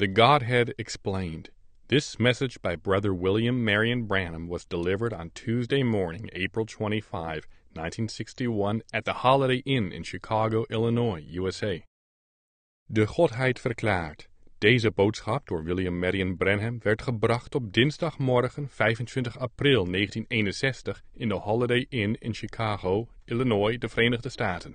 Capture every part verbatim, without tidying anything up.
The Godhead Explained. This message by Brother William Marion Branham was delivered on Tuesday morning, April twenty-fifth, nineteen sixty-one, at the Holiday Inn in Chicago, Illinois, U S A. De Godheid verklaard. Deze boodschap door William Marion Branham werd gebracht op dinsdagmorgen vijfentwintig april negentien eenenzestig in de Holiday Inn in Chicago, Illinois, de Verenigde Staten.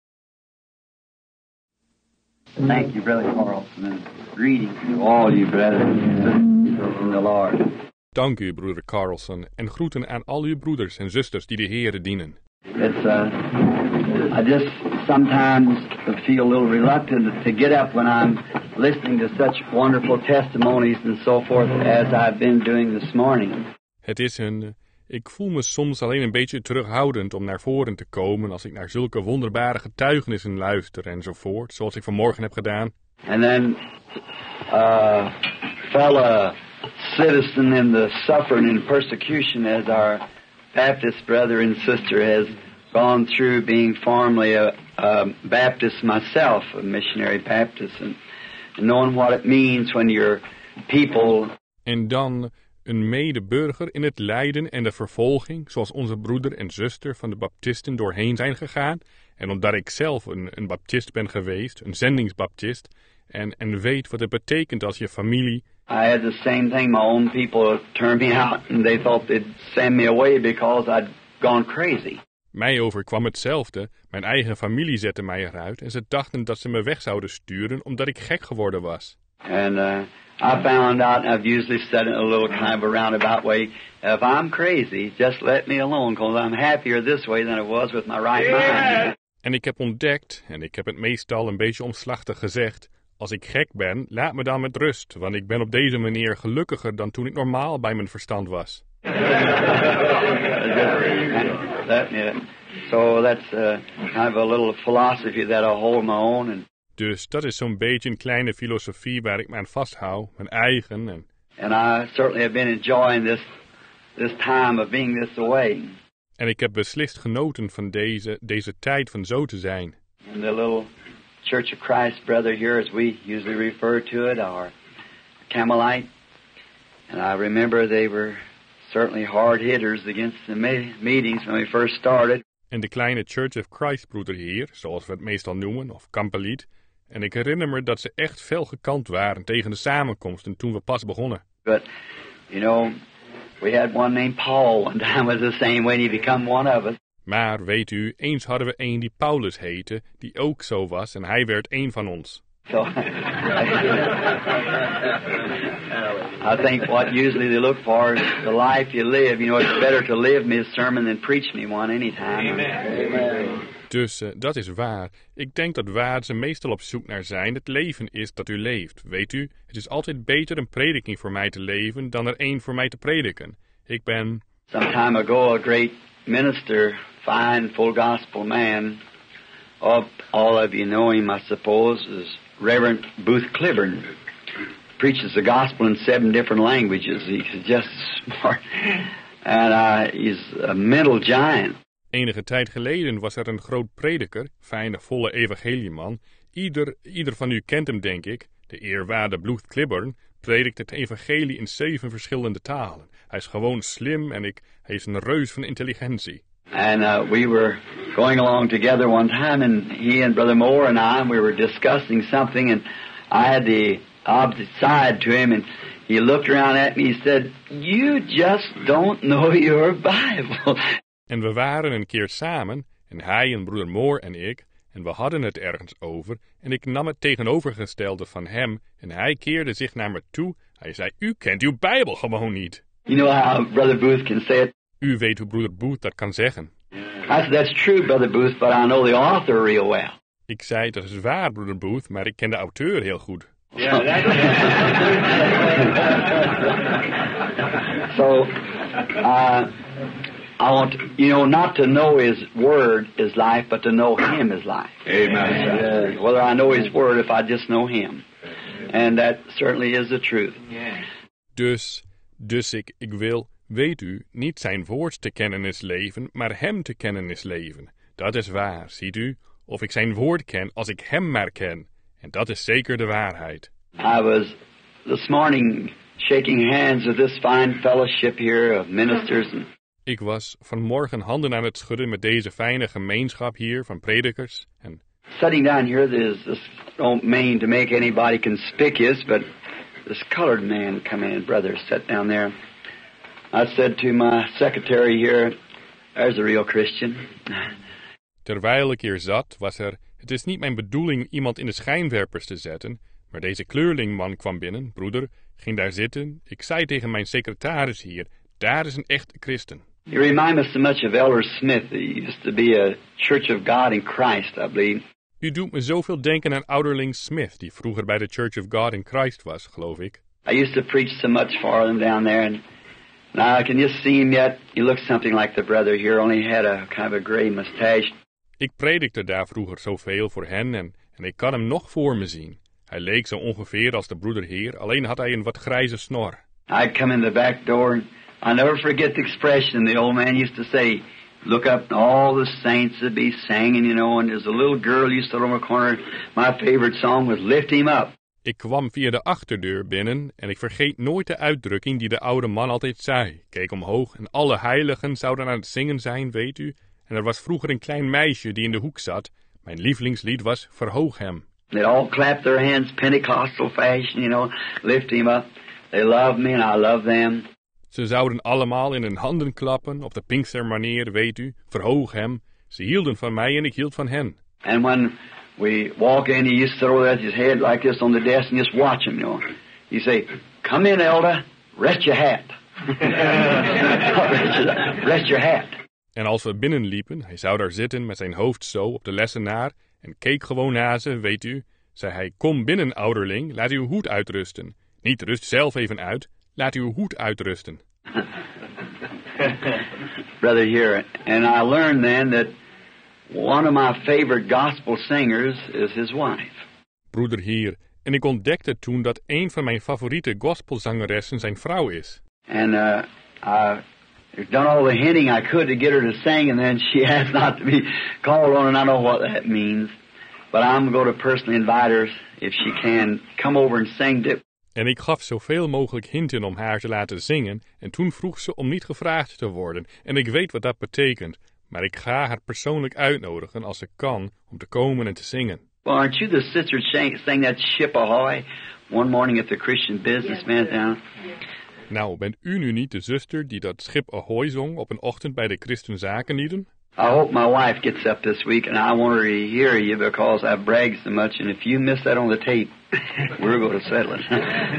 Thank you, Brother Carlson, and greetings to all you brethren and sisters in the Lord. Dank u, broeder Carlson, en groeten aan al uw broeders en zusters die de Heere dienen. It's, uh, I just sometimes feel a little reluctant to get up when I'm listening to such wonderful testimonies and so forth as I've been doing this morning. Het is een... Ik voel me soms alleen een beetje terughoudend om naar voren te komen als ik naar zulke wonderbare getuigenissen luister enzovoort, zoals ik vanmorgen heb gedaan. And then, uh, fellow citizen in the suffering and persecution as our Baptist brother and sister has gone through, being formerly a, a Baptist myself, a missionary Baptist, and knowing what it means when your people... En dan een medeburger in het lijden en de vervolging, zoals onze broeder en zuster van de baptisten doorheen zijn gegaan. En omdat ik zelf een, een baptist ben geweest, een zendingsbaptist, en, en weet wat het betekent als je familie... I had the same thing. My own people turned me out and they thought they'd send me away because I'd gone crazy. Mij overkwam hetzelfde. Mijn eigen familie zette mij eruit en ze dachten dat ze me weg zouden sturen omdat ik gek geworden was. And uh, I found out, and I've usually said it in a little kind of a roundabout way, if I'm crazy, just let me alone, because I'm happier this way than I was with my right mind. En ik heb ontdekt, en ik heb het meestal een beetje omslachtig gezegd, als ik gek ben, laat me dan met rust, want ik ben op deze manier gelukkiger dan toen ik normaal bij mijn verstand was. that, yeah. So that's uh, kind of a little philosophy that I hold my own. And, dus dat is zo'n beetje een kleine filosofie waar ik me aan vasthoud, mijn eigen. En, and I certainly have been enjoying this, this time of being this way. En ik heb beslist genoten van deze, deze tijd van zo te zijn. And the little Church of Christ brother here, as we usually refer to it, our Campbellite. And I remember they were certainly hard hitters against the meetings when we first started. En de kleine Church of Christ broeder hier, zoals we het meestal noemen, of Campbellite. En ik herinner me dat ze echt fel gekant waren tegen de samenkomsten toen we pas begonnen. But, you know, we had one named Paul one time was the same way, and he become one of us. Maar, weet u, eens hadden we een die Paulus heette, die ook zo was, en hij werd een van ons. So, I think what usually they look for is the life you live. You know, it's better to live me a sermon than preach me one anytime. Amen. Amen. Dus uh, dat is waar. Ik denk dat waar ze meestal op zoek naar zijn, het leven is dat u leeft. Weet u, het is altijd beter een prediking voor mij te leven dan er één voor mij te prediken. Ik ben... Some time ago, a great minister, fine, full gospel man, of all of you know him, I suppose, is Reverend Booth Cliburn. Preaches the gospel in seven different languages. He's just smart. And uh, he's a mental giant. Enige tijd geleden was er een groot prediker, fijne, volle evangelieman. Ieder, ieder van u kent hem, denk ik. De eerwaarde Booth Cliburn predikt het evangelie in zeven verschillende talen. Hij is gewoon slim en ik, hij is een reus van intelligentie. And uh, we were going along together one time, and he and Brother Moore and I, we were discussing something, and I had the opposite side to him, and he looked around at me and he said, "You just don't know your Bible." En we waren een keer samen, en hij en broeder Moore en ik, en we hadden het ergens over, en ik nam het tegenovergestelde van hem, en hij keerde zich naar me toe. Hij zei, u kent uw Bijbel gewoon niet. You know how Brother Booth can say it? U weet hoe broeder Booth dat kan zeggen. I said, that's true, Brother Booth, but I know the author real well. Ik zei, dat is waar, broeder Booth, maar ik ken de auteur heel goed. Yeah, so, uh, I want, to, you know, not to know His Word is life, but to know Him is life. Amen. Uh, whether I know His Word, if I just know Him. And that certainly is the truth. Yeah. Dus, dus ik, ik wil, weet u, niet zijn woord te kennen is leven, maar Hem te kennen is leven. Dat is waar, ziet u? Of ik zijn woord ken als ik Hem maar ken. En dat is zeker de waarheid. I was this morning shaking hands with this fine fellowship here of ministers. And Ik was vanmorgen handen aan het schudden met deze fijne gemeenschap hier van predikers. En sitting down here, there's this, don't mean to make anybody conspicuous, but this colored man come in, brother, sat down there. I said to my secretary here, there's a real Christian. Terwijl ik hier zat, was er... Het is niet mijn bedoeling iemand in de schijnwerpers te zetten, maar deze kleurlingman kwam binnen, broeder, ging daar zitten. Ik zei tegen mijn secretaris hier, daar is een echte christen. You remind me so much of Elder Smith. He used to be a Church of God in Christ, I believe. U doet me zoveel denken aan ouderling Smith, die vroeger bij de Church of God in Christ was, geloof ik. I used to preach so much for them down there, and now I can just see him yet. He looks something like the brother here, only had a kind of a gray mustache. Ik predikte daar vroeger zoveel voor hen en, en ik kan hem nog voor me zien. Hij leek zo ongeveer als de broeder hier, alleen had hij een wat grijze snor. I'd come in the back door, and I never forget the expression the old man used to say. Look up, and all the saints would be singing, you know, and there's a little girl used to sit on the corner. My favorite song was Lift Him Up. Ik kwam via de achterdeur binnen en ik vergeet nooit de uitdrukking die de oude man altijd zei. Keek omhoog en alle heiligen zouden aan het zingen zijn, weet u. En er was vroeger een klein meisje die in de hoek zat. Mijn lievelingslied was Verhoog hem. They all clap their hands Pentecostal fashion, you know, lift him up. They love me and I love them. Ze zouden allemaal in hun handen klappen, op de Pinkster manier, weet u. Verhoog hem. Ze hielden van mij en ik hield van hen. And when we walk in, he used to sit over there with his head like this on the desk and just watch him, you know. He say, come in, elder, rest your hat. Rest your hat. En als we binnenliepen, hij zou daar zitten met zijn hoofd zo op de lessenaar en keek gewoon naar ze, weet u. Zei hij, kom binnen, ouderling, laat uw hoed uitrusten. Niet rust zelf even uit, laat uw hoed uitrusten. Brother here, and I learned then that one of my favorite gospel singers is his wife. Broeder hier, en ik ontdekte toen dat een van mijn favoriete gospelzangeressen zijn vrouw is. And uh, I've done all the hinting I could to get her to sing, and then she asked not to be called on, and I know what that means. But I'm going to personally invite her, if she can, come over and sing. Dip. En ik gaf zoveel mogelijk hinten om haar te laten zingen, en toen vroeg ze om niet gevraagd te worden. En ik weet wat dat betekent, maar ik ga haar persoonlijk uitnodigen als ze kan om te komen en te zingen. Well, aren't you the sister that sang that Ship Ahoy one morning at the Christian Businessman down? Nou, bent u nu niet de zuster die dat Schip Ahoy zong op een ochtend bij de Christen Zakenlieden? I hope my wife gets up this week, and I want her to hear you because I brag so much, and if you miss that on the tape, we're going to settle it.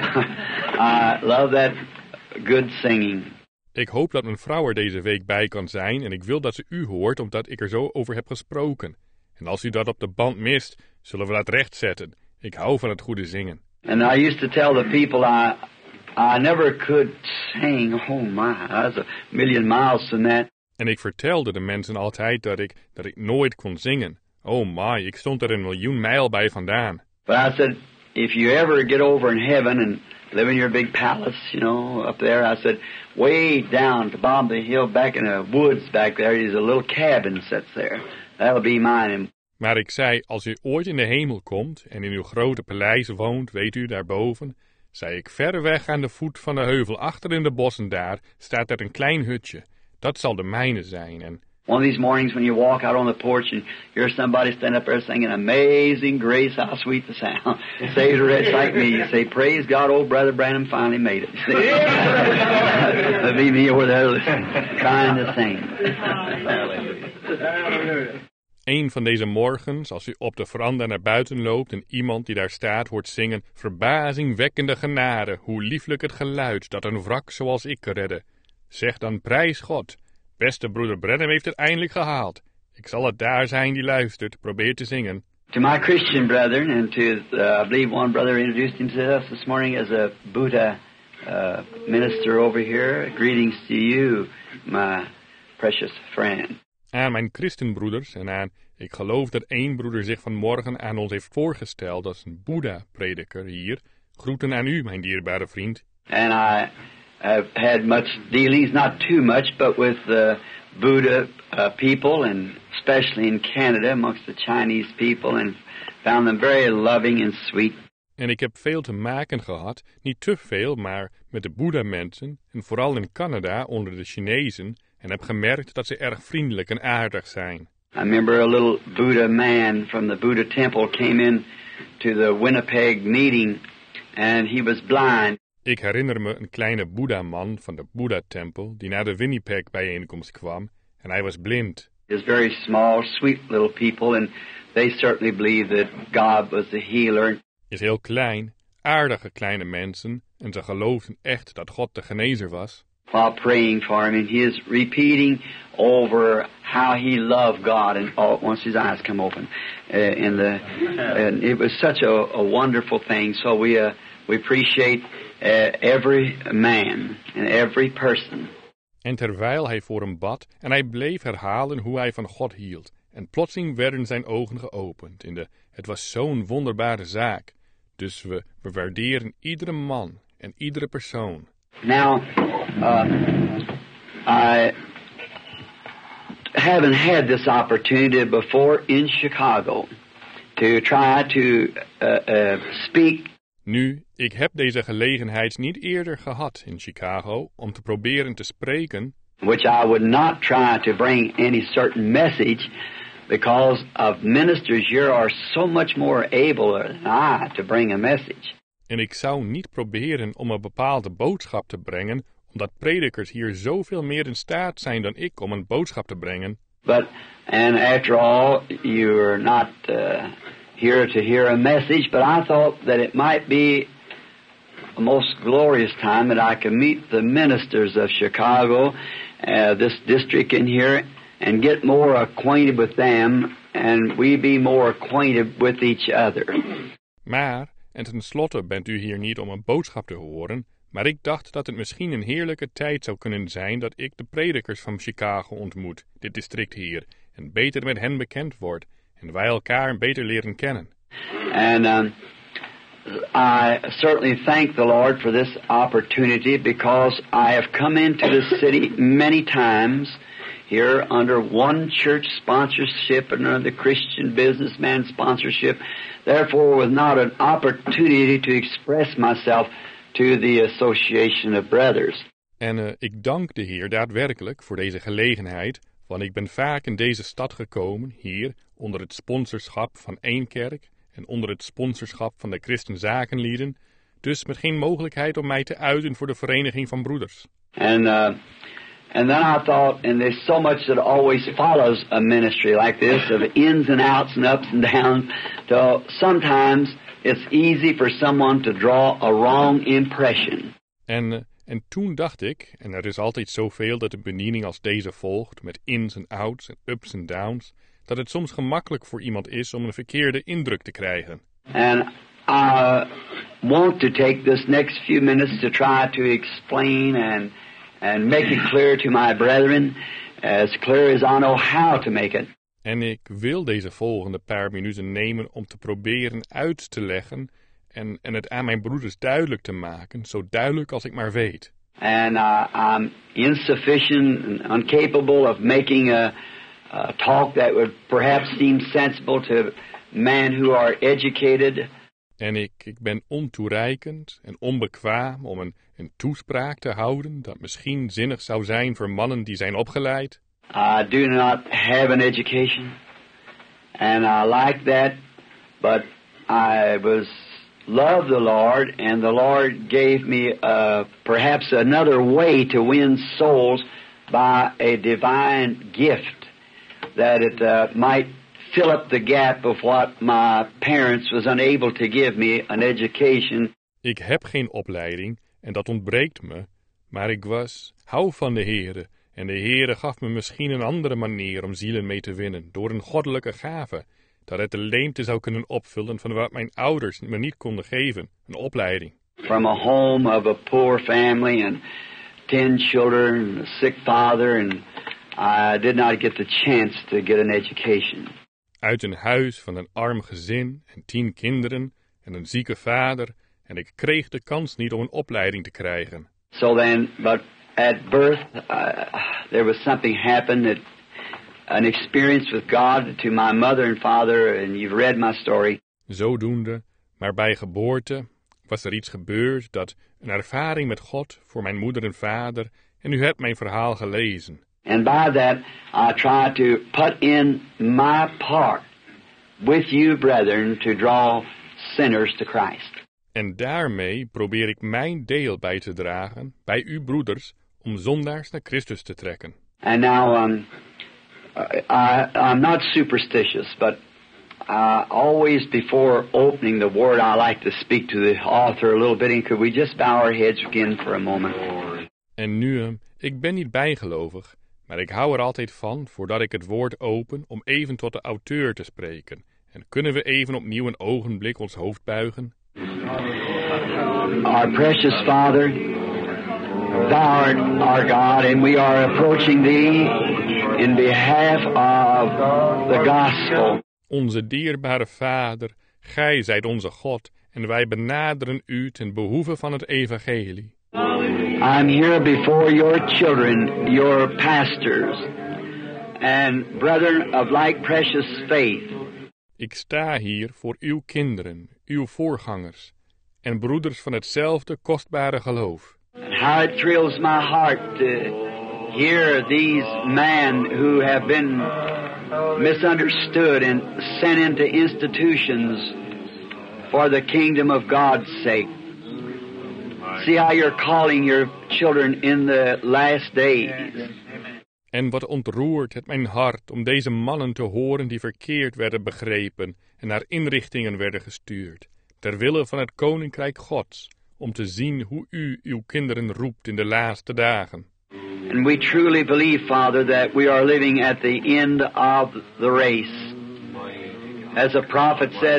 I love that good singing. Ik hoop dat mijn vrouw er deze week bij kan zijn, en ik wil dat ze u hoort, omdat ik er zo over heb gesproken. En als u dat op de band mist, zullen we dat rechtzetten. Ik hou van het goede zingen. And I used to tell the people I I never could sing. Oh my, I was a million miles from that. En ik vertelde de mensen altijd dat ik, dat ik nooit kon zingen. Oh my, ik stond er een miljoen mijl bij vandaan. But I said, if you ever get over in heaven and live in your big palace, you know, up there, I said, way down at the bottom of the hill, back in the woods back there, there's a little cabin sits there. That'll be mine. Maar ik zei, als u ooit in de hemel komt en in uw grote paleis woont, weet u, daarboven, zei ik, ver weg aan de voet van de heuvel, achter in de bossen daar, staat er een klein hutje. Dat zal de mijne zijn. En one of these mornings when you walk out on the porch and hear somebody stand up there singing Amazing Grace, how sweet the sound. Saved a wretch like me. You say, praise God, old Brother Branham finally made it. That'd be me over there trying to sing. Een van deze morgens, als u op de veranda naar buiten loopt en iemand die daar staat hoort zingen, verbazingwekkende genade, hoe lieflijk het geluid dat een wrak zoals ik redde. Zeg dan prijs God. Beste broeder Branham heeft het eindelijk gehaald. Ik zal het daar zijn die luistert, probeert te zingen. To my Christian brethren, and to, uh, I believe one brother introduced himself this morning as a Buddha uh, minister over here. Greetings to you, my precious friend. Aan mijn christenbroeders en aan, ik geloof dat één broeder zich vanmorgen aan ons heeft voorgesteld als een Boeddha-prediker hier. Groeten aan u, mijn dierbare vriend. And I have had much dealings, not too much, but with the Buddha uh, people, and especially in Canada amongst the Chinese people, and found them very loving and sweet. En ik heb veel te maken gehad, niet te veel, maar met de Boeddha-mensen en vooral in Canada onder de Chinezen en heb gemerkt dat ze erg vriendelijk en aardig zijn. I remember a little Buddha man from the Buddha temple came in to the Winnipeg meeting and he was blind. Ik herinner me een kleine Boeddha-man van de Boeddha-tempel die naar de Winnipeg-bijeenkomst kwam en hij was blind. He was very small, sweet little people and they certainly believed that God was the healer. Is heel klein, aardige kleine mensen en ze geloofden echt dat God de genezer was. While praying for him, and he is repeating over how he loved God, and all, once his eyes come open, uh, in the, and it was such a, a wonderful thing. So we uh, we appreciate uh, every man and every person. En terwijl hij voor hem bad en hij bleef herhalen hoe hij van God hield. En plotseling werden zijn ogen geopend. In de, het was zo'n wonderbare zaak. Dus we, we waarderen iedere man en iedere persoon. Now, uh, I haven't had this opportunity before in Chicago to try to uh, uh, speak. Nu, ik heb deze gelegenheid niet eerder gehad in Chicago om te proberen te spreken, which I would not try to bring any certain message, because of ministers you are so much more able than I to bring a message. En ik zou niet proberen om een bepaalde boodschap te brengen, omdat predikers hier zoveel meer in staat zijn dan ik om een boodschap te brengen. But, and after all, you're not uh, here to hear a message, but I thought that it might be a most glorious time that I could meet the ministers of Chicago, uh, this district in here, and get more acquainted with them, and we be more acquainted with each other. Maar, en tenslotte bent u hier niet om een boodschap te horen, maar ik dacht dat het misschien een heerlijke tijd zou kunnen zijn dat ik de predikers van Chicago ontmoet, dit district hier, en beter met hen bekend word, en wij elkaar beter leren kennen. And um, I certainly thank the Lord for this opportunity, because I have come into the city many times here under one church sponsorship and under the Christian businessman sponsorship. Therefore, with not an opportunity to express myself to the association of brothers. En uh, ik dank de Heer daadwerkelijk voor deze gelegenheid, want ik ben vaak in deze stad gekomen, hier, onder het sponsorschap van één kerk en onder het sponsorschap van de Christenzakenlieden, dus met geen mogelijkheid om mij te uiten voor de vereniging van broeders. And uh, and then I thought, and there's so much that always follows a ministry like this, of ins and outs and ups and downs, so sometimes it's easy for someone to draw a wrong impression. En, uh, en toen dacht ik, en er is altijd zoveel dat een bediening als deze volgt, met ins en outs en ups en downs, dat het soms gemakkelijk voor iemand is om een verkeerde indruk te krijgen. And I want to take this next few minutes to try to explain and and make it clear to my brethren, as clear as I know how to make it. En ik wil deze volgende paar minuten nemen om te proberen uit te leggen en, en het aan mijn broeders duidelijk te maken, zo duidelijk als ik maar weet. And uh, I'm insufficient and incapable of making a, a talk that would perhaps seem sensible to men who are educated. En ik, ik ben ontoereikend en onbekwaam om een, een toespraak te houden dat misschien zinnig zou zijn voor mannen die zijn opgeleid. I do not have an education, and I like that, but I was love the Lord, and the Lord gave me uh, perhaps another way to win souls by a divine gift, that it uh, might fill up the gap of what my parents was unable to give me, an education. Ik heb geen opleiding en dat ontbreekt me, maar ik was, hou van de Heere, en de Heere gaf me misschien een andere manier om zielen mee te winnen, door een goddelijke gave, dat het de leemte zou kunnen opvullen van wat mijn ouders me niet konden geven, een opleiding. From a home of a poor family and ten children, a sick father, and I did not get the chance to get an education. Uit een huis van een arm gezin en tien kinderen en een zieke vader, en ik kreeg de kans niet om een opleiding te krijgen. So then, but at birth, uh, there was something happened that, an experience with God to my mother and father, and you've read my story. Zodoende, Maar bij geboorte was er iets gebeurd dat een ervaring met God voor mijn moeder en vader, en u hebt mijn verhaal gelezen. And by that, I try to put in my part with you, brethren, to draw sinners to Christ. En daarmee probeer ik mijn deel bij te dragen, bij u broeders, om zondaars naar Christus te trekken. And now, um, I, I'm not superstitious, but uh, always before opening the Word, I like to speak to the author a little bit. And could we just bow our heads again for a moment? En nu, um, ik ben niet bijgelovig, maar ik hou er altijd van, voordat ik het woord open, om even tot de auteur te spreken. En kunnen we even opnieuw een ogenblik ons hoofd buigen? Our precious Father, Thou art our God, and we are approaching Thee in behalf of the gospel. Onze dierbare Vader, Gij zijt onze God, en wij benaderen U ten behoeve van het evangelie. I'm here before your children, your pastors, and brethren of like precious faith. Ik sta hier voor uw kinderen, uw voorgangers, en broeders van hetzelfde kostbare geloof. How it thrills my heart to hear these men who have been misunderstood and sent into institutions for the kingdom of God's sake. See how you're calling your children in the last days. En wat ontroert het mijn hart om deze mannen te horen die verkeerd werden begrepen en naar inrichtingen werden gestuurd, ter wille van het koninkrijk Gods, om te zien hoe u uw kinderen roept in de laatste dagen. And we truly believe, Father, that we are living at the end of the race. As a prophet said,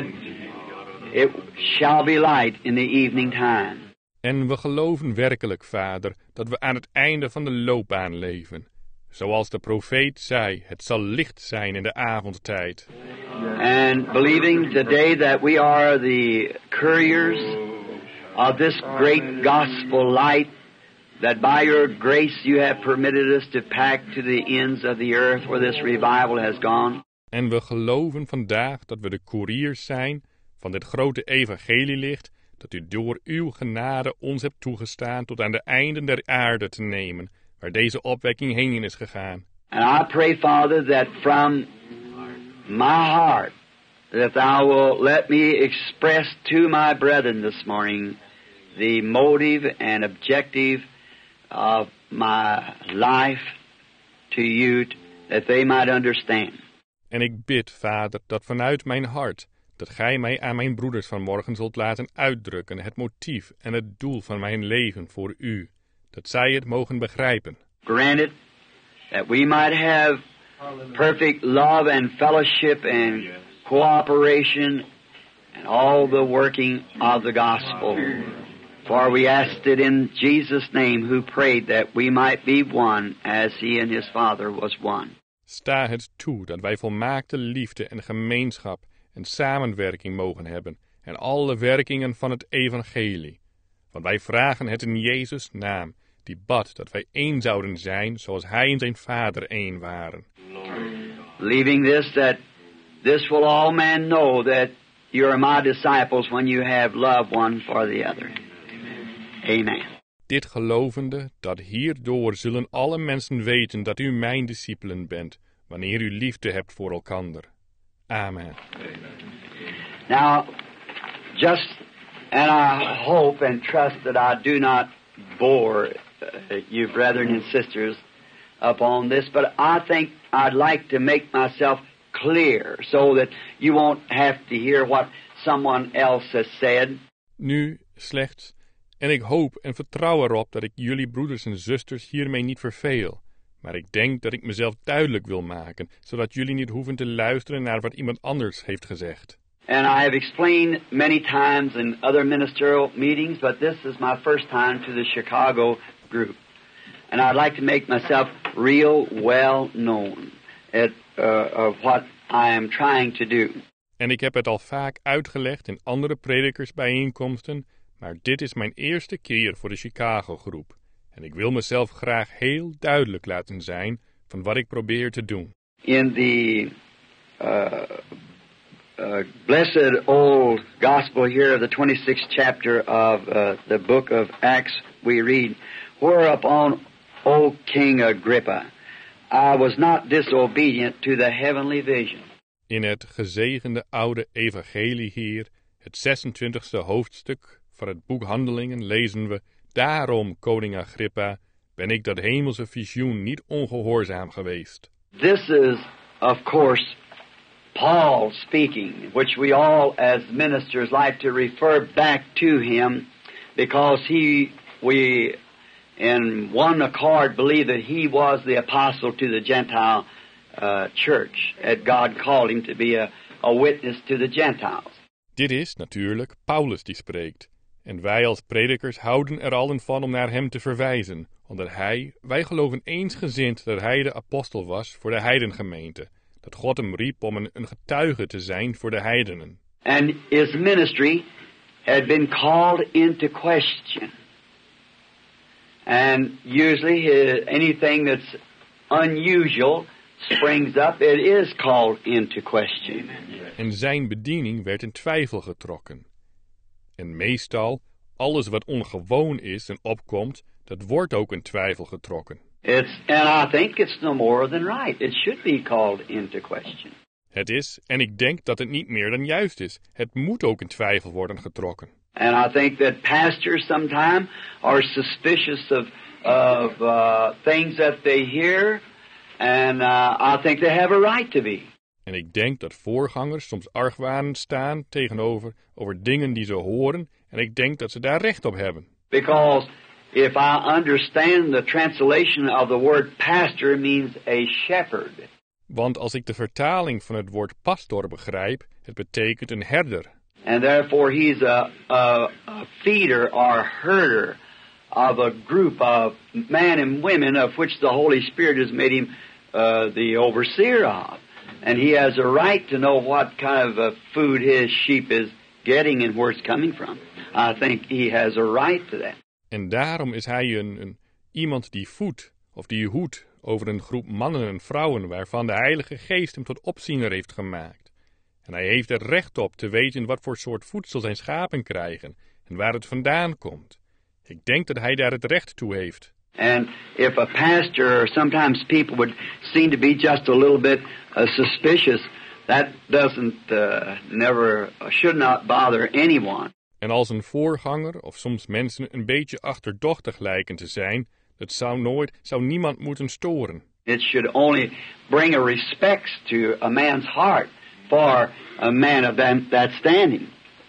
it shall be light in the evening time. En we geloven werkelijk, Vader, dat we aan het einde van de loopbaan leven. Zoals de profeet zei, het zal licht zijn in de avondtijd. And believing today that we are the couriers of this great gospel light, that by your grace you have permitted us to pack to the ends of the earth where this revival has gone. En we geloven vandaag dat we de koeriers zijn van dit grote evangelielicht, dat u door uw genade ons hebt toegestaan tot aan de einden der aarde te nemen, waar deze opwekking heen is gegaan. And I pray, Father, that from my heart, that thou will let me express to my brethren this morning the motive and objective of my life to you, that they might understand. En ik bid, Vader, dat vanuit mijn hart, dat gij mij aan mijn broeders vanmorgen zult laten uitdrukken het motief en het doel van mijn leven voor u, dat zij het mogen begrijpen. Granted that we might have perfect love and fellowship and cooperation and all the working of the gospel. For we asked it in Jesus' name, who prayed that we might be one as he and his Father was one. Sta het toe dat wij volmaakte liefde en gemeenschap en samenwerking mogen hebben en alle werkingen van het evangelie. Want wij vragen het in Jezus' naam, die bad dat wij één zouden zijn zoals hij en zijn Vader één waren. Leaving this, that this will all men know that you are my disciples when you have love one for the other. Amen. Dit gelovende, dat hierdoor zullen alle mensen weten dat u mijn discipelen bent, wanneer u liefde hebt voor elkander. Amen. Now, just, and I hope and trust that I do not bore uh, you brethren and sisters upon this, but I think I'd like to make myself clear so that you won't have to hear what someone else has said. Nu slechts, en ik hoop en vertrouw erop dat ik jullie broeders en zusters hiermee niet verveel. Maar ik denk dat ik mezelf duidelijk wil maken, zodat jullie niet hoeven te luisteren naar wat iemand anders heeft gezegd. And I have explained many times in other ministerial meetings, but this is my first time to the Chicago group. And I'd like to make myself real well known at, uh, of what I am trying to do. En ik heb het al vaak uitgelegd in andere predikersbijeenkomsten, maar dit is mijn eerste keer voor de Chicago groep. En ik wil mezelf graag heel duidelijk laten zijn van wat ik probeer te doen. In the uh, uh, blessed old gospel here of the twenty-sixth chapter of uh, the book of Acts we read, whereupon, O King Agrippa, I was not disobedient to the heavenly vision. In het gezegende oude evangelie hier, het zesentwintigste hoofdstuk van het boek Handelingen, lezen we: Daarom, koning Agrippa, ben ik dat hemelse visioen niet ongehoorzaam geweest. This is, of course, Paul speaking, which we all as ministers like to refer back to him, because he, we in one accord believe that he was the apostle to the Gentile uh, church, that God called him to be a, a witness to the Gentiles. Dit is natuurlijk Paulus die spreekt. En wij als predikers houden er allen van om naar hem te verwijzen, omdat hij, wij geloven eensgezind dat hij de apostel was voor de heidengemeente, dat God hem riep om een, een getuige te zijn voor de heidenen. And his ministry had been called into question. And usually his, anything that's unusual springs up, it is called into question. En zijn bediening werd in twijfel getrokken. En meestal, alles wat ongewoon is en opkomt, dat wordt ook in twijfel getrokken. It's, and I think it's no more than right. It should be called into question. Het is, en ik denk dat het niet meer dan juist is. Het moet ook in twijfel worden getrokken. And I think that pastors sometimes are suspicious of, of uh, things that they hear, and uh, I think they have a right to be. En ik denk dat voorgangers soms argwanend staan tegenover over dingen die ze horen, en ik denk dat ze daar recht op hebben. Because if I understand the translation of the word pastor means a shepherd. Want als ik de vertaling van het woord pastor begrijp, het betekent een herder. And therefore he's a, a, a feeder or herder of a group of men and women of which the Holy Spirit has made him uh, the overseer of. And he has a right to know what kind of uh, food his sheep is getting and where it's coming from. I think he has a right to that. En daarom is hij een, een iemand die voedt of die hoedt over een groep mannen en vrouwen waarvan de Heilige Geest hem tot opziener heeft gemaakt. En hij heeft er recht op te weten wat voor soort voedsel zijn schapen krijgen en waar het vandaan komt. Ik denk dat hij daar het recht toe heeft. And if a pastor, sometimes people would seem to be just a little bit uh, suspicious, that doesn't, uh, never, uh, should not bother anyone. En als een voorganger of soms mensen een beetje achterdochtig lijken te zijn, dat zou nooit, zou niemand moeten storen. It should only bring a respect to a man's heart for a man of that, that standing,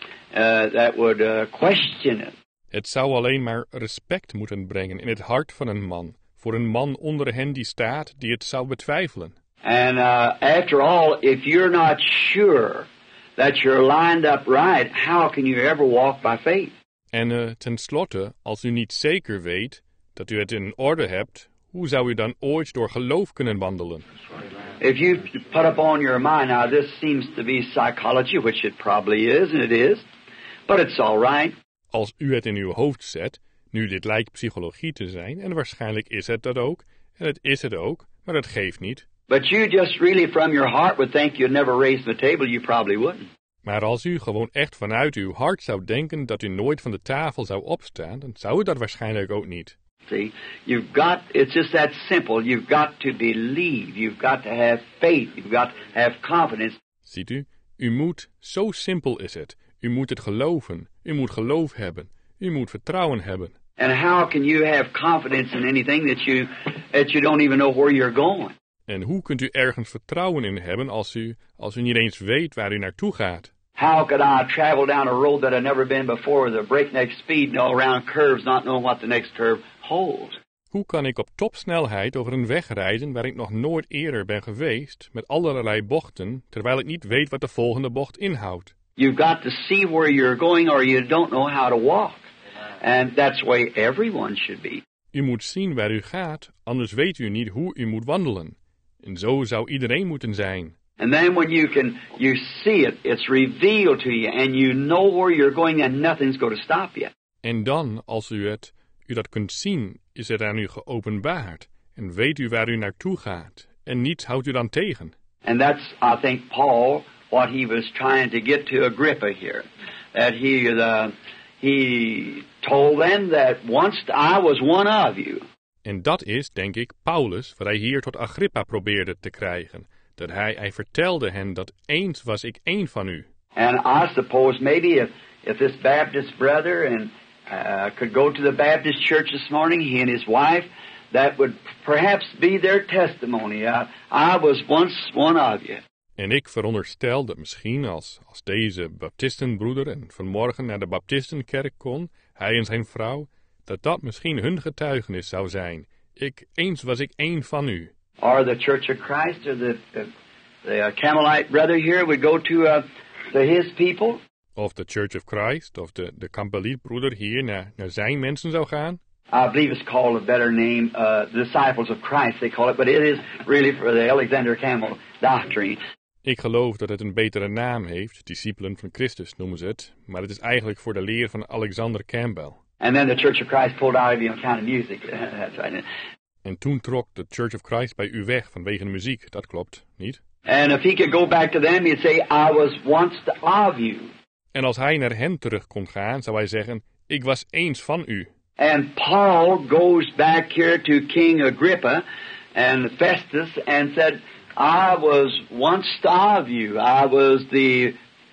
uh, that would uh, question it. Het zou alleen maar respect moeten brengen in het hart van een man, voor een man onder hen die staat, die het zou betwijfelen. And uh, after all, if you're not sure that you're lined up right, how can you ever walk by faith? En uh, tenslotte, als u niet zeker weet dat u het in orde hebt, hoe zou u dan ooit door geloof kunnen wandelen? If you put upon your mind, now this seems to be psychology, which it probably is, and it is, but it's all right. Als u het in uw hoofd zet, nu dit lijkt psychologie te zijn, en waarschijnlijk is het dat ook, en het is het ook, maar dat geeft niet. But you just really from your heart would think you'd never raise the table, you probably wouldn't. Maar als u gewoon echt vanuit uw hart zou denken dat u nooit van de tafel zou opstaan, dan zou u dat waarschijnlijk ook niet. See, you've got, it's just that simple. You've got to believe. You've got to have faith. You've got to have confidence. Ziet u, u moet, zo simpel is het. U moet het geloven. U moet geloof hebben. U moet vertrouwen hebben. And how can you have confidence in anything that you, that you don't even know where you're going? En hoe kunt u ergens vertrouwen in hebben als u, als u niet eens weet waar u naartoe gaat? How could I travel down a road that I've never been before with a breakneck speed and all around curves, not knowing what the next curve holds? Hoe kan ik op topsnelheid over een weg rijden waar ik nog nooit eerder ben geweest, met allerlei bochten, terwijl ik niet weet wat de volgende bocht inhoudt? You've got to see where you're going or you don't know how to walk. And that's the way everyone should be. U moet zien waar u gaat, anders weet u niet hoe u moet wandelen. En zo zou iedereen moeten zijn. And then when you can, you see it, it's revealed to you and you know where you're going and nothing's going to stop you. En dan, als u het, u dat kunt zien, is het aan u geopenbaard. En weet u waar u naartoe gaat. En niets houdt u dan tegen. And that's, I think, Paul what he was trying to get to Agrippa here. That he, uh, he told them that once I was one of you. En dat is, denk ik, Paulus, wat hij hier tot Agrippa probeerde te krijgen. Dat hij, hij vertelde hen dat eens was ik één van u. And I suppose maybe if, if this Baptist brother and uh, could go to the Baptist church this morning, he and his wife, that would perhaps be their testimony. Uh, I was once one of you. En ik veronderstel dat misschien als, als deze baptistenbroeder en vanmorgen naar de baptistenkerk kon, hij en zijn vrouw, dat dat misschien hun getuigenis zou zijn. Ik, eens was ik één van u. Or the Church of Christ or the, the, the uh, Campbellite brother here would go to, uh, to his people. Of de Church of Christ of de, de Campbellite-broeder hier naar, naar zijn mensen zou gaan. I believe it's called a better name, uh, the Disciples of Christ they call it, but it is really for the Alexander Campbell doctrine. Ik geloof dat het een betere naam heeft, discipelen van Christus noemen ze het, maar het is eigenlijk voor de leer van Alexander Campbell. And then the Church of Christ pulled out of you on account of music. That's right. En toen trok de Church of Christ bij u weg vanwege de muziek, dat klopt, niet? And if he could go back to them, he'd say, I was once of you. En als hij naar hen terug kon gaan, zou hij zeggen, ik was eens van u. And Paul goes back here to King Agrippa and Festus and said, I was once of you. I was the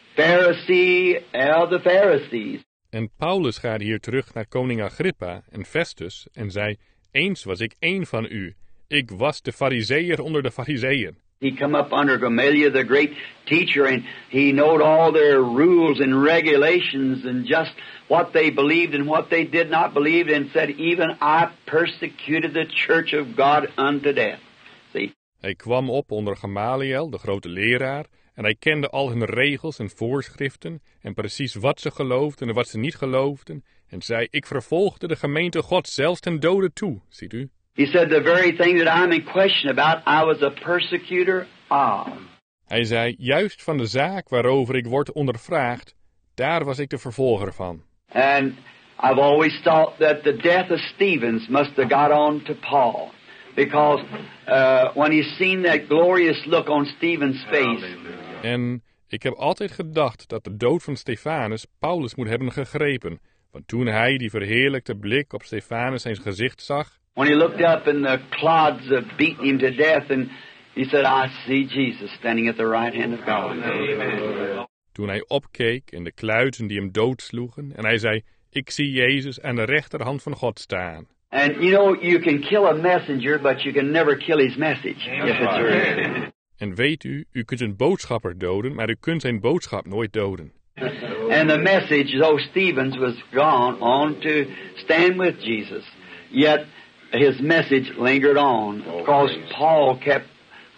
Pharisee of the Pharisees. En Paulus gaat hier terug naar koning Agrippa en Festus en zei, eens was ik één van u. Ik was de Farizeeër onder de Farizeeën. He come up under Gamaliel, the great teacher, and he knowed all their rules and regulations and just what they believed and what they did not believe, and said, even I persecuted the church of God unto death. See? Hij kwam op onder Gamaliel, de grote leraar, en hij kende al hun regels en voorschriften en precies wat ze geloofden en wat ze niet geloofden, en zei, ik vervolgde de gemeente God zelfs ten dode toe, ziet u? He said, the very thing that I'm in question about, I was a persecutor of. Hij zei, juist van de zaak waarover ik word ondervraagd, daar was ik de vervolger van. And I've always thought that the death of Stephen must have got on to Paul. Because uh, when he's seen that glorious look on Stephen's face. En ik heb altijd gedacht dat de dood van Stefanus Paulus moet hebben gegrepen. Want toen hij die verheerlijkte blik op Stefanus zijn gezicht zag. When he looked up and the clods uh, beat him to death, and he said, I see Jesus standing at the right hand of God. Amen. Toen hij opkeek in de kluizen die hem doodsloegen, en hij zei, ik zie Jezus aan de rechterhand van God staan. And you know, you can kill a messenger, but you can never kill his message. If it's true. En weet u, u kunt een boodschapper doden, maar u kunt zijn boodschap nooit doden. And the message, though Stephen was gone on to stand with Jesus, yet his message lingered on, because Paul kept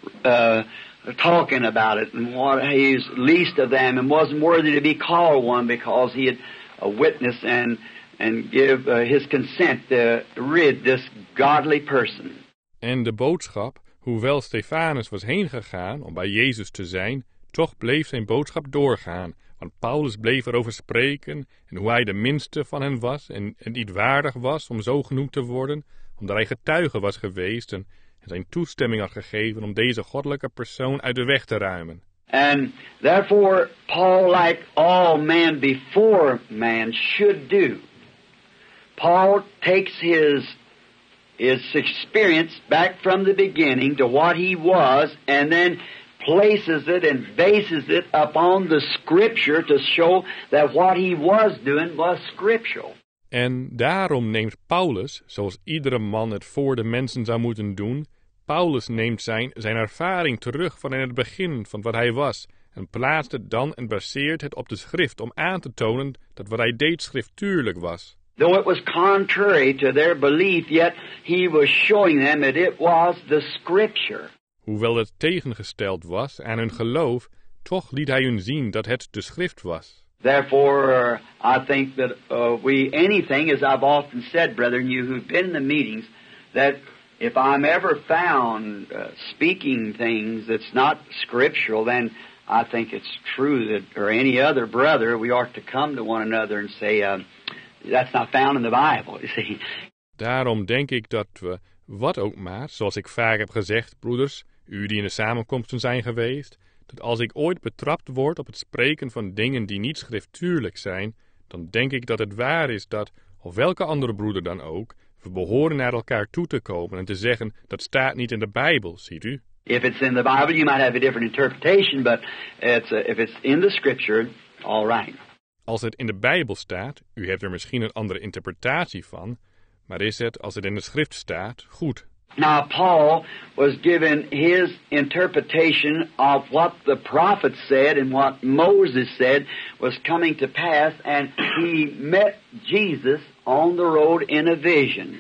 uh, talking about it, and what he's least of them, and wasn't worthy to be called one, because he had a witness and and give uh, his consent to rid this godly person. En de boodschap, hoewel Stefanus was heen gegaan om bij Jezus te zijn, toch bleef zijn boodschap doorgaan. Want Paulus bleef erover spreken en hoe hij de minste van hen was en, en niet waardig was om zo genoemd te worden, omdat hij getuige was geweest en, en zijn toestemming had gegeven om deze goddelijke persoon uit de weg te ruimen. And therefore, Paul, like all man before man should do, Paul takes his his experience back from the beginning to what he was, and then places it and bases it upon the Scripture to show that what he was doing was scriptural. En daarom neemt Paulus, zoals iedere man het voor de mensen zou moeten doen, Paulus neemt zijn, zijn ervaring terug van in het begin van wat hij was en plaatst het dan en baseert het op de schrift om aan te tonen dat wat hij deed schriftuurlijk was. Though it was contrary to their belief, yet he was showing them that it was the Scripture. Hoewel het tegengesteld was aan hun geloof, toch liet hij hun zien dat het de schrift was. Therefore, uh, I think that uh, we, anything, as I've often said, brethren, you who've been in the meetings, that if I'm ever found uh, speaking things that's not scriptural, then I think it's true that, or any other brother, we ought to come to one another and say, uh, that's not found in the Bible, you see. Daarom denk ik dat we, wat ook maar, zoals ik vaak heb gezegd, broeders, u die in de samenkomsten zijn geweest, dat als ik ooit betrapt word op het spreken van dingen die niet schriftuurlijk zijn, dan denk ik dat het waar is dat, of welke andere broeder dan ook, we behoren naar elkaar toe te komen en te zeggen, dat staat niet in de Bijbel, ziet u? If it's in the Bible, you might have a different interpretation, but it's, uh, if it's in the Scripture, all right. Als het in de Bijbel staat, u heeft er misschien een andere interpretatie van, maar is het, als het in de schrift staat, goed. Now, Paul was given his interpretation of what the prophets said and what Moses said was coming to pass, and he met Jesus on the road in a vision.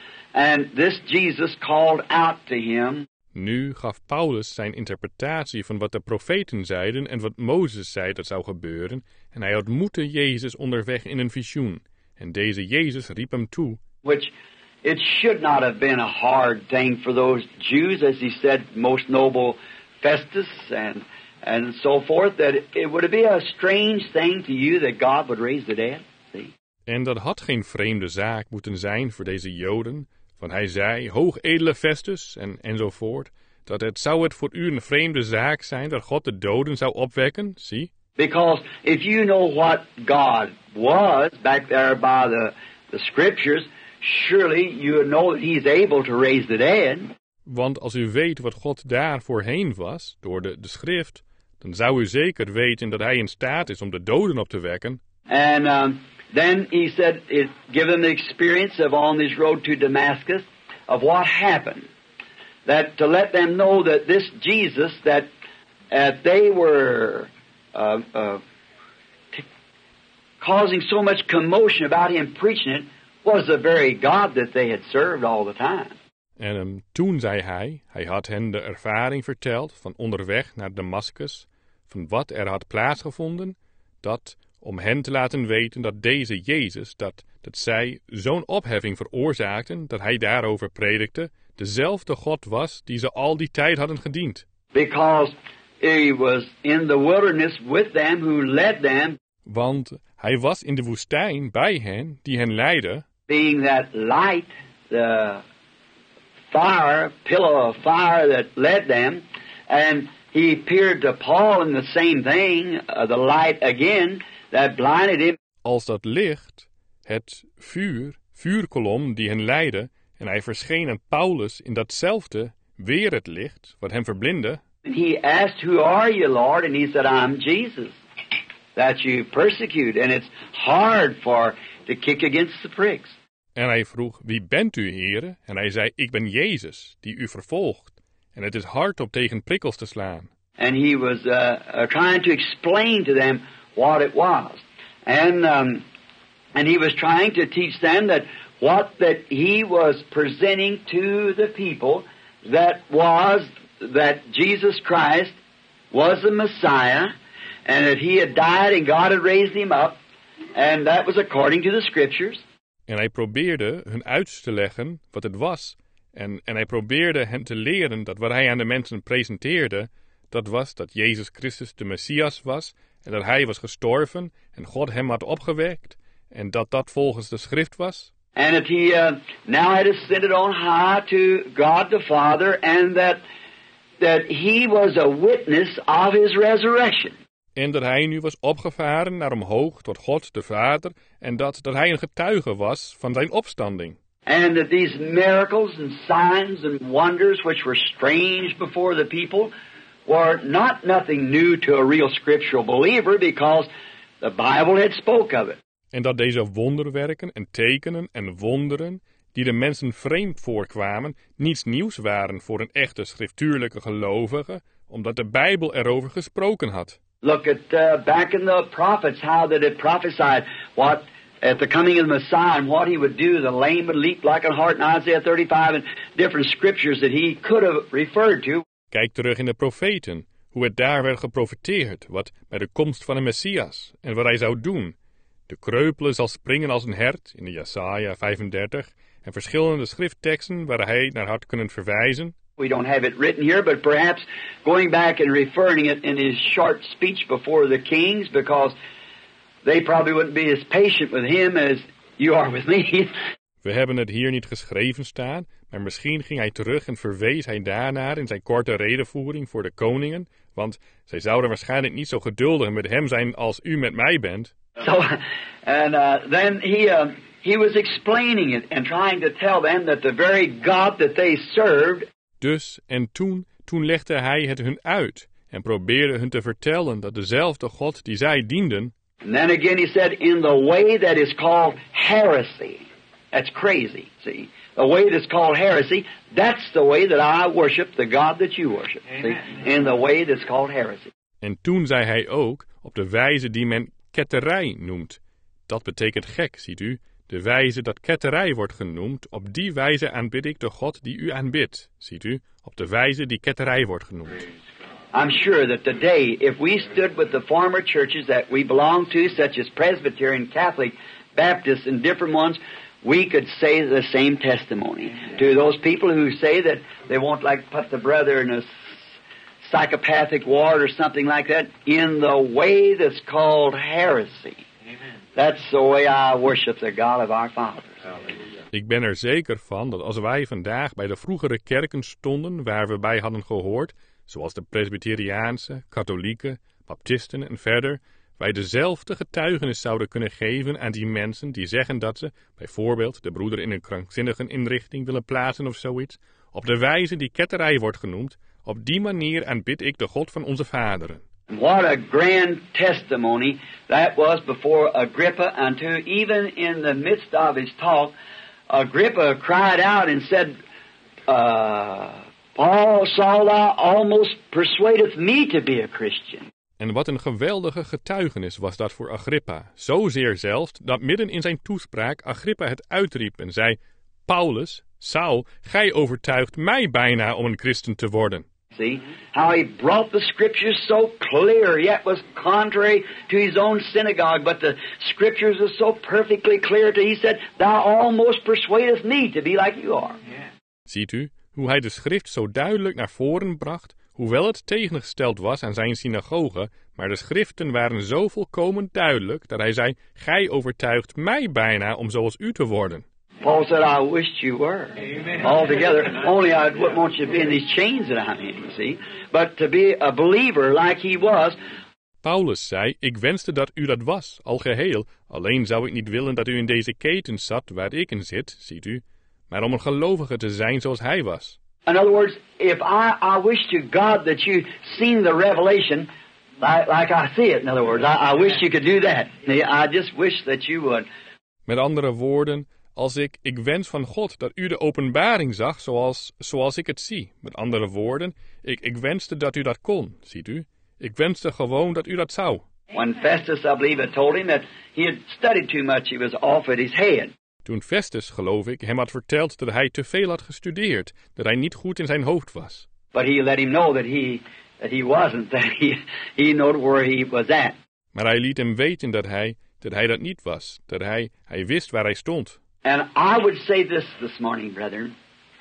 And this Jesus called out to him. Nu gaf Paulus zijn interpretatie van wat de profeten zeiden en wat Mozes zei dat zou gebeuren, en hij ontmoette Jezus onderweg in een visioen. En deze Jezus riep hem toe. Which it should not have been a hard thing for those Jews, as he said, most noble Festus and and so forth, that it would be a strange thing to you that God would raise the dead. See? En dat had geen vreemde zaak moeten zijn voor deze Joden, want hij zei, hoogedele Festus en enzovoort, dat het zou het voor u een vreemde zaak zijn dat God de doden zou opwekken, zie? Because if you know what God was back there by the, the Scriptures, surely you would know that He's able to raise the dead. Want als u weet wat God daar voorheen was, door de, de schrift, dan zou u zeker weten dat hij in staat is om de doden op te wekken. And um, then he said, it give them the experience of on this road to Damascus of what happened. That to let them know that this Jesus that uh, they were uh, uh, t- causing so much commotion about him preaching it was the very God that they had served all the time. En um, toen zei hij, hij had hen de ervaring verteld van onderweg naar Damascus, van wat er had plaatsgevonden, dat om hen te laten weten dat deze Jezus, dat, dat zij zo'n opheffing veroorzaakten, dat hij daarover predikte, dezelfde God was die ze al die tijd hadden gediend. Because he was in the wilderness with them who led them. Want hij was in de woestijn bij hen die hen leidden. Being that light, the fire, pillar of fire that led them, and he appeared to Paul in the same thing, uh, the light again, that blinded him. Als dat licht, het vuur, vuurkolom die hen leidde, en hij verscheen aan Paulus in datzelfde, weer het licht, wat hem verblindde. And he asked, who are you, Lord? And he said, I'm Jesus, that you persecute. And it's hard for to kick against the pricks. En hij vroeg, wie bent u, Heere? En hij zei, ik ben Jezus, die u vervolgt. En het is hard om tegen prikkels te slaan. And he was uh, uh, trying to explain to them what it was. And um, and he was trying to teach them that what that he was presenting to the people, that was that Jesus Christ was the Messiah, and that he had died and God had raised him up, and that was according to the Scriptures. En hij probeerde hun uit te leggen wat het was. En, en hij probeerde hen te leren dat wat hij aan de mensen presenteerde, dat was dat Jezus Christus de Messias was, en dat hij was gestorven, en God hem had opgewekt, en dat dat volgens de schrift was. And that he uh, now had ascended on high to God the Father, and that that he was a witness of his resurrection. En dat hij nu was opgevaren naar omhoog tot God de Vader, en dat, dat hij een getuige was van zijn opstanding. And that these miracles and signs and wonders which were strange before the people were not nothing new to a real scriptural believer, because the Bible had spoke of it. En dat deze wonderwerken en tekenen en wonderen, die de mensen vreemd voorkwamen, niets nieuws waren voor een echte schriftuurlijke gelovige, omdat de Bijbel erover gesproken had. Look at uh, back in the prophets, how that it prophesied what at the coming of the Messiah and what he would do. The lame would leap like a hart in Isaiah thirty-five, and different scriptures that he could have referred to. Kijk terug in de profeten, hoe het daar werd geprofeteerd, wat bij de komst van de Messias en wat hij zou doen. De kreupele zal springen als een hert, in de Jesaja vijfendertig, en verschillende schriftteksten waar hij naar had kunnen verwijzen. We don't have it written here, but perhaps going back and referring it in his short speech before the kings, because they probably wouldn't be as patient with him as you are with me. We hebben het hier niet geschreven staan, maar misschien ging hij terug en verwees hij daarnaar in zijn korte redevoering voor de koningen, want zij zouden waarschijnlijk niet zo geduldig met hem zijn als u met mij bent. So, and uh, then he uh, he was explaining it and trying to tell them that the very God that they served. Dus en toen, toen legde hij het hun uit en probeerde hun te vertellen dat dezelfde God die zij dienden. And then again he said, in the way that is called heresy. That's crazy, see. The way that's called heresy, that's the way that I worship the God that you worship. See? In the way that's called heresy. En toen zei hij ook op de wijze die men ketterij noemt. Dat betekent gek, ziet u. De wijze dat ketterij wordt genoemd, op die wijze aanbid ik de God die u aanbidt. Ziet u, op de wijze die ketterij wordt genoemd. I'm sure that today, if we stood with the former churches that we belong to, such as Presbyterian, Catholic, Baptist, and different ones, we could say the same testimony to those people who say that they won't like put the brother in a psychopathic ward or something like that, in the way that's called heresy. Amen. That's the way I worship the God of our fathers. Ik ben er zeker van dat als wij vandaag bij de vroegere kerken stonden waar we bij hadden gehoord, zoals de Presbyteriaanse, katholieke, baptisten en verder, wij dezelfde getuigenis zouden kunnen geven aan die mensen die zeggen dat ze, bijvoorbeeld de broeder in een krankzinnige inrichting willen plaatsen of zoiets, op de wijze die ketterij wordt genoemd, op die manier aanbid ik de God van onze vaderen. What a grand testimony that was before Agrippa, until even in the midst of his talk, Agrippa cried out and said, uh, Paul, Saul, thou almost persuadeth me to be a Christian. En wat een geweldige getuigenis was dat voor Agrippa. Zozeer zelfs, dat midden in zijn toespraak Agrippa het uitriep en zei, Paulus, Saul, gij overtuigt mij bijna om een christen te worden. See, how he brought the scriptures so clear, yet was contrary to his own synagogue, but the scriptures are so perfectly clear to, he said, thou almost persuadest me to be like you are. Yeah. Ziet u, hoe hij de schrift zo duidelijk naar voren bracht, hoewel het tegengesteld was aan zijn synagoge, maar de schriften waren zo volkomen duidelijk, dat hij zei, gij overtuigt mij bijna om zoals u te worden. Paul said, I wished you were. Amen. Altogether, only I wouldn't want you to be in these chains that I'm in, you see. But to be a believer like he was. Paulus zei, ik wenste dat u dat was, al geheel. Alleen zou ik niet willen dat u in deze ketens zat waar ik in zit, ziet u. Maar om een gelovige te zijn zoals hij was. In other words, if I, I wish to God that you seen the revelation like, like I see it, in other words. I, I wish you could do that. I just wish that you would. Met andere woorden, als ik, ik wens van God dat u de openbaring zag zoals, zoals ik het zie. Met andere woorden, ik, ik wenste dat u dat kon, ziet u. Ik wenste gewoon dat u dat zou. When Festus, I believe, had told him that he had studied too much, he was off at his head. Toen Festus, geloof ik, hem had verteld dat hij te veel had gestudeerd, dat hij niet goed in zijn hoofd was. But he let him know that he, that he wasn't, that he, he knew where he was at. Maar hij liet hem weten dat hij, dat hij dat niet was, dat hij, hij wist waar hij stond. And I would say this this morning, brethren.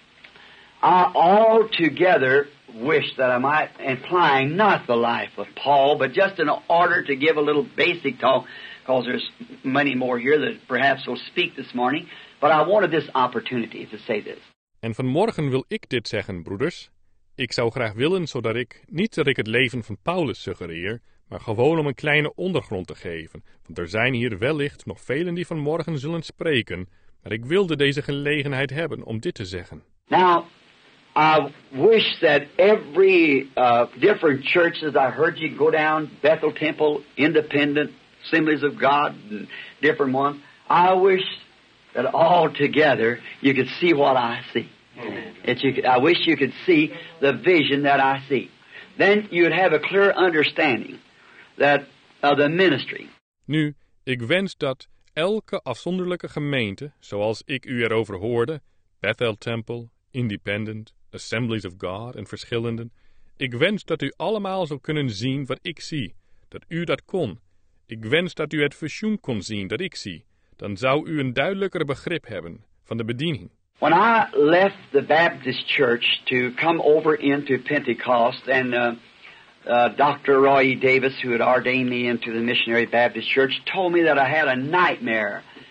I altogether wish that I might, implying not the life of Paul, but just in order to give a little basic talk, because there's many more here that perhaps will speak this morning, but I wanted this opportunity to say this. En vanmorgen wil ik dit zeggen, broeders. Ik zou graag willen, zodat ik, niet dat ik het leven van Paulus suggereer, maar gewoon om een kleine ondergrond te geven. Want er zijn hier wellicht nog velen die vanmorgen zullen spreken, maar ik wilde deze gelegenheid hebben om dit te zeggen. Now, I wish that every uh, different churches I heard you go down, Bethel Temple, Independent, Assemblies of God, and different ones, I wish that all together you could see what I see. That you could, I wish you could see the vision that I see. Then you'd have a clear understanding that of the ministry. Nu, ik wens dat elke afzonderlijke gemeente, zoals ik u erover hoorde, Bethel Temple, Independent, Assemblies of God en verschillende, ik wens dat u allemaal zou kunnen zien wat ik zie, dat u dat kon. Ik wens dat u het visioen kon zien dat ik zie. Dan zou u een duidelijker begrip hebben van de bediening. When I left the Baptist church to come over into Pentecost, and uh, uh, Doctor Roy E. Davis, who had ordained me into the Missionary Baptist Church, told me that I had a nightmare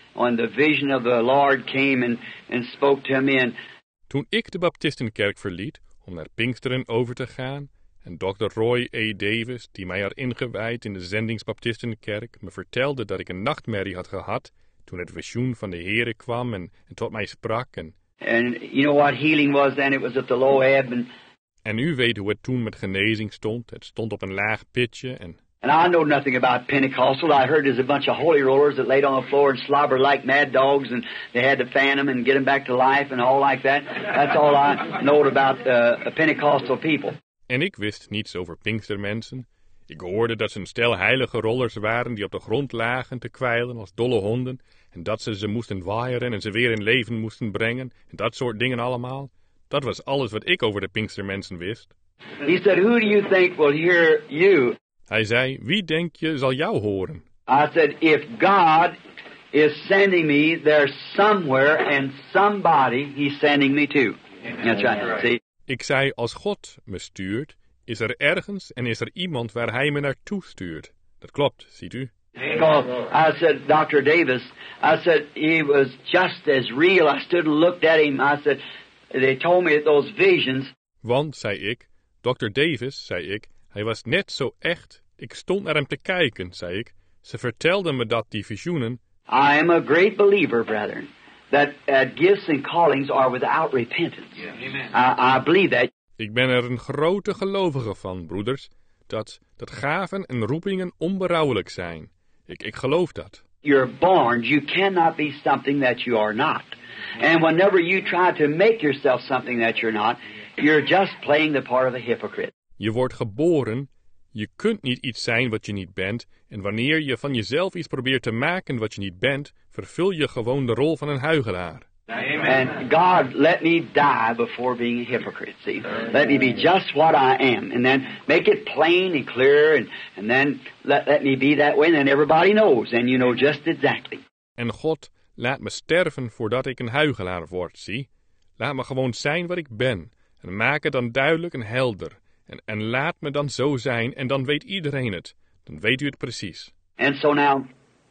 when the vision of the Lord came and, and spoke to me. And Toen ik de Baptistenkerk verliet om naar Pinksteren over te gaan en dokter Roy A. Davis, die mij had ingewijd in de Zendingsbaptistenkerk, me vertelde dat ik een nachtmerrie had gehad toen het visioen van de Heere kwam en, en tot mij sprak. En, and you know what healing was then? It was at the low ebb. And, en u weet hoe het toen met genezing stond. Het stond op een laag pitje en... and I know nothing about Pentecostal. I heard there's a bunch of holy rollers that laid on the floor and slobbered like mad dogs, and they had to fan them and get them back to life and all like that. That's all I know about uh, Pentecostal people. En ik wist niets over Pinkstermensen. Ik hoorde dat ze een stel heilige rollers waren die op de grond lagen te kwijlen als dolle honden, en dat ze ze moesten waaieren en ze weer in leven moesten brengen, en dat soort dingen allemaal. Dat was alles wat ik over de Pinkstermensen wist. He said, who do you think will hear you? Hij zei, wie denk je zal jou horen? I said, if God is sending me, there's somewhere and somebody he's sending me to. That's right. See? Ik zei, als God me stuurt, is er ergens en is er iemand waar hij me naartoe stuurt. Dat klopt, ziet u. Because I said, Doctor Davis, I said, he was just as real. I stood and looked at him. I said, they told me that those visions. Want, zei ik, dokter Davis, zei ik, hij was net zo echt. Ik stond naar hem te kijken, zei ik. Ze vertelden me dat die visioenen. I am a great believer, brethren, that uh, gifts and callings are without repentance. Yeah, amen. I, I believe that. Ik ben er een grote gelovige van, broeders, dat, dat gaven en roepingen onberouwelijk zijn. Ik, ik geloof dat. You're born, you cannot be something that you are not. And whenever you try to make yourself something that you're not, you're just playing the part of a hypocrite. Je wordt geboren, je kunt niet iets zijn wat je niet bent, en wanneer je van jezelf iets probeert te maken wat je niet bent, vervul je gewoon de rol van een huichelaar. Amen. And God, let me die before being a hypocrite, see. Let me be just what I am, and then make it plain and clear, and, and then let, let me be that way, and then everybody knows, and you know just exactly. En God, laat me sterven voordat ik een huichelaar word, zie. Laat me gewoon zijn wat ik ben, en maak het dan duidelijk en helder. En, en laat me dan zo zijn, en dan weet iedereen het. Dan weet u het precies. And so now,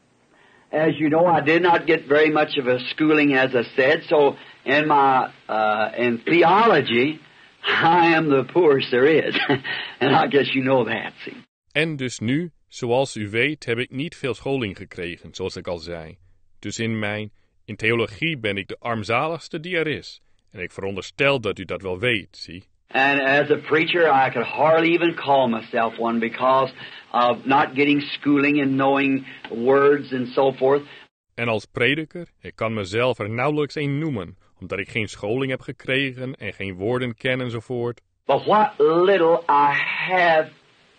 as you know, I did not get very much of a schooling, as I said. So in my uh, in theology, I am the poorest there is, and I guess you know that. See. En dus nu, zoals u weet, heb ik niet veel scholing gekregen, zoals ik al zei. Dus in mijn, in theologie ben ik de armzaligste die er is. En ik veronderstel dat u dat wel weet, zie. And as a preacher, I could hardly even call myself one because of not getting schooling and knowing words and so forth. En als prediker, ik kan mezelf er nauwelijks een noemen, omdat ik geen scholing heb gekregen en geen woorden ken enzovoort. But what little I have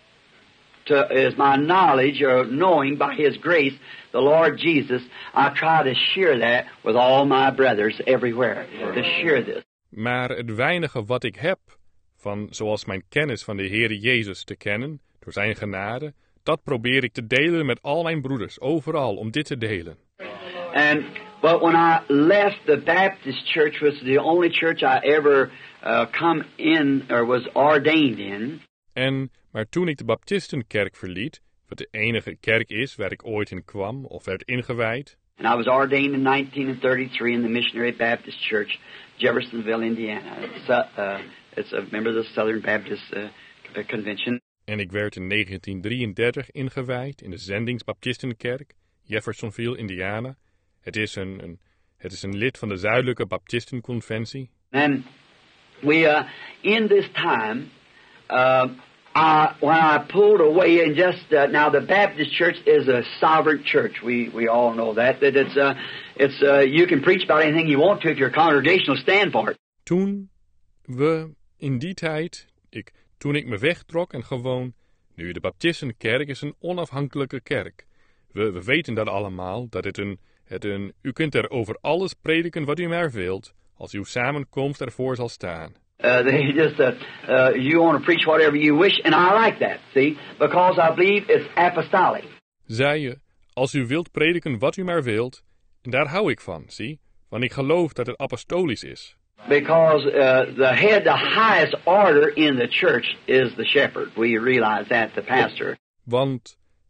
to, is my knowledge or knowing by His grace, the Lord Jesus, I try to share that with all my brothers everywhere, to share this. Maar het weinige wat ik heb, van zoals mijn kennis van de Heere Jezus te kennen, door zijn genade, dat probeer ik te delen met al mijn broeders, overal, om dit te delen. And, but when I left the Baptist church, was the only church I ever uh, come in, or was ordained in. En, maar toen ik de Baptistenkerk verliet, wat de enige kerk is waar ik ooit in kwam, of werd ingewijd. And I was ordained in nineteen thirty-three in the Missionary Baptist Church, Jeffersonville, Indiana. It's, uh, uh, it's a member of the Southern Baptist uh, Convention. En ik werd in negentien drieëndertig ingewijd in de Zendingsbaptistenkerk, Jeffersonville, Indiana. Het is een, een, het is een lid van de Zuidelijke Baptistenconventie. And we, uh, in this time, uh, I, when I pulled away and just, uh, now the Baptist Church is a sovereign church. We, we all know that. That it's, uh, it's, uh, you can preach about anything you want to if your congregation will stand for it. Toen we, in die tijd, ik, toen ik me wegtrok en gewoon, nu de Baptistenkerk is een onafhankelijke kerk. We, we weten dat allemaal, dat het een, het een, u kunt er over alles prediken wat u maar wilt, als uw samenkomst ervoor zal staan. Uh, they just, uh, uh, you want to preach whatever you wish, and I like that, see, because I believe it's apostolic. Zei je, als u wilt prediken wat u maar wilt, en daar hou ik van, zie, want ik geloof dat het apostolisch is. Because uh, the head, the highest order in the church is the shepherd. We realize that, the pastor. Want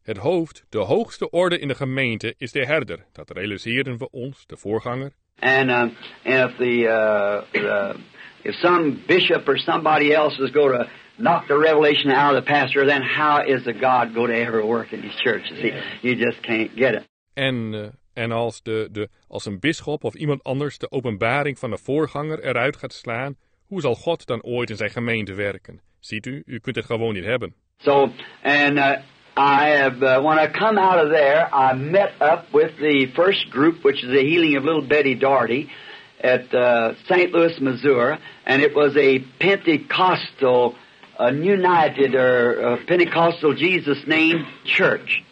Het hoofd, de hoogste orde in de gemeente, is de herder. Dat realiseerden we ons, de voorganger. And, uh, and if the, uh, the if some bishop or somebody else is going to knock the revelation out of the pastor, then how is the God going to ever work in these churches? You, you just can't get it. En, uh, en als, de, de, als een bisschop of iemand anders de openbaring van de voorganger eruit gaat slaan, hoe zal God dan ooit in zijn gemeente werken? Ziet u, u kunt het gewoon niet hebben. So, and uh, I have, uh, when I come out of there, I met up with the first group, which is the healing of little Betty Daugherty, at uh, Saint Louis, Missouri, and it was a Pentecostal, a United or uh, Pentecostal Jesus name church.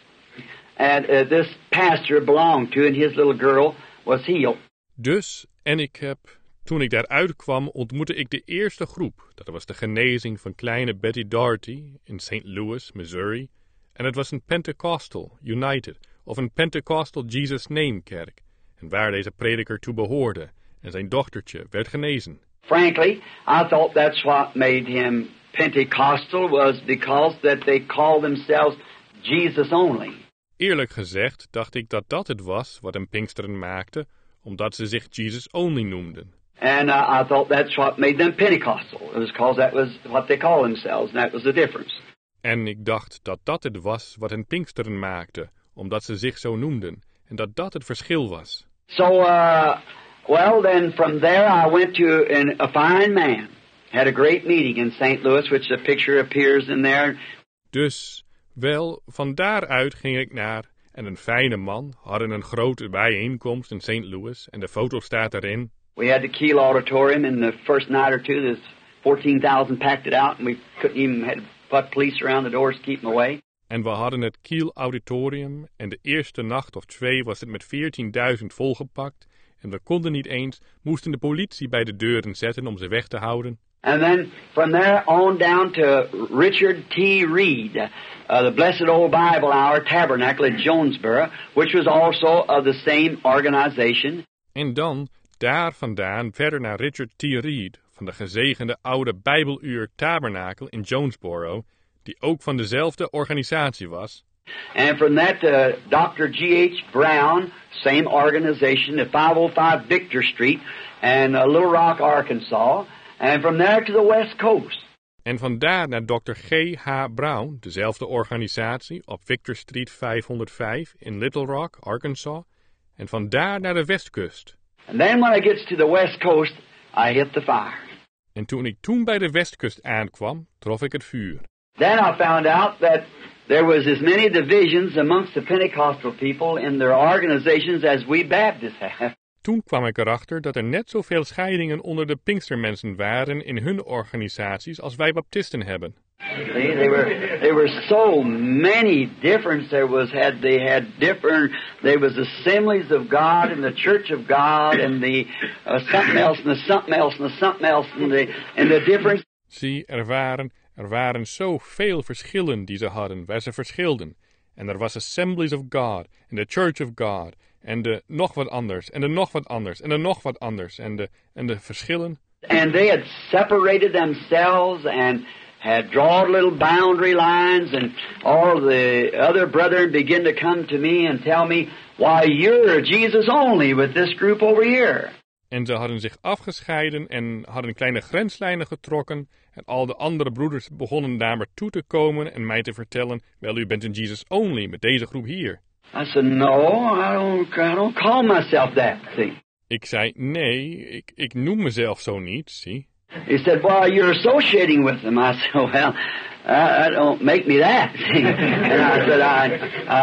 And uh, this pastor belonged to, and his little girl was healed. Dus, en ik heb, toen ik daaruit kwam, ontmoette ik de eerste groep. Dat was de genezing van kleine Betty Daugherty in Saint Louis, Missouri. En het was een Pentecostal, United, of een Pentecostal Jesus Name kerk. En waar deze prediker toe behoorde. En zijn dochtertje werd genezen. Frankly, I thought that's what made him Pentecostal, was because that they called themselves Jesus only. Eerlijk gezegd dacht ik dat dat het was wat hem Pinksteren maakte, omdat ze zich Jesus Only noemden. And uh, I thought that's what made them Pentecostal. It was because that was what they called themselves, and that was the difference. En ik dacht dat dat het was wat hen Pinksteren maakte, omdat ze zich zo noemden, en dat dat het verschil was. So, uh, well, then from there I went to an, a fine man. Had a great meeting in Saint Louis, which the picture appears in there. Dus, wel, van daaruit ging ik naar, en een fijne man hadden een grote bijeenkomst in Saint Louis, en de foto staat erin. We had the Kiel Auditorium, and the first night or two, there's fourteen thousand packed it out, and we couldn't even had to put police around the doors to keep them away. En we hadden het Kiel Auditorium, en de eerste nacht of twee was het met veertienduizend volgepakt, en we konden niet eens, moesten de politie bij de deuren zetten om ze weg te houden. And then from there on down to Richard T. Reed, uh, the Blessed Old Bible Hour Tabernacle at Jonesboro, which was also of the same organization. En dan daar vandaan verder naar Richard T. Reed van de gezegende oude Bijbeluur Tabernakel in Jonesboro, die ook van dezelfde organisatie was. And from that to Doctor G H Brown, same organization, at five oh five Victor Street in uh, Little Rock, Arkansas. And from there to the West Coast. En vandaar naar dokter G H Brown, dezelfde organisatie, op Victor Street vijfhonderdvijf in Little Rock, Arkansas. En vandaar naar de Westkust. And then when I gets to the West Coast, I hit the fire. En toen ik toen bij de Westkust aankwam, trof ik het vuur. Then I found out that there was as many divisions amongst the Pentecostal people in their organizations as we Baptists have. Toen kwam ik erachter dat er net zoveel scheidingen onder de Pinkstermensen waren in hun organisaties als wij Baptisten hebben. See, they were there were so many different. There was had they had different. There was assemblies of God and the Church of God and the uh, something else and the something else and the something else and the and the difference. Zie, er waren er waren zoveel verschillen die ze hadden, waar ze verschilden. En er was Assemblies of God en the Church of God. En de nog wat anders, en de nog wat anders, en de nog wat anders, en de, en de verschillen. And they had separated themselves and had drawn little boundary lines, and all the other brethren began to come to me and tell me, why, you're Jesus only with this group over here. En ze hadden zich afgescheiden en hadden kleine grenslijnen getrokken. En al de andere broeders begonnen naar me toe te komen en mij te vertellen, wel, u bent een Jesus only met deze groep hier. I said, no, I don't, I don't call myself that, see. Ik zei, nee, ik, ik noem mezelf zo niet, zie. He said, well, you're associating with them. I said, well, uh, that don't make me that, see. And I said, I,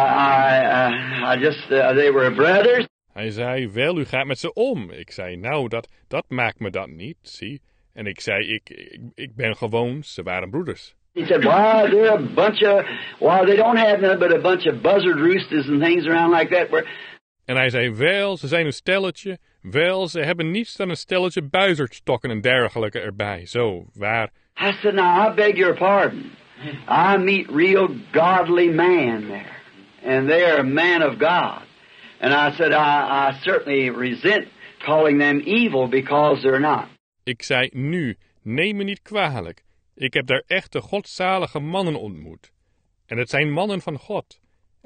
I, I, I just, uh, they were brothers. Hij zei, wel, u gaat met ze om. Ik zei, nou, dat, dat maakt me dat niet, zie. En ik zei, ik, ik, ik ben gewoon, ze waren broeders. He said, well, they're a bunch of, well, they don't have nothing but a bunch of buzzard roosters and things around like that. Where... En hij zei, wel, ze zijn een stelletje. Wel, ze hebben niets dan een stelletje buizerdstokken en dergelijke erbij. Zo, waar... I said, now, I beg your pardon. I meet real godly man there. And they're a man of God. And I said, I, I certainly resent calling them evil because they're not. Ik zei, nu, neem me niet kwalijk. Ik heb daar echte godzalige mannen ontmoet. En het zijn mannen van God.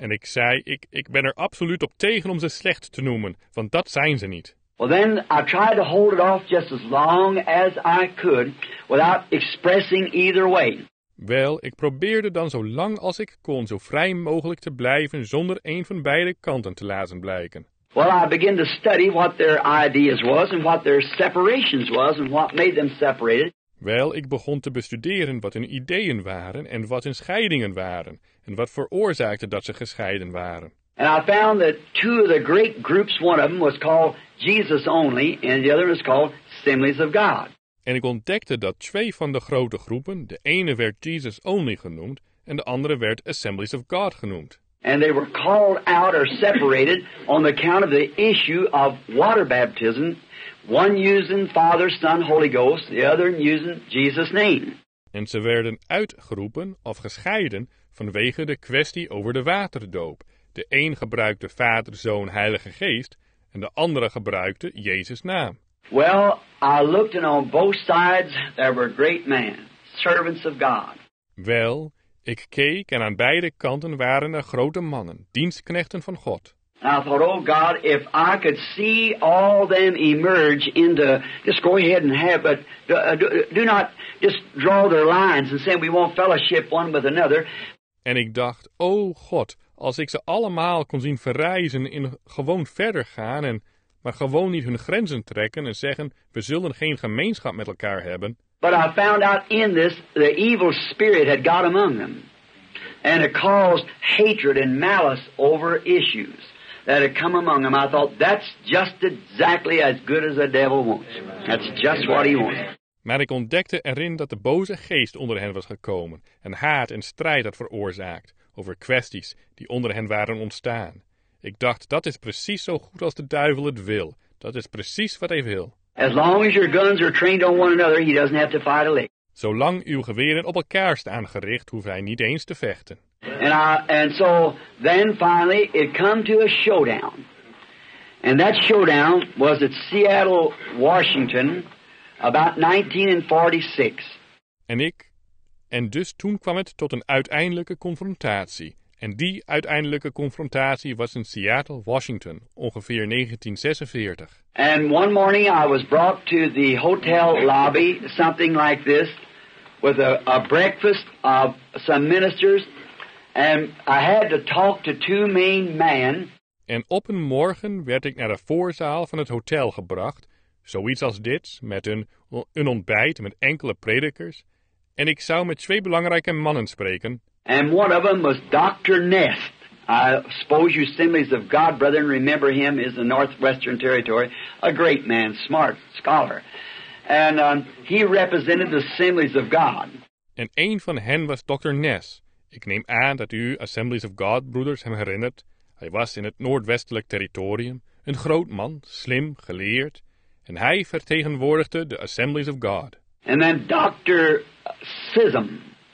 En ik zei, ik, ik ben er absoluut op tegen om ze slecht te noemen, want dat zijn ze niet. Well, then I tried to hold it off just as long as I could without expressing either way. Wel, ik probeerde dan zo lang als ik kon zo vrij mogelijk te blijven zonder een van beide kanten te laten blijken. Well, I began to study what their ideas was and what their separations was and what made them separated. Wel, ik begon te bestuderen wat hun ideeën waren en wat hun scheidingen waren en wat veroorzaakte dat ze gescheiden waren. And I found that two of the great groups, one of them was called Jesus Only and the other was called Assemblies of God. En ik ontdekte dat twee van de grote groepen, de ene werd Jesus Only genoemd en de andere werd Assemblies of God genoemd. And they were called out or separated on the account of the issue of water baptism, one using Father, Son, Holy Ghost, the other using Jesus' name. En ze werden uitgeroepen of gescheiden vanwege de kwestie over de waterdoop. De een gebruikte Vader, Zoon, Heilige Geest en de andere gebruikte Jezus' naam. Well, I looked and on both sides there were great men, servants of God. Wel, ik keek en aan beide kanten waren er grote mannen, dienstknechten van God. And I thought, oh God, if I could see all them emerge into, just go ahead and have, but do, do, do not just draw their lines and say we want fellowship one with another. En ik dacht, oh God, als ik ze allemaal kon zien verrijzen in gewoon verder gaan en maar gewoon niet hun grenzen trekken en zeggen, we zullen geen gemeenschap met elkaar hebben. But I found out in this, the evil spirit had got among them. And it caused hatred and malice over issues that had come among them. I thought, that's just exactly as good as the devil wants. That's just what he wants. Maar ik ontdekte erin dat de boze geest onder hen was gekomen en haat en strijd had veroorzaakt over kwesties die onder hen waren ontstaan. Ik dacht, dat is precies zo goed als de duivel het wil. Dat is precies wat hij wil. As long as your guns are trained on one another, he doesn't have to fight a lick. Zolang uw geweren op elkaar staan gericht, hoeft hij niet eens te vechten. And I, and so then finally it come to a showdown. And that showdown was at Seattle, Washington, about nineteen forty-six. En ik, en dus toen kwam het tot een uiteindelijke confrontatie. En die uiteindelijke confrontatie was in Seattle, Washington, ongeveer negentien zesenveertig. And one morning I was brought to the hotel lobby, something like this, with a, a breakfast of some ministers, and I had to talk to two main men. En op een morgen werd ik naar de voorzaal van het hotel gebracht, zoiets als dit, met een, een ontbijt met enkele predikers, en ik zou met twee belangrijke mannen spreken. And one of them was Doctor Ness. I suppose you Assemblies of God, brethren, remember him is the Northwestern Territory, a great man, smart, scholar. And um, he represented the Assemblies of God. En een van hen was dokter Ness. Ik neem aan dat u Assemblies of God, broeders, hem herinnert. Hij was in het Noordwestelijk Territorium, een groot man, slim, geleerd. En hij vertegenwoordigde de Assemblies of God. And then Doctor Sism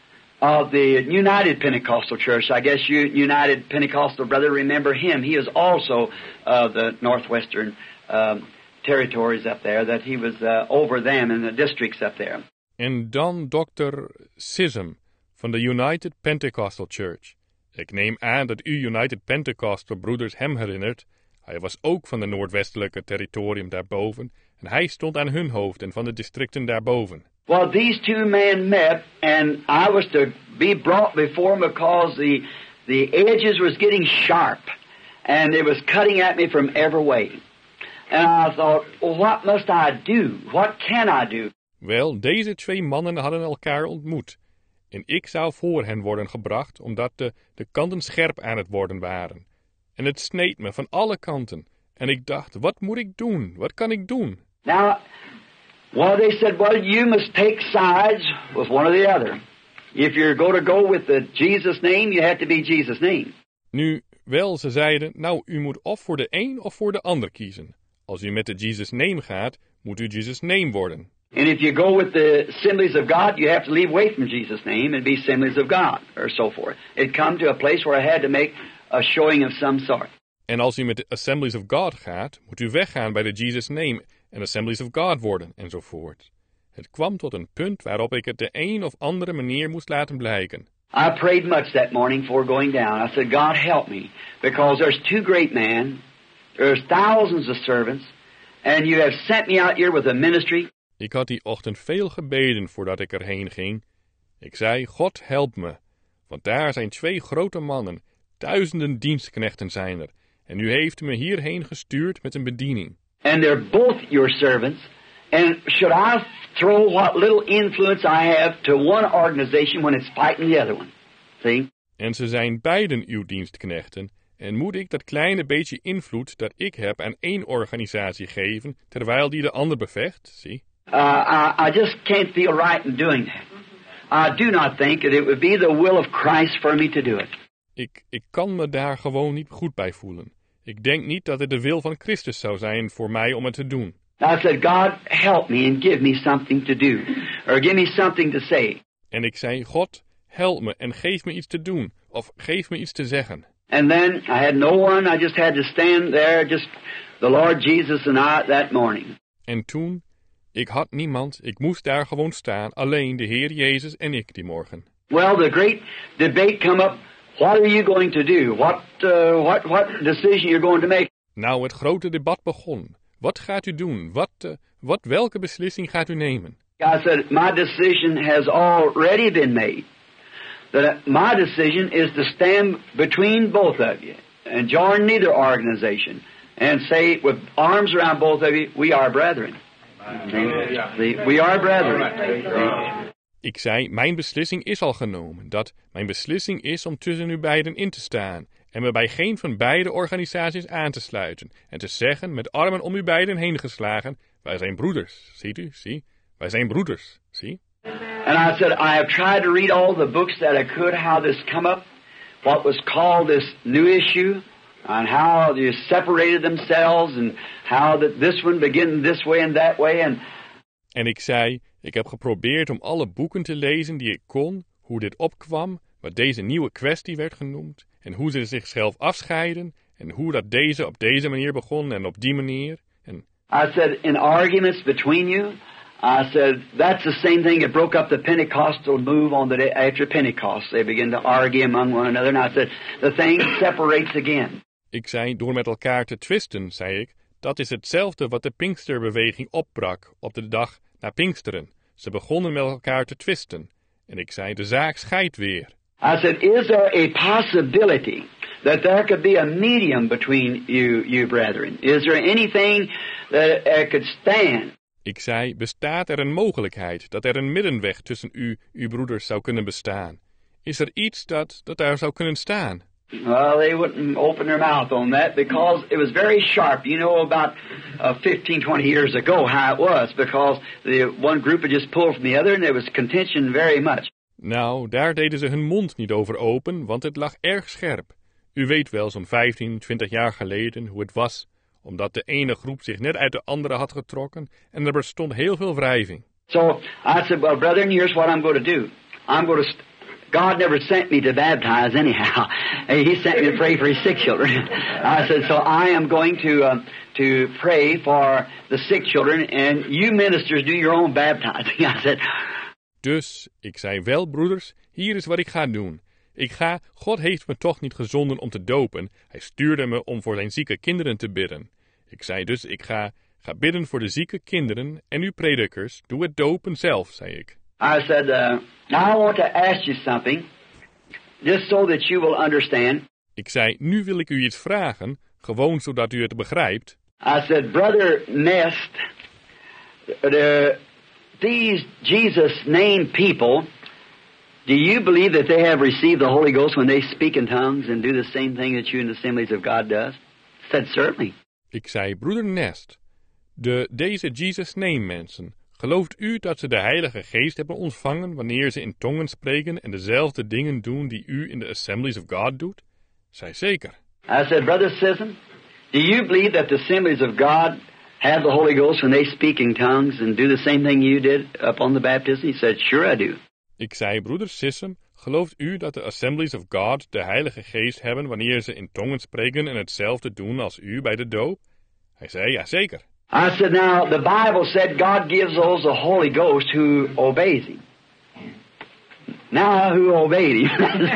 of the United Pentecostal Church. I guess you United Pentecostal brother remember him. He is also of the Northwestern um, territories up there, that he was uh, over them in the districts up there. En dan dokter Sism van de United Pentecostal Church. Ik neem aan dat u United Pentecostal broeders hem herinnert. Hij was ook van de Noordwestelijke Territorium daarboven en hij stond aan hun hoofd en van de districten daarboven. Well, these two men met, and I was to be brought before them because the the edges was getting sharp, and it was cutting at me from every way. And I thought, well, what must I do? What can I do? Wel, deze twee mannen hadden elkaar ontmoet. En ik zou voor hen worden gebracht, omdat de, de kanten scherp aan het worden waren. En het sneed me van alle kanten. En ik dacht, wat moet ik doen? Wat kan ik doen? Now, well, they said, well, you must take sides with one or the other. If you're going to go with the Jesus name, you have to be Jesus' name. Nu, wel, ze zeiden, nou, u moet of voor de een of voor de ander kiezen. Als u met de Jesus name gaat, moet u Jesus name worden. And if you go with the Assemblies of God, you have to leave away from Jesus' name and be Assemblies of God, or so forth. It come to a place where I had to make a showing of some sort. En als u met de Assemblies of God gaat, moet u weggaan bij de Jesus name en Assemblies of God worden, enzovoort. Het kwam tot een punt waarop ik het de een of andere manier moest laten blijken. I prayed much that morning before going down. I said, God help me, because there's two great men, there's thousands of servants, and you have sent me out here with a ministry. Ik had die ochtend veel gebeden voordat ik erheen ging. Ik zei, God help me, want daar zijn twee grote mannen, duizenden dienstknechten zijn er, en u heeft me hierheen gestuurd met een bediening. And they're both your servants, and should I throw what little influence I have to one organization when it's fighting the other one? See? En ze zijn beiden uw dienstknechten, en moet ik dat kleine beetje invloed dat ik heb aan één organisatie geven, terwijl die de ander bevecht? Zie? Uh, I, I just can't feel right in doing that. I do not think that it would be the will of Christ for me to do it. Ik, ik kan me daar gewoon niet goed bij voelen. Ik denk niet dat het de wil van Christus zou zijn voor mij om het te doen. I said, God, help me and give me something to do, or give me something to say. En ik zei, God, help me en geef me iets te doen, of geef me iets te zeggen. And then I had no one, I just had to stand there, just the Lord Jesus and I that morning. En toen, ik had niemand, ik moest daar gewoon staan, alleen de Heer Jezus en ik die morgen. Well, the great debate come up, what are you going to do? What, uh, what, what decision you're going to make? Nou, het grote debat begon. Wat gaat u doen? Wat, uh, wat, welke beslissing gaat u nemen? I said, my decision has already been made. That my decision is to stand between both of you and join neither organization and say with arms around both of you, we are brethren. See, we are brethren. Ik zei, mijn beslissing is al genomen. Dat mijn beslissing is om tussen u beiden in te staan en me bij geen van beide organisaties aan te sluiten en te zeggen, met armen om u beiden heen geslagen, wij zijn broeders. Ziet u, zie, wij zijn broeders, zie. And I said, I have tried to read all the books that I could, how this come up, what was called this new issue, and how they separated themselves, and how that this one began this way and that way. And En ik zei, ik heb geprobeerd om alle boeken te lezen die ik kon, hoe dit opkwam, wat deze nieuwe kwestie werd genoemd, en hoe ze zichzelf afscheiden, en hoe dat deze op deze manier begon en op die manier. En I said, in arguments between you, I said, that's the same thing that broke up the Pentecostal move on the day after Pentecost. They began to argue among one another, and I said, the thing separates again. Ik zei, door met elkaar te twisten, zei ik, dat is hetzelfde wat de Pinksterbeweging opbrak op de dag na Pinksteren. Ze begonnen met elkaar te twisten. En ik zei, de zaak scheidt weer. I said, is there a possibility that there could be a medium between you, you brethren? Is there anything that uh, could stand? Ik zei, bestaat er een mogelijkheid dat er een middenweg tussen u, uw broeders, zou kunnen bestaan? Is er iets dat, dat daar zou kunnen staan? Well, they wouldn't open their mouth on that because it was very sharp. You know about uh, fifteen, twenty years ago how it was, because the one group had just pulled from the other and there was contention very much. Nou, daar deden ze hun mond niet over open, want het lag erg scherp. U weet wel, zo'n vijftien, twintig jaar geleden, hoe het was, omdat de ene groep zich net uit de andere had getrokken en er bestond heel veel wrijving. So I said, well, brethren, here's what I'm going to do. I'm going to... St- God never sent me to baptize anyhow. He sent me to pray for his sick children. I said, so I am going to uh, to pray for the sick children, and you ministers do your own baptizing. I said... Dus, ik zei wel, broeders, hier is wat ik ga doen. Ik ga, God heeft me toch niet gezonden om te dopen. Hij stuurde me om voor zijn zieke kinderen te bidden. Ik zei dus, ik ga, ga bidden voor de zieke kinderen en u predikers, doe het dopen zelf, zei ik. I said, uh, now I want to ask you something, just so that you will understand. Ik zei, nu wil ik u iets vragen, gewoon zodat u het begrijpt. I said, Brother Nest, the, these Jesus-named people, do you believe that they have received the Holy Ghost when they speak in tongues and do the same thing that you in the Assemblies of God does? I said, certainly. Ik zei, broeder Nest, de, deze Jesus-name mensen, gelooft u dat ze de Heilige Geest hebben ontvangen wanneer ze in tongen spreken en dezelfde dingen doen die u in de Assemblies of God doet? Zij zeker. I said, Brother Sisson, do you believe that the Assemblies of God have the Holy Ghost when they speak in tongues and do the same thing you did upon the baptism? He said, sure I do. Ik zei, broeder Sissem, gelooft u dat de Assemblies of God de Heilige Geest hebben wanneer ze in tongen spreken en hetzelfde doen als u bij de doop? Hij zei, ja zeker. I said, now, the Bible said God gives those the Holy Ghost who obeys Him. Now who obeyed him?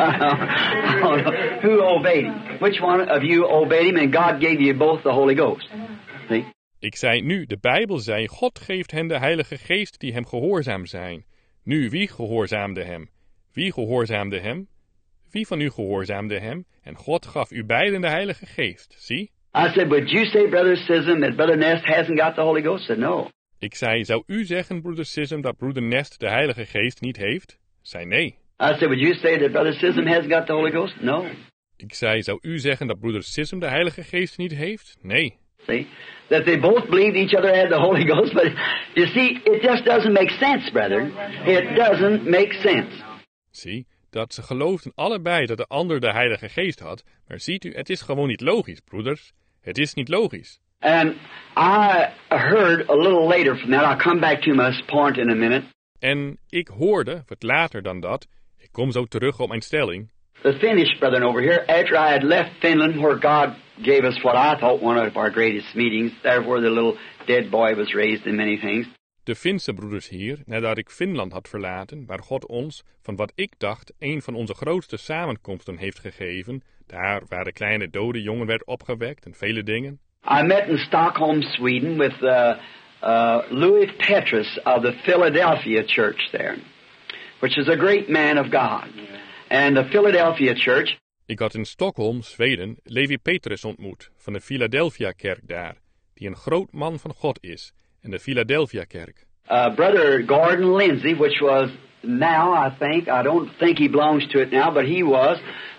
Who obeyed him? Which one of you obeyed him and God gave you both the Holy Ghost? See? Ik zei nu, de Bijbel zei, God geeft hen de Heilige Geest die hem gehoorzaam zijn. Nu, wie gehoorzaamde hem? Wie gehoorzaamde hem? Wie van u gehoorzaamde hem? En God gaf u beiden de Heilige Geest. Zie? I said, would you say, Brother Sism, that Brother Nest hasn't got the Holy Ghost? I said, no. Ik zei, zou u zeggen, broeder Sism, dat broeder Nest de Heilige Geest niet heeft? Zei nee. I said, would you say that Brother Sism hasn't got the Holy Ghost? No. Ik zei, zou u zeggen dat broeder Sism de Heilige Geest niet heeft? Nee. See? That they both believed each other had the Holy Ghost, but you see, it just doesn't make sense, brother. It doesn't make sense. Zie, dat ze geloofden allebei dat de ander de Heilige Geest had, maar ziet u, het is gewoon niet logisch, broeders. Het is niet logisch. And I heard a little later from that, I'll come back to my point in a minute. En ik hoorde, wat later dan dat, ik kom zo terug op mijn stelling. The Finnish brethren over here, after I had left Finland, where God gave us what I thought one of our greatest meetings, there where the little dead boy was raised in many things. De Finse broeders hier, nadat ik Finland had verlaten, waar God ons, van wat ik dacht, een van onze grootste samenkomsten heeft gegeven, daar waar de kleine dode jongen werd opgewekt en vele dingen. I met in Stockholm, Sweden, with uh, uh, Louis Petrus of the Philadelphia church there, which is a great man of God. And the Philadelphia church. Ik had in Stockholm, Zweden, Levi Petrus ontmoet, van de Philadelphia-kerk daar, die een groot man van God is, en de Philadelphia-kerk. Uh, Brother Gordon Lindsay, which was now, I think, I don't think he belongs to it now, but he was,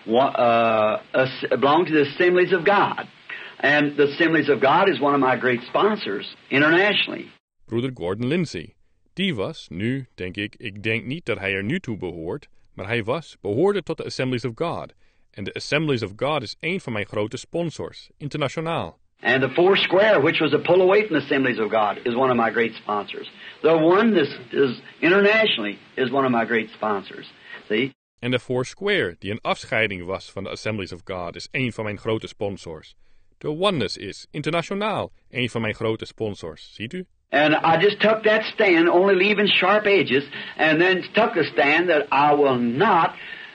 uh, belonged to the Assemblies of God. And the Assemblies of God is one of my great sponsors, internationally. Broeder Gordon Lindsay. Die was, nu, denk ik, ik denk niet dat hij er nu toe behoort, maar hij was, behoorde tot de Assemblies of God. En de Assemblies of God is een van mijn grote sponsors, internationaal. And the Four Square, which was a pull away from the Assemblies of God, is one of my great sponsors. The one that is internationally is one of my great sponsors. See? En de Four Square, die een afscheiding was van de Assemblies of God, is een van mijn grote sponsors. De Oneness is, internationaal, een van mijn grote sponsors. Ziet u? And I just took that stand, only leaving sharp edges, and then took a stand that I will not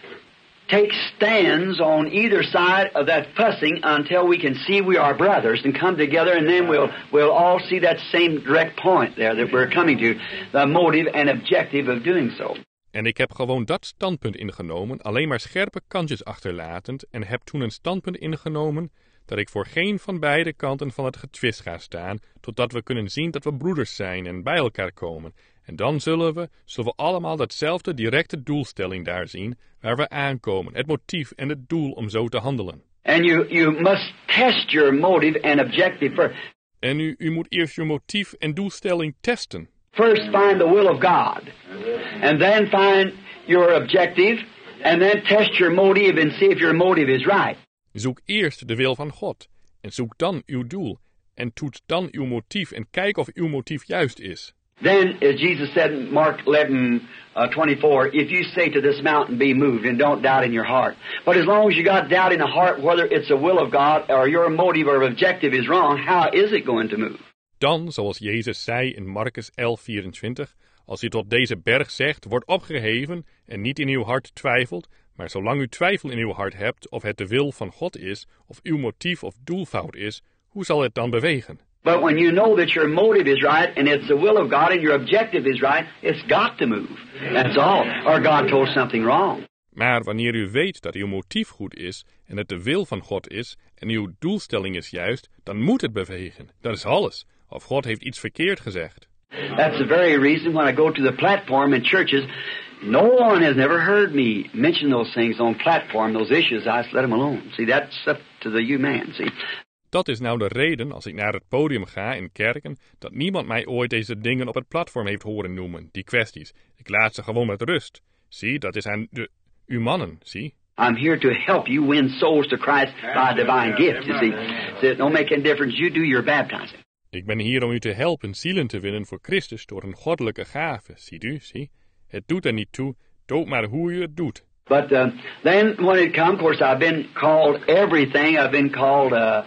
take stands on either side of that fussing until we can see we are brothers and come together, and then we'll we'll all see that same direct point there that we're coming to, the motive and objective of doing so. En ik heb gewoon dat standpunt ingenomen, alleen maar scherpe kantjes achterlatend, en heb toen een standpunt ingenomen dat ik voor geen van beide kanten van het getwist ga staan, totdat we kunnen zien dat we broeders zijn en bij elkaar komen. En dan zullen we, zullen we allemaal datzelfde directe doelstelling daar zien, waar we aankomen, het motief en het doel om zo te handelen. And you, you must test your motive and objective first. En u, u moet eerst uw motief en doelstelling testen. First find the will of God, and then find your objective, and then test your motive and see if your motive is right. Zoek eerst de wil van God, en zoek dan uw doel, en toets dan uw motief en kijk of uw motief juist is. Then, as Jesus said in Mark eleven twenty-four, if you say to this mountain, be moved, and don't doubt in your heart. But as long as you got doubt in the heart, whether it's the will of God or your motive or objective is wrong, how is it going to move? Dan, zoals Jezus zei in Marcus elf vierentwintig, als u tot deze berg zegt, wordt opgeheven en niet in uw hart twijfelt, maar zolang u twijfel in uw hart hebt of het de wil van God is, of uw motief of doel fout is, hoe zal het dan bewegen? But when you know that your motive is right and it's the will of God and your objective is right, it's got to move. That's all. Or God told something wrong. Maar wanneer u weet dat uw motief goed is en het de wil van God is en uw doelstelling is juist, dan moet het bewegen. Dat is alles. Of God heeft iets verkeerd gezegd. That's the very reason when I go to the platform in churches, no one has never heard me mention those things on platform, those issues. I just let them alone. See, that's up to the you man, see. Dat is nou de reden, als ik naar het podium ga in kerken, dat niemand mij ooit deze dingen op het platform heeft horen noemen, die kwesties. Ik laat ze gewoon met rust. Zie, dat is aan de, uw mannen, zie. I'm here to help you win souls to Christ by divine gift, you see. So it don't make any difference. You do your baptizing. Ik ben hier om u te helpen zielen te winnen voor Christus door een goddelijke gave, ziet u, zie. Het doet er niet toe, dood maar hoe u het doet. But uh, then when it comes, of course, I've been called everything. I've been called, uh,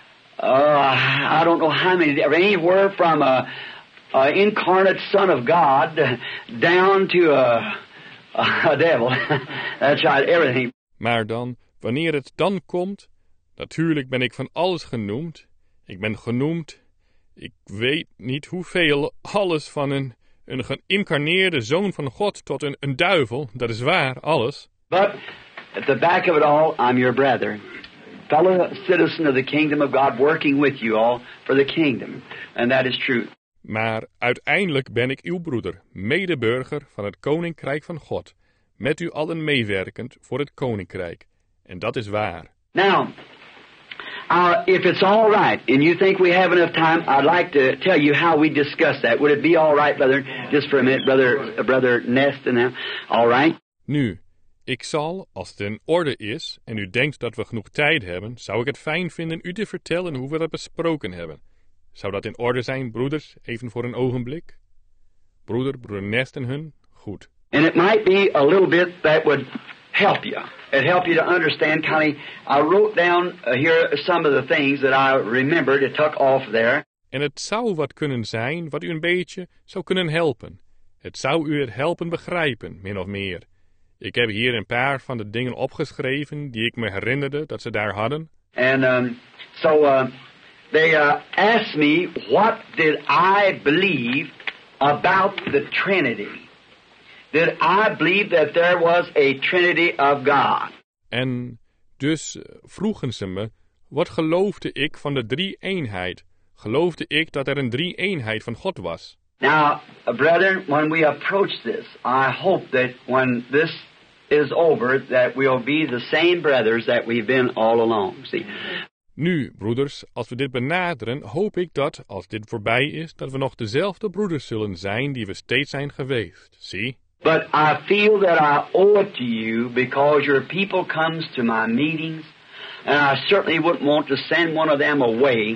uh, I don't know how many, anywhere from a, a incarnate Son of God down to a, A devil. That's right, everything. Maar dan, wanneer het dan komt, natuurlijk ben ik van alles genoemd. Ik ben genoemd, ik weet niet hoeveel, alles van een, een geïncarneerde zoon van God tot een, een duivel. Dat is waar, alles. But at the back of it all, I'm your brother. Fellow citizen of the kingdom of God, working with you all for the kingdom. And that is true. Maar uiteindelijk ben ik uw broeder, medeburger van het koninkrijk van God, met u allen meewerkend voor het koninkrijk. En dat is waar. Now, uh, if it's all right, and you think we have enough time, I'd like to tell you how we discuss that. Would it be all right, brother? Just for a minute, brother, uh, brother Nest, and now, all right? Nu, ik zal, als het in orde is, en u denkt dat we genoeg tijd hebben, zou ik het fijn vinden u te vertellen hoe we dat besproken hebben. Zou dat in orde zijn, broeders, even voor een ogenblik? Broeder, broeder Nest en hun? Goed. And it might be a little bit that would help you. It help you to understand, kind of, I wrote down uh, here some of the things that I remembered, it took off there. En het zou wat kunnen zijn wat u een beetje zou kunnen helpen. Het zou u het helpen begrijpen, min of meer. Ik heb hier een paar van de dingen opgeschreven die ik me herinnerde dat ze daar hadden. And um, so uh, they uh, asked me, what did I believe about the Trinity? Did I believe that there was a Trinity of God? En dus vroegen ze me, wat geloofde ik van de drie-eenheid? Geloofde ik dat er een drie-eenheid van God was? Now, uh, brethren, when we approach this, I hope that when this is over, that we'll be the same brothers that we've been all along. See? Nu, broeders, als we dit benaderen, hoop ik dat, als dit voorbij is, dat we nog dezelfde broeders zullen zijn die we steeds zijn geweest. Zie? But I feel that I owe it to you because your people comes to my meetings, and I certainly wouldn't want to send one of them away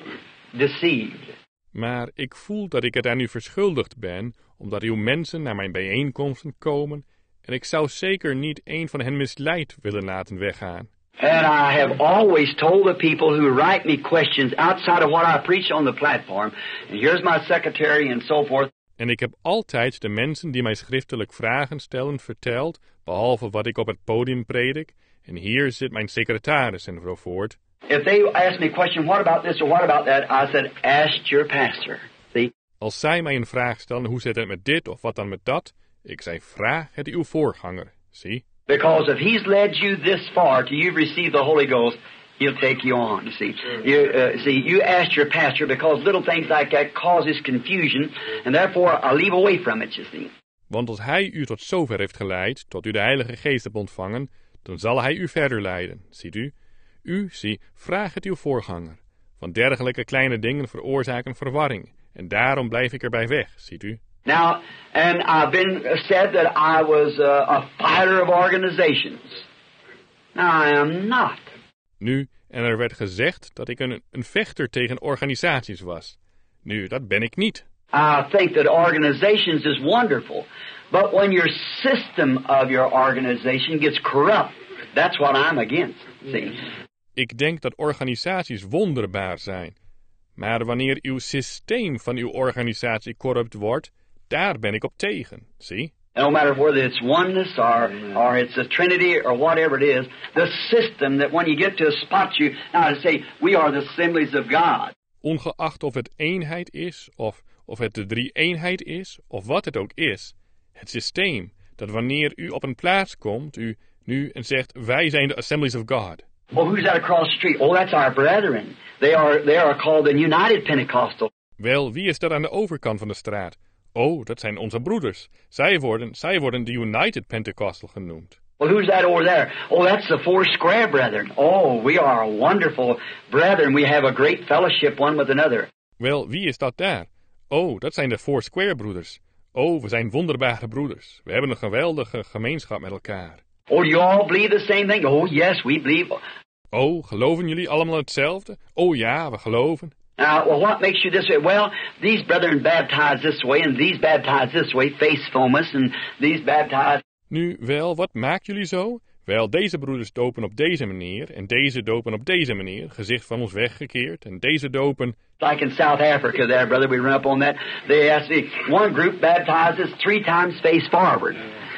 deceived. Maar ik voel dat ik het aan u verschuldigd ben, omdat uw mensen naar mijn bijeenkomsten komen, en ik zou zeker niet een van hen misleid willen laten weggaan. And I have always told the people who write me questions outside of what I preach on the platform, and here's my secretary and so forth. En ik heb altijd de mensen die mij schriftelijk vragen stellen verteld, behalve wat ik op het podium predik, en hier zit mijn secretaris en zo voort. If they ask me a question, what about this or what about that, I said, ask your pastor. See? Als zij mij een vraag stellen, hoe zit het met dit of wat dan met dat, ik zei, vraag het uw voorganger. Zie? Because if he's led you this far till you've received the Holy Ghost, he'll take you on, you see. You, uh, see, you ask your pastor because little things like that causes confusion, and therefore I leave away from it, you see. Want als hij u tot zover heeft geleid, tot u de Heilige Geest hebt ontvangen, dan zal hij u verder leiden, ziet u. U, zie, vraag het uw voorganger. Want dergelijke kleine dingen veroorzaken verwarring, en daarom blijf ik erbij weg, ziet u. Now, and I've been said that I was uh, a fighter of organizations. Now, I am not. Nu, en er werd gezegd dat ik een, een vechter tegen organisaties was. Nu, dat ben ik niet. I think that organizations is wonderful, but when your system of your organization gets corrupt, that's what I'm against. See? Ik denk dat organisaties wonderbaar zijn. Maar wanneer uw systeem van uw organisatie corrupt wordt, daar ben ik op tegen, zie? No matter whether it's oneness or, or it's a trinity or whatever it is, the system that when you get to a spot you, now to say, we are the assemblies of God. Ongeacht of het eenheid is, of, of het de drie-eenheid is, of wat het ook is, het systeem, dat wanneer u op een plaats komt, u nu en zegt, wij zijn de assemblies of God. Well, who's that across the street? Oh, that's our brethren. They are, they are called the United Pentecostal. Wel, wie is dat aan de overkant van de straat? Oh, dat zijn onze broeders. Zij worden, zij worden de United Pentecostal genoemd. Well, who's that over there? Oh, that's the Four Square Brethren. Oh, we are wonderful brethren. We have a great fellowship one with another. Wel, wie is dat daar? Oh, dat zijn de Four Square broeders. Oh, we zijn wonderbare broeders. We hebben een geweldige gemeenschap met elkaar. Oh, do you all believe the same thing? Oh, yes, we believe. Oh, geloven jullie allemaal hetzelfde? Oh ja, we geloven. Now, well, what makes you this way? Well, these brethren baptized this way, and these baptized this way, face fomus, and these baptized... Nu, wel, wat maakt jullie zo? Wel, deze broeders dopen op deze manier, en deze dopen op deze manier, gezicht van ons weggekeerd, en deze dopen... Like in South Africa there, brother, we run up on that. They asked me, one group baptizes three times face forward.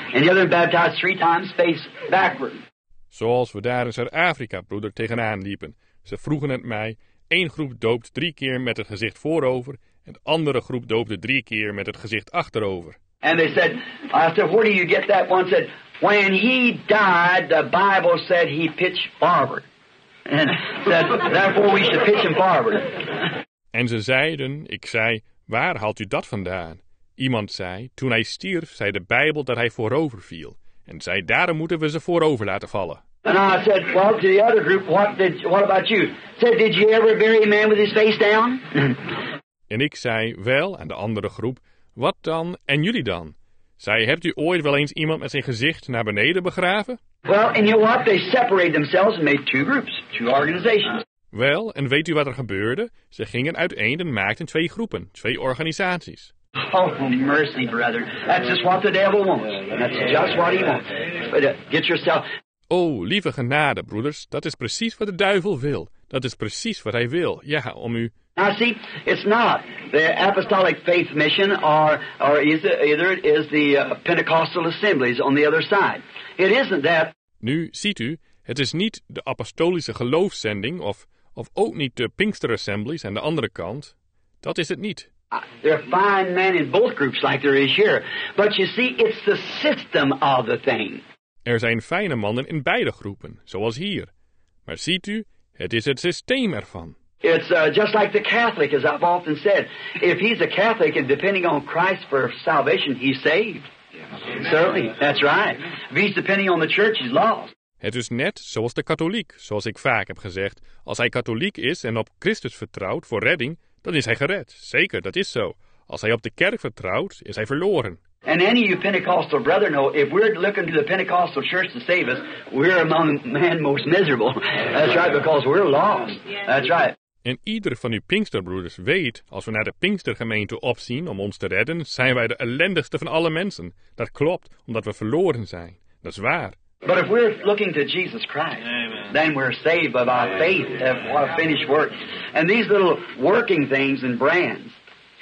And the other baptized three times face backward. Zoals we daar in Zuid-Afrika, broeder, tegenaan liepen. Ze vroegen het mij. Eén groep doopt drie keer met het gezicht voorover. En de andere groep doopte drie keer met het gezicht achterover. And they said, I said, where do you get that? One said, when he died, the Bible said he pitched forward. And said, therefore we should pitch him forward. En ze zeiden, ik zei, waar haalt u dat vandaan? Iemand zei, toen hij stierf, zei de Bijbel dat hij voorover viel. En zei, daarom moeten we ze voorover laten vallen. And I said, well, to the other group, what did, what about you? Said, did you ever bury a man with his face down? En ik zei, wel, aan de andere groep, wat dan en jullie dan? Zei, hebt u ooit wel eens iemand met zijn gezicht naar beneden begraven? Well, and you know what? They separated themselves and made two groups, two organizations. Wel, en weet u wat er gebeurde? Ze gingen uiteen en maakten twee groepen, twee organisaties. Oh, mercy, brother. That's just what the devil wants. That's just what he wants. But uh, get yourself... Oh, lieve genade, broeders, dat is precies wat de duivel wil. Dat is precies wat hij wil. Ja, om u... Now see, it's not the Apostolic Faith Mission or, or is it, either it is the uh, Pentecostal Assemblies on the other side. It isn't that. Nu, ziet u, het is niet de apostolische geloofszending of, of ook niet de Pinkster Assemblies aan de andere kant. Dat is het niet. Uh, there are fine men in both groups like there is here. But you see, it's the system of the thing. Er zijn fijne mannen in beide groepen, zoals hier. Maar ziet u, het is het systeem ervan. It's uh, just like the Catholic, as I've often said. If he's a Catholic and depending on Christ for salvation, he's saved. Yeah. Certainly, that's right. If he's depending on the church, he's lost. Het is net zoals de katholiek, zoals ik vaak heb gezegd. Als hij katholiek is en op Christus vertrouwt voor redding, dan is hij gered. Zeker, dat is zo. Als hij op de kerk vertrouwt, is hij verloren. And any of you Pentecostal brethren know, if we're looking to the Pentecostal church to save us, we're among men most miserable. That's right, because we're lost. That's right. En ieder van uw Pinksterbroeders weet, als we naar de Pinkstergemeente opzien om ons te redden, zijn wij de ellendigste van alle mensen. Dat klopt, omdat we verloren zijn. Dat is waar. But if we're looking to Jesus Christ, Amen. Then we're saved by our faith of what a finished work. And these little working things and brands,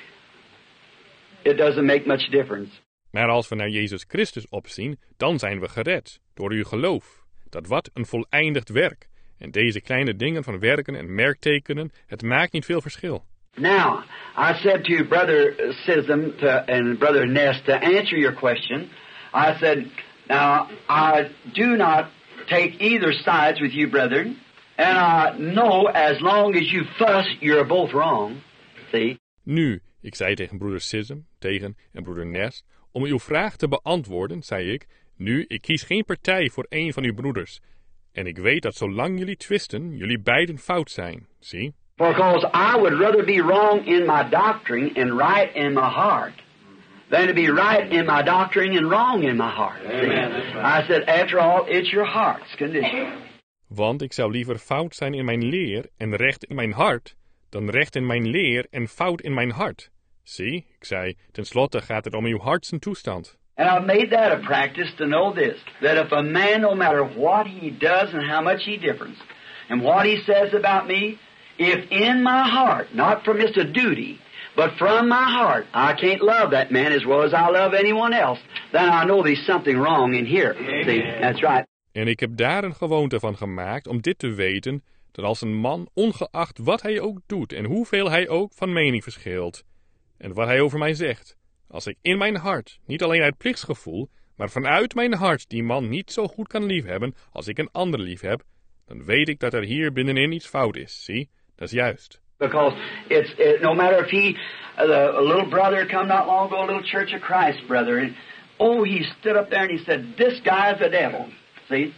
it doesn't make much difference. Maar als we naar Jezus Christus opzien, dan zijn we gered, door uw geloof. Dat wat een voleindigd werk. En deze kleine dingen van werken en merktekenen, het maakt niet veel verschil. Now, I said to Brother Sism to, and Brother Ness to answer your question, I said, now, I do not take either sides with you, brethren, and I know as long as you fuss, you're both wrong. See? Nu, ik zei tegen broeder Sism, tegen en broeder Ness, om uw vraag te beantwoorden, zei ik, nu, ik kies geen partij voor een van uw broeders. En ik weet dat zolang jullie twisten, jullie beiden fout zijn. Zie? Because I would rather be wrong in my doctrine and right in my heart than to be right in my doctrine and wrong in my heart. I said, after all, it's your heart's condition. Want ik zou liever fout zijn in mijn leer en recht in mijn hart, dan recht in mijn leer en fout in mijn hart. Zie, ik zei, tenslotte gaat het om uw hartsentoestand. And I've made that a practice to know this, that if a man, no matter what he does and how much he differs, and what he says about me, if in my heart, not from just a duty, but from my heart, I can't love that man as well as I love anyone else, then I know there's something wrong in here. See, that's right. En ik heb daar een gewoonte van gemaakt om dit te weten, dat als een man, ongeacht wat hij ook doet en hoeveel hij ook van mening verschilt, en wat hij over mij zegt, als ik in mijn hart, niet alleen uit plichtsgevoel, maar vanuit mijn hart die man niet zo goed kan liefhebben als ik een ander lief heb, dan weet ik dat er hier binnenin iets fout is. Zie, dat is juist. Because it's it, no matter if he, uh, a little brother come not long ago, a little Church of Christ brother, and oh, he stood up there and he said, "This guy's the devil." See?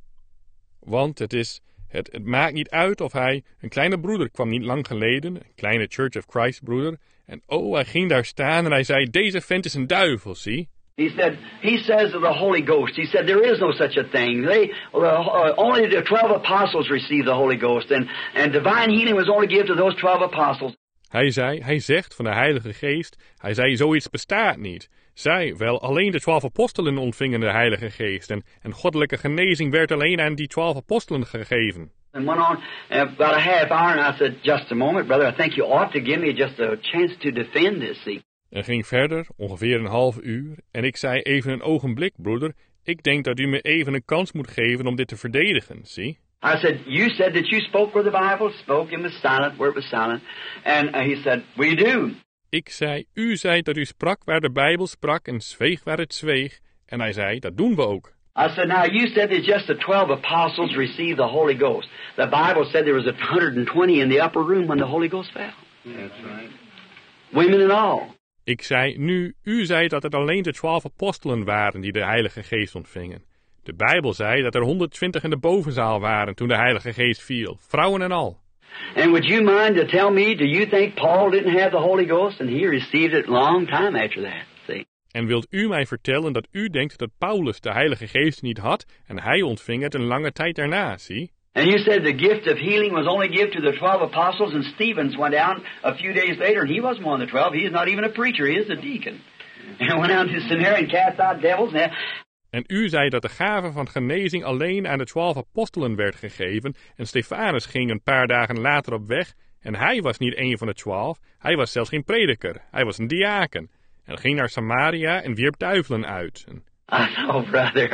Want het is, het, het maakt niet uit of hij, een kleine broeder kwam niet lang geleden, een kleine Church of Christ broeder, en oh, hij ging daar staan en hij zei, deze vent is een duivel, zie? He said, he says of the Holy Ghost, he said, there is no such a thing. They, uh, only the twelve apostles received the Holy Ghost, and, and divine healing was only given to those twelve apostles. Hij zei, hij zegt van de Heilige Geest, hij zei, zoiets bestaat niet. Zij, wel, alleen de twaalf apostelen ontvingen de Heilige Geest, en, en goddelijke genezing werd alleen aan die twaalf apostelen gegeven. And went on about a half hour, and I said, just a moment, brother, I think you ought to give me just a chance to defend this, see. En ging verder, ongeveer een half uur, en ik zei even een ogenblik, broeder, ik denk dat u me even een kans moet geven om dit te verdedigen, zie? I said, you said that you spoke where the Bible spoke and was silent where it was silent. And uh, he said, we do. Ik zei, u zei dat u sprak waar de Bijbel sprak en zweeg waar het zweeg. En hij zei, dat doen we ook. I said, now you said that just the twelve apostles received the Holy Ghost. The Bible said there was one hundred twenty in the upper room when the Holy Ghost fell. That's right. Women and all. Ik zei, nu, u zei dat het alleen de twaalf apostelen waren die de Heilige Geest ontvingen. De Bijbel zei dat er honderdtwintig in de bovenzaal waren toen de Heilige Geest viel, vrouwen en al. And would you mind to tell me, do you think Paul didn't have the Holy Ghost and he received it a long time after that? See? En wilt u mij vertellen dat u denkt dat Paulus de Heilige Geest niet had en hij ontving het een lange tijd daarna, zie? And you said the gift of healing was only given to the twelve apostles, and Stephen went down a few days later, and he wasn't one of the twelve. He is not even a preacher. He is a deacon. And went down to Samaria and cast out devils. And En u zei dat de gave van genezing alleen aan de twaalf apostelen werd gegeven, en Stefanus ging een paar dagen later op weg, en hij was niet een van de twaalf, hij was zelfs geen prediker, hij was een diaken, en ging naar Samaria en wierp duivelen uit. En I know, brother,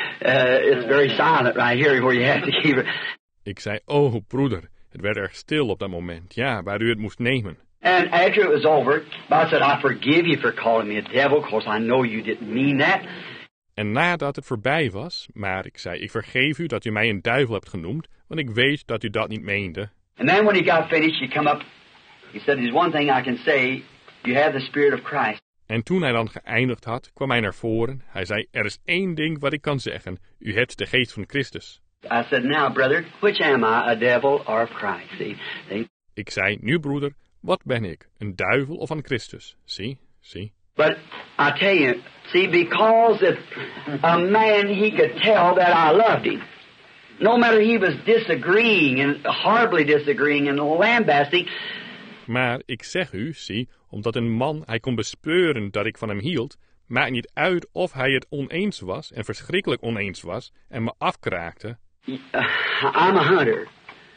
uh, it's very silent right here where you have to keep it. ik zei, oh broeder, het werd erg stil op dat moment, ja, waar u het moest nemen. And after it was over, God said, I forgive you for calling me a devil, because I know you didn't mean that. En nadat het voorbij was, maar ik zei, ik vergeef u dat u mij een duivel hebt genoemd, want ik weet dat u dat niet meende. And then when he got finished, he come up, he said, there's one thing I can say, you have the Spirit of Christ. En toen hij dan geëindigd had, kwam hij naar voren. Hij zei, er is één ding wat ik kan zeggen, u hebt de geest van Christus. I said, now brother, which am I, a devil or of Christ? See, see? Ik zei, nu broeder, wat ben ik, een duivel of van Christus? Zie, zie. But I tell you, see, because that a man, he could tell that I loved him. No matter he was disagreeing and horribly disagreeing and lambasting. Maar ik zeg u, zie, omdat een man, hij kon bespeuren dat ik van hem hield, maakt niet uit of hij het oneens was en verschrikkelijk oneens was en me afkraakte. Uh, I'm a hunter.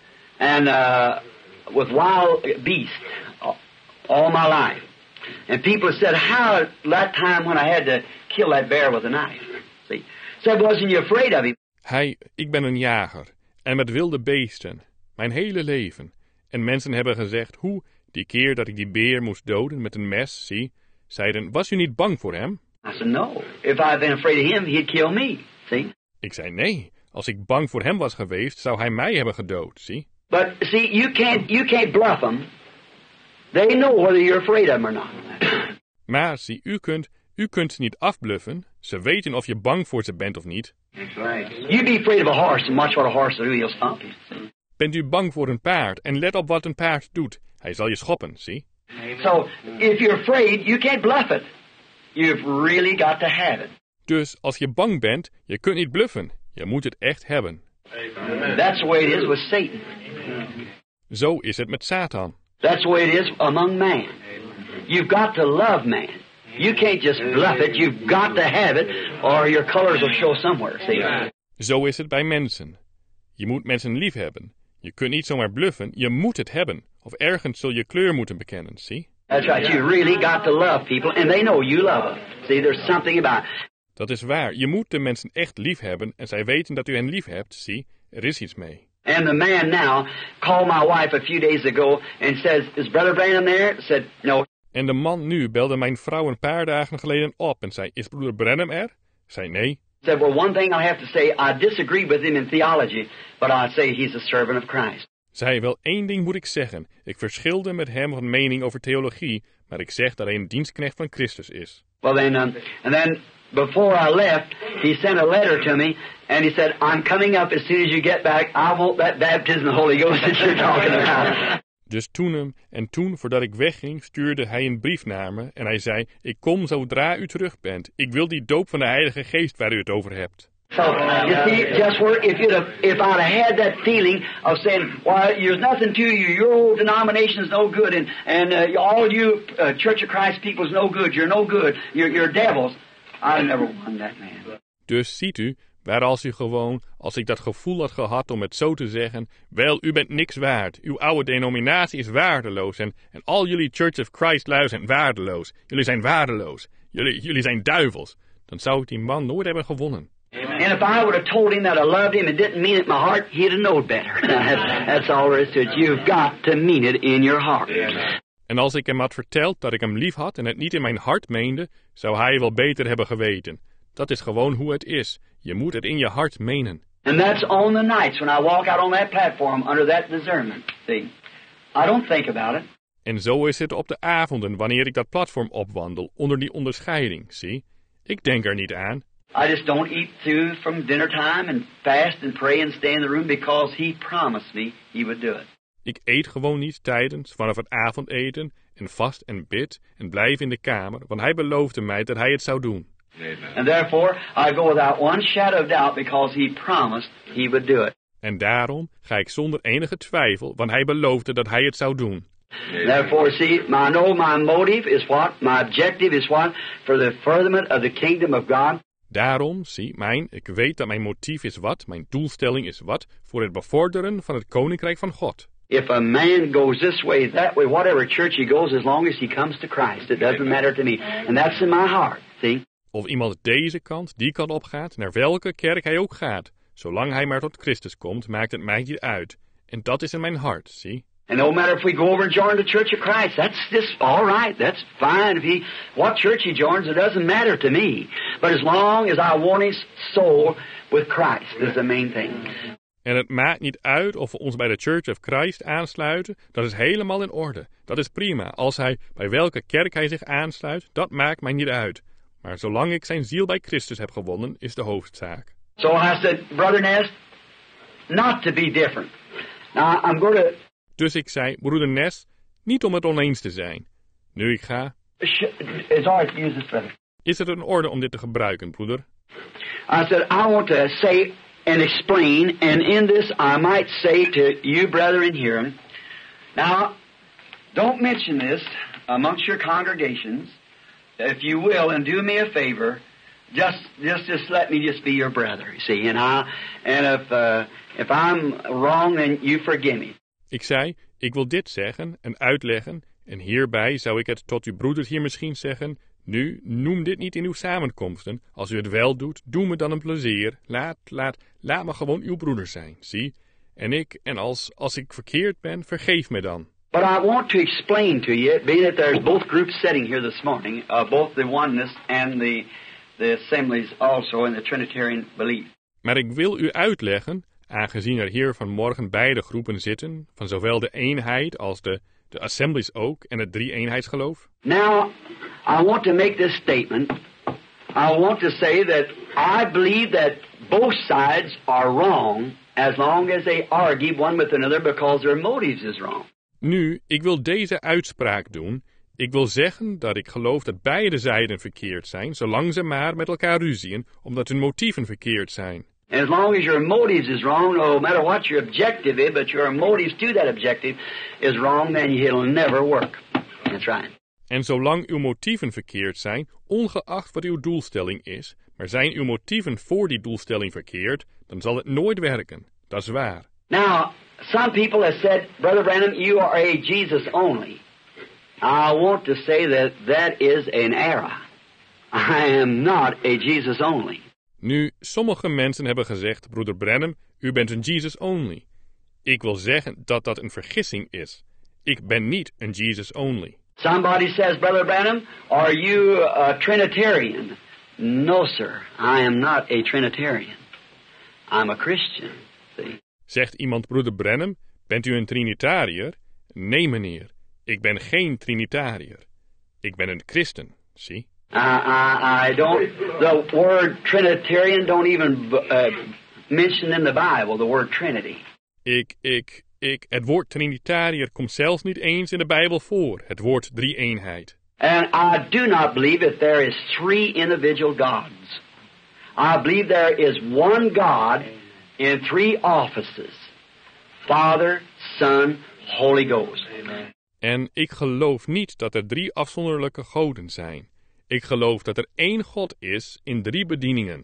And uh, with wild beasts all my life. And people said, how that time when I had to kill that bear with a knife. See? Said, wasn't you afraid of him? Hij, ik ben een jager. En met wilde beesten. Mijn hele leven. En mensen hebben gezegd, hoe, die keer dat ik die beer moest doden met een mes, zie, zeiden, was u niet bang voor hem? I said, no. If I had been afraid of him, he'd kill me. See? Ik zei, nee. Als ik bang voor hem was geweest, zou hij mij hebben gedood, zie? But see, you can't, you can't bluff them. They know whether you're afraid of them or not. Maar zie, u kunt, u kunt ze niet afbluffen. Ze weten of je bang voor ze bent of niet. That's right. You be afraid of a horse and watch what a horse will do. He'll stomp you. See? Bent u bang voor een paard en let op wat een paard doet. Hij zal je schoppen, zie? So, if you're afraid, you can't bluff it. You've really got to have it. Dus als je bang bent, je kunt niet bluffen. Je moet het echt hebben. Amen. That's the way it is with Satan. Zo is het met Satan. That's the way it is among man. You've got to love man. You can't just bluff it. You've got to have it, or your colors will show somewhere. See? Zo is het bij mensen. Je moet mensen lief hebben. Je kunt niet zomaar bluffen, je moet het hebben. Of ergens zul je kleur moeten bekennen, zie? That's right. You really got to love people, and they know you love them. See, there's something about it. Dat is waar. Je moet de mensen echt lief hebben en zij weten dat u hen lief hebt, zie? Er is iets mee. And the man now called my wife a few days ago and says, is Brother Branham there? Said, no. En de man nu belde mijn vrouw een paar dagen geleden op en zei, is broeder Branham er? Zei nee. Said, well, one thing I have to say, I disagree with him in theology, but I say he's a servant of Christ. Zei, wel één ding moet ik zeggen. Ik verschilde met hem van mening over theologie, maar ik zeg dat hij een dienstknecht van Christus is. Well then, um, and then before I left, he sent a letter to me, and he said, I'm coming up as soon as you get back. I want that baptism of the Holy Ghost that you're talking about. Dus toen hem, en toen voordat ik wegging, stuurde hij een brief naar me en hij zei, ik kom zodra u terug bent. Ik wil die doop van de Heilige Geest waar u het over hebt. So, you see, just where if you'd have, if I'd have had that feeling of saying, well, there's nothing to you, your old denomination is no good, and, and uh, all you uh, Church of Christ people is no good, you're no good, you're, you're devils, I'd never won that man. Dus ziet u, Waar als u gewoon, als ik dat gevoel had gehad om het zo te zeggen, wel, u bent niks waard. Uw oude denominatie is waardeloos en, en al jullie Church of Christ lui zijn waardeloos. Jullie zijn waardeloos. Jullie, jullie zijn duivels. Dan zou ik die man nooit hebben gewonnen. And if I would have told him that I loved him and didn't mean it in my heart, he'd have known better. That's, that's all there is to it. You've got to mean it in your heart. En als ik hem had verteld dat ik hem lief had en het niet in mijn hart meende, zou hij wel beter hebben geweten. Dat is gewoon hoe het is. Je moet het in je hart menen. And that's on the nights when I walk out on that platform under that discernment. See, I don't think about it. En zo is het op de avonden wanneer ik dat platform opwandel, onder die onderscheiding, zie. Ik denk er niet aan. I just don't eat through from dinner time and fast and pray and stay in the room because he promised me he would do it. Ik eet gewoon niet tijdens, vanaf het avondeten, en vast en bid en blijf in de kamer, want hij beloofde mij dat hij het zou doen. Amen. And therefore I go without one shadow of doubt because he promised he would do it. En daarom ga ik zonder enige twijfel, want hij beloofde dat hij het zou doen. Amen. Therefore, see, I know my motive is what, my objective is what, for the furtherment of the kingdom of God. Daarom, zie, mijn, ik weet dat mijn motief is wat, mijn doelstelling is wat, voor het bevorderen van het koninkrijk van God. If a man goes this way, that way, whatever church he goes, as long as he comes to Christ, it doesn't matter to me. And that's in my heart, see? Of iemand deze kant, die kant op gaat, naar welke kerk hij ook gaat. Zolang hij maar tot Christus komt, maakt het mij niet uit. En dat is in mijn hart, zie? And no matter if we go over and join the Church of Christ, that's just all right. That's fine. If he, what church he joins, it doesn't matter to me. But as long as I want his soul with Christ is the main thing. En het maakt niet uit of we ons bij de Church of Christ aansluiten. Dat is helemaal in orde. Dat is prima. Als hij, bij welke kerk hij zich aansluit, dat maakt mij niet uit. Maar zolang ik zijn ziel bij Christus heb gewonnen, is de hoofdzaak. So I said, Brother Ness, not to be different. Now I'm going to... Dus ik zei, broeder Ness, niet om het oneens te zijn. Nu ik ga... It's all right to use this, brother. Is het in orde om dit te gebruiken, broeder? I said, I want to say and explain, and in this I might say to you, brethren here, now, don't mention this amongst your congregations, if you will, and do me a favor, just just just let me just be your brother, you see, and I, and if uh, if I'm wrong, then you forgive me. Ik zei, ik wil dit zeggen en uitleggen, en hierbij zou ik het tot uw broeders hier misschien zeggen, nu, noem dit niet in uw samenkomsten. Als u het wel doet, doe me dan een plezier. Laat, laat, laat me gewoon uw broeder zijn, zie. En ik, en als, als ik verkeerd ben, vergeef me dan. But I want to explain to you, being that there's both groups sitting here this morning, uh, both the oneness and the, the assemblies also in the Trinitarian belief. Maar ik wil u uitleggen, aangezien er hier vanmorgen beide groepen zitten, van zowel de eenheid als de, de assemblies ook, en het drie-eenheidsgeloof. Now, I want to make this statement. I want to say that I believe that both sides are wrong as long as they argue one with another because their motives is wrong. Nu, ik wil deze uitspraak doen. Ik wil zeggen dat ik geloof dat beide zijden verkeerd zijn, zolang ze maar met elkaar ruzien, omdat hun motieven verkeerd zijn. And as long as your motives is wrong, no matter what your objective is, but your motives to that objective is wrong, then it'll never work. That's right. En zolang uw motieven verkeerd zijn, ongeacht wat uw doelstelling is, maar zijn uw motieven voor die doelstelling verkeerd, dan zal het nooit werken. Dat is waar. Now, some people have said, Brother Branham, you are a Jesus only. I want to say that that is an error. I am not a Jesus only. Nu, sommige mensen hebben gezegd, broeder Branham, u bent een Jesus only. Ik wil zeggen dat dat een vergissing is. Ik ben niet een Jesus only. Somebody says, Brother Branham, are you a Trinitarian? No, sir, I am not a Trinitarian. I'm a Christian. See? Zegt iemand, broeder Branham, bent u een Trinitariër? Nee, meneer, ik ben geen Trinitariër. Ik ben een christen, zie? I, I, I don't, the word Trinitarian don't even uh, mention in the Bible, the word Trinity. Ik, ik, ik, het woord Trinitariër komt zelfs niet eens in de Bijbel voor, het woord drie-eenheid. And I do not believe that there is three individual gods. I believe there is one God in three offices. Father, Son, Holy Ghost. Amen. En ik geloof niet dat er drie afzonderlijke goden zijn. Ik geloof dat er één God is in drie bedieningen.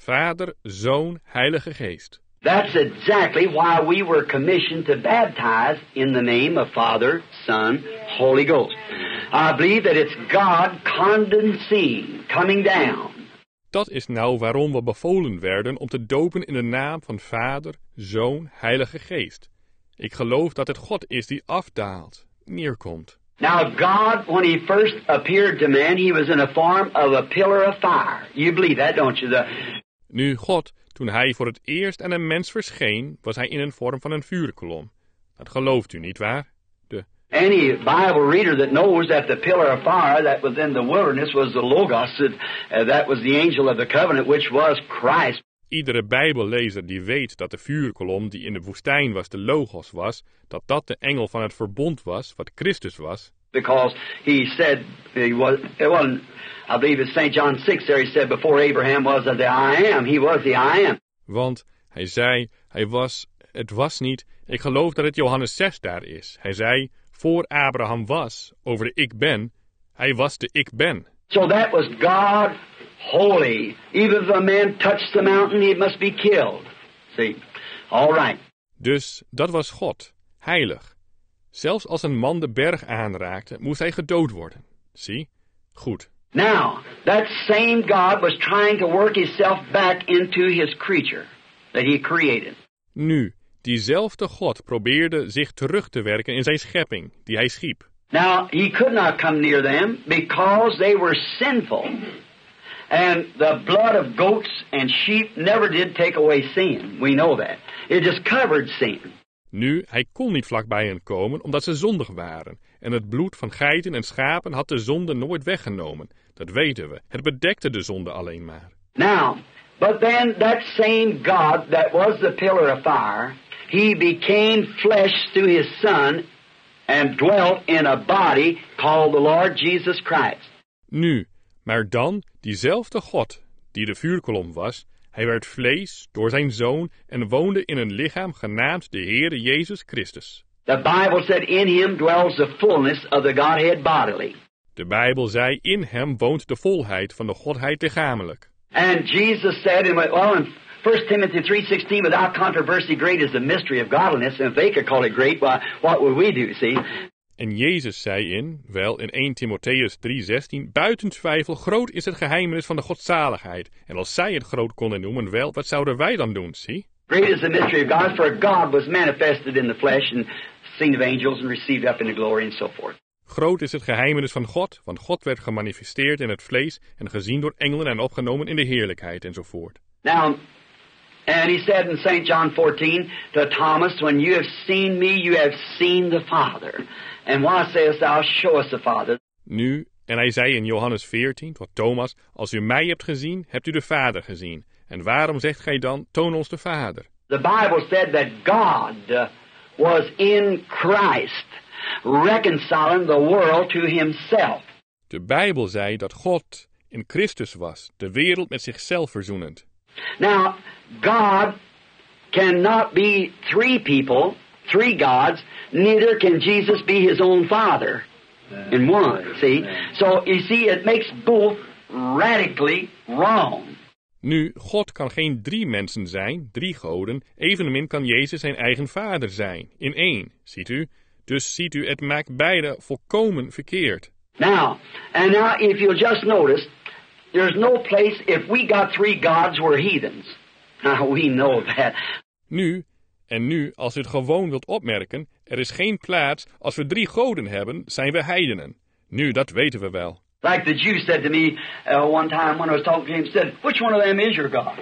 Vader, Zoon, Heilige Geest. That's exactly why we were commissioned to baptize in the name of Father, Son, Holy Ghost. I believe that it's God condensing, coming down. Dat is nou waarom we bevolen werden om te dopen in de naam van Vader, Zoon, Heilige Geest. Ik geloof dat het God is die afdaalt, neerkomt. Now God, when He first appeared to man, He was in a form of a pillar of fire. You believe that, don't you? The... Nu God, toen Hij voor het eerst aan een mens verscheen, was Hij in een vorm van een vuurkolom. Dat gelooft u niet waar? De... Any Bible reader that knows that the pillar of fire that was in the wilderness was the Logos, that, uh, that was the angel of the covenant, which was Christ. Iedere Bijbellezer die weet dat de vuurkolom die in de woestijn was de Logos was, dat dat de engel van het verbond was, wat Christus was. Because he said, he was, it wasn't, I believe it's Saint John six there, he said, before Abraham was the I am, he was the I am. Want hij zei, hij was, het was niet, ik geloof dat het Johannes zes daar is. Hij zei, voor Abraham was, over de ik ben, hij was de ik ben. So that was God holy. Even if a man touched the mountain, he must be killed. See? All right. Dus dat was God, heilig. Zelfs als een man de berg aanraakte, moest hij gedood worden. Zie? Goed. Now, that same God was trying to work himself back into his creature that he created. Nu, diezelfde God probeerde zich terug te werken in zijn schepping, die hij schiep. Now, he could not come near them because they were sinful. And the blood of goats and sheep never did take away sin. We know that. It just covered sin. Nu, hij kon niet vlakbij hen komen omdat ze zondig waren. En het bloed van geiten en schapen had de zonde nooit weggenomen. Dat weten we. Het bedekte de zonde alleen maar. Now, but then that same God that was the pillar of fire, he became flesh through his Son and dwelt in a body called the Lord Jesus Christ. Nu, maar dan, diezelfde God, die de vuurkolom was, hij werd vlees door zijn Zoon en woonde in een lichaam genaamd de Heere Jezus Christus. The Bible said in him dwells the fullness of the Godhead bodily. De Bijbel zei, in hem woont de volheid van de Godheid lichamelijk. And Jesus said in, well, in First Timothy three sixteen, without controversy, great is the mystery of godliness. And if they could call it great, well, what would we do, see? En Jezus zei in, wel in Eerste Timotheüs drie zestien, buiten twijfel groot is het geheimenis van de godzaligheid. En als zij het groot konden noemen, wel, wat zouden wij dan doen, zie? Great is the mystery of God, for God was manifested in the flesh and seen of angels and received up into glory and so forth. Groot is het geheimenis van God, want God werd gemanifesteerd in het vlees en gezien door engelen en opgenomen in de heerlijkheid enzovoort. Now, and he said in Saint John fourteen to Thomas, when you have seen me, you have seen the Father. And why sayest thou, show us the Father? Nu, en hij zei in Johannes veertien tot Thomas, als u mij hebt gezien, hebt u de Vader gezien. En waarom zegt gij dan, toon ons de Vader? The Bible said that God uh, was in Christ, reconciling the world to himself. De Bijbel zei dat God in Christus was, de wereld met zichzelf verzoenend. Now, God cannot be three people, three gods, neither can Jesus be his own Father in one, see? So, you see, it makes both radically wrong. Nu, God kan geen drie mensen zijn, drie goden, evenmin kan Jezus zijn eigen Vader zijn, in één, ziet u? Dus ziet u, het maakt beide volkomen verkeerd. Now, and now if you'll just notice, there's no place, if we got three gods, we're heathens. Now, we know that. Nu, en nu, als u het gewoon wilt opmerken, er is geen plaats, als we drie goden hebben, zijn we heidenen. Nu, dat weten we wel. Like the Jew said to me uh, one time when I was talking to him, said, which one of them is your God?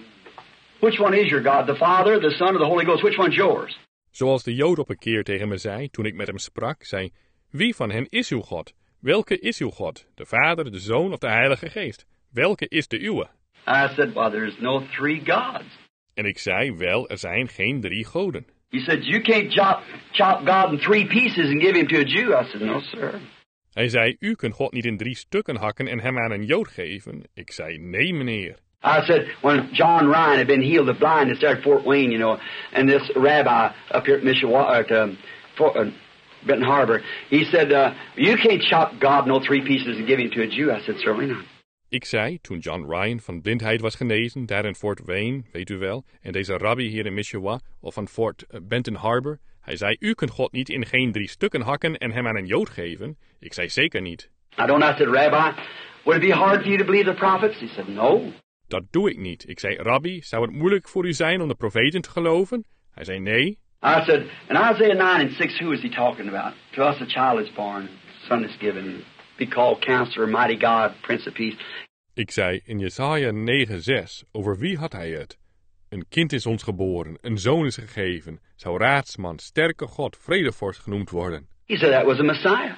Which one is your God? The Father, the Son, or the Holy Ghost? Which one's yours? Zoals de Jood op een keer tegen me zei, toen ik met hem sprak, zei, wie van hen is uw God? Welke is uw God? De Vader, de Zoon of de Heilige Geest? Welke is de uwe? I said, well, there's no three gods. En ik zei, wel, er zijn geen drie goden. He said, you can't chop, chop God in three pieces and give him to a Jew. I said, no, sir. Hij zei, u kunt God niet in drie stukken hakken en hem aan een Jood geven. Ik zei, nee, meneer. I said, when John Ryan had been healed of blindness there at Fort Wayne, you know, and this rabbi up here at Mishawaka, at um, Fort, uh, Benton Harbor, he said, uh, you can't chop God no three pieces and give him to a Jew. I said, certainly not. Ik zei, toen John Ryan van blindheid was genezen, daar in Fort Wayne, weet u wel, en deze rabbi hier in Missoula, of van Fort Benton Harbor, hij zei, u kunt God niet in geen drie stukken hakken en hem aan een Jood geven. Ik zei, zeker niet. I don't know, I said, Rabbi, would it be hard for you to believe the prophets? He said, no. Dat doe ik niet. Ik zei, Rabbi, zou het moeilijk voor u zijn om de profeten te geloven? Hij zei, nee. I said, in Isaiah nine and six, who is he talking about? To us a child is born, son is given, be called Counselor, Mighty God, Prince of Peace. Ik zei, in Jesaja negen zes, over wie had hij het? Een kind is ons geboren, een zoon is gegeven, zou raadsman, sterke God, vredevorst genoemd worden. He said that was a Messiah.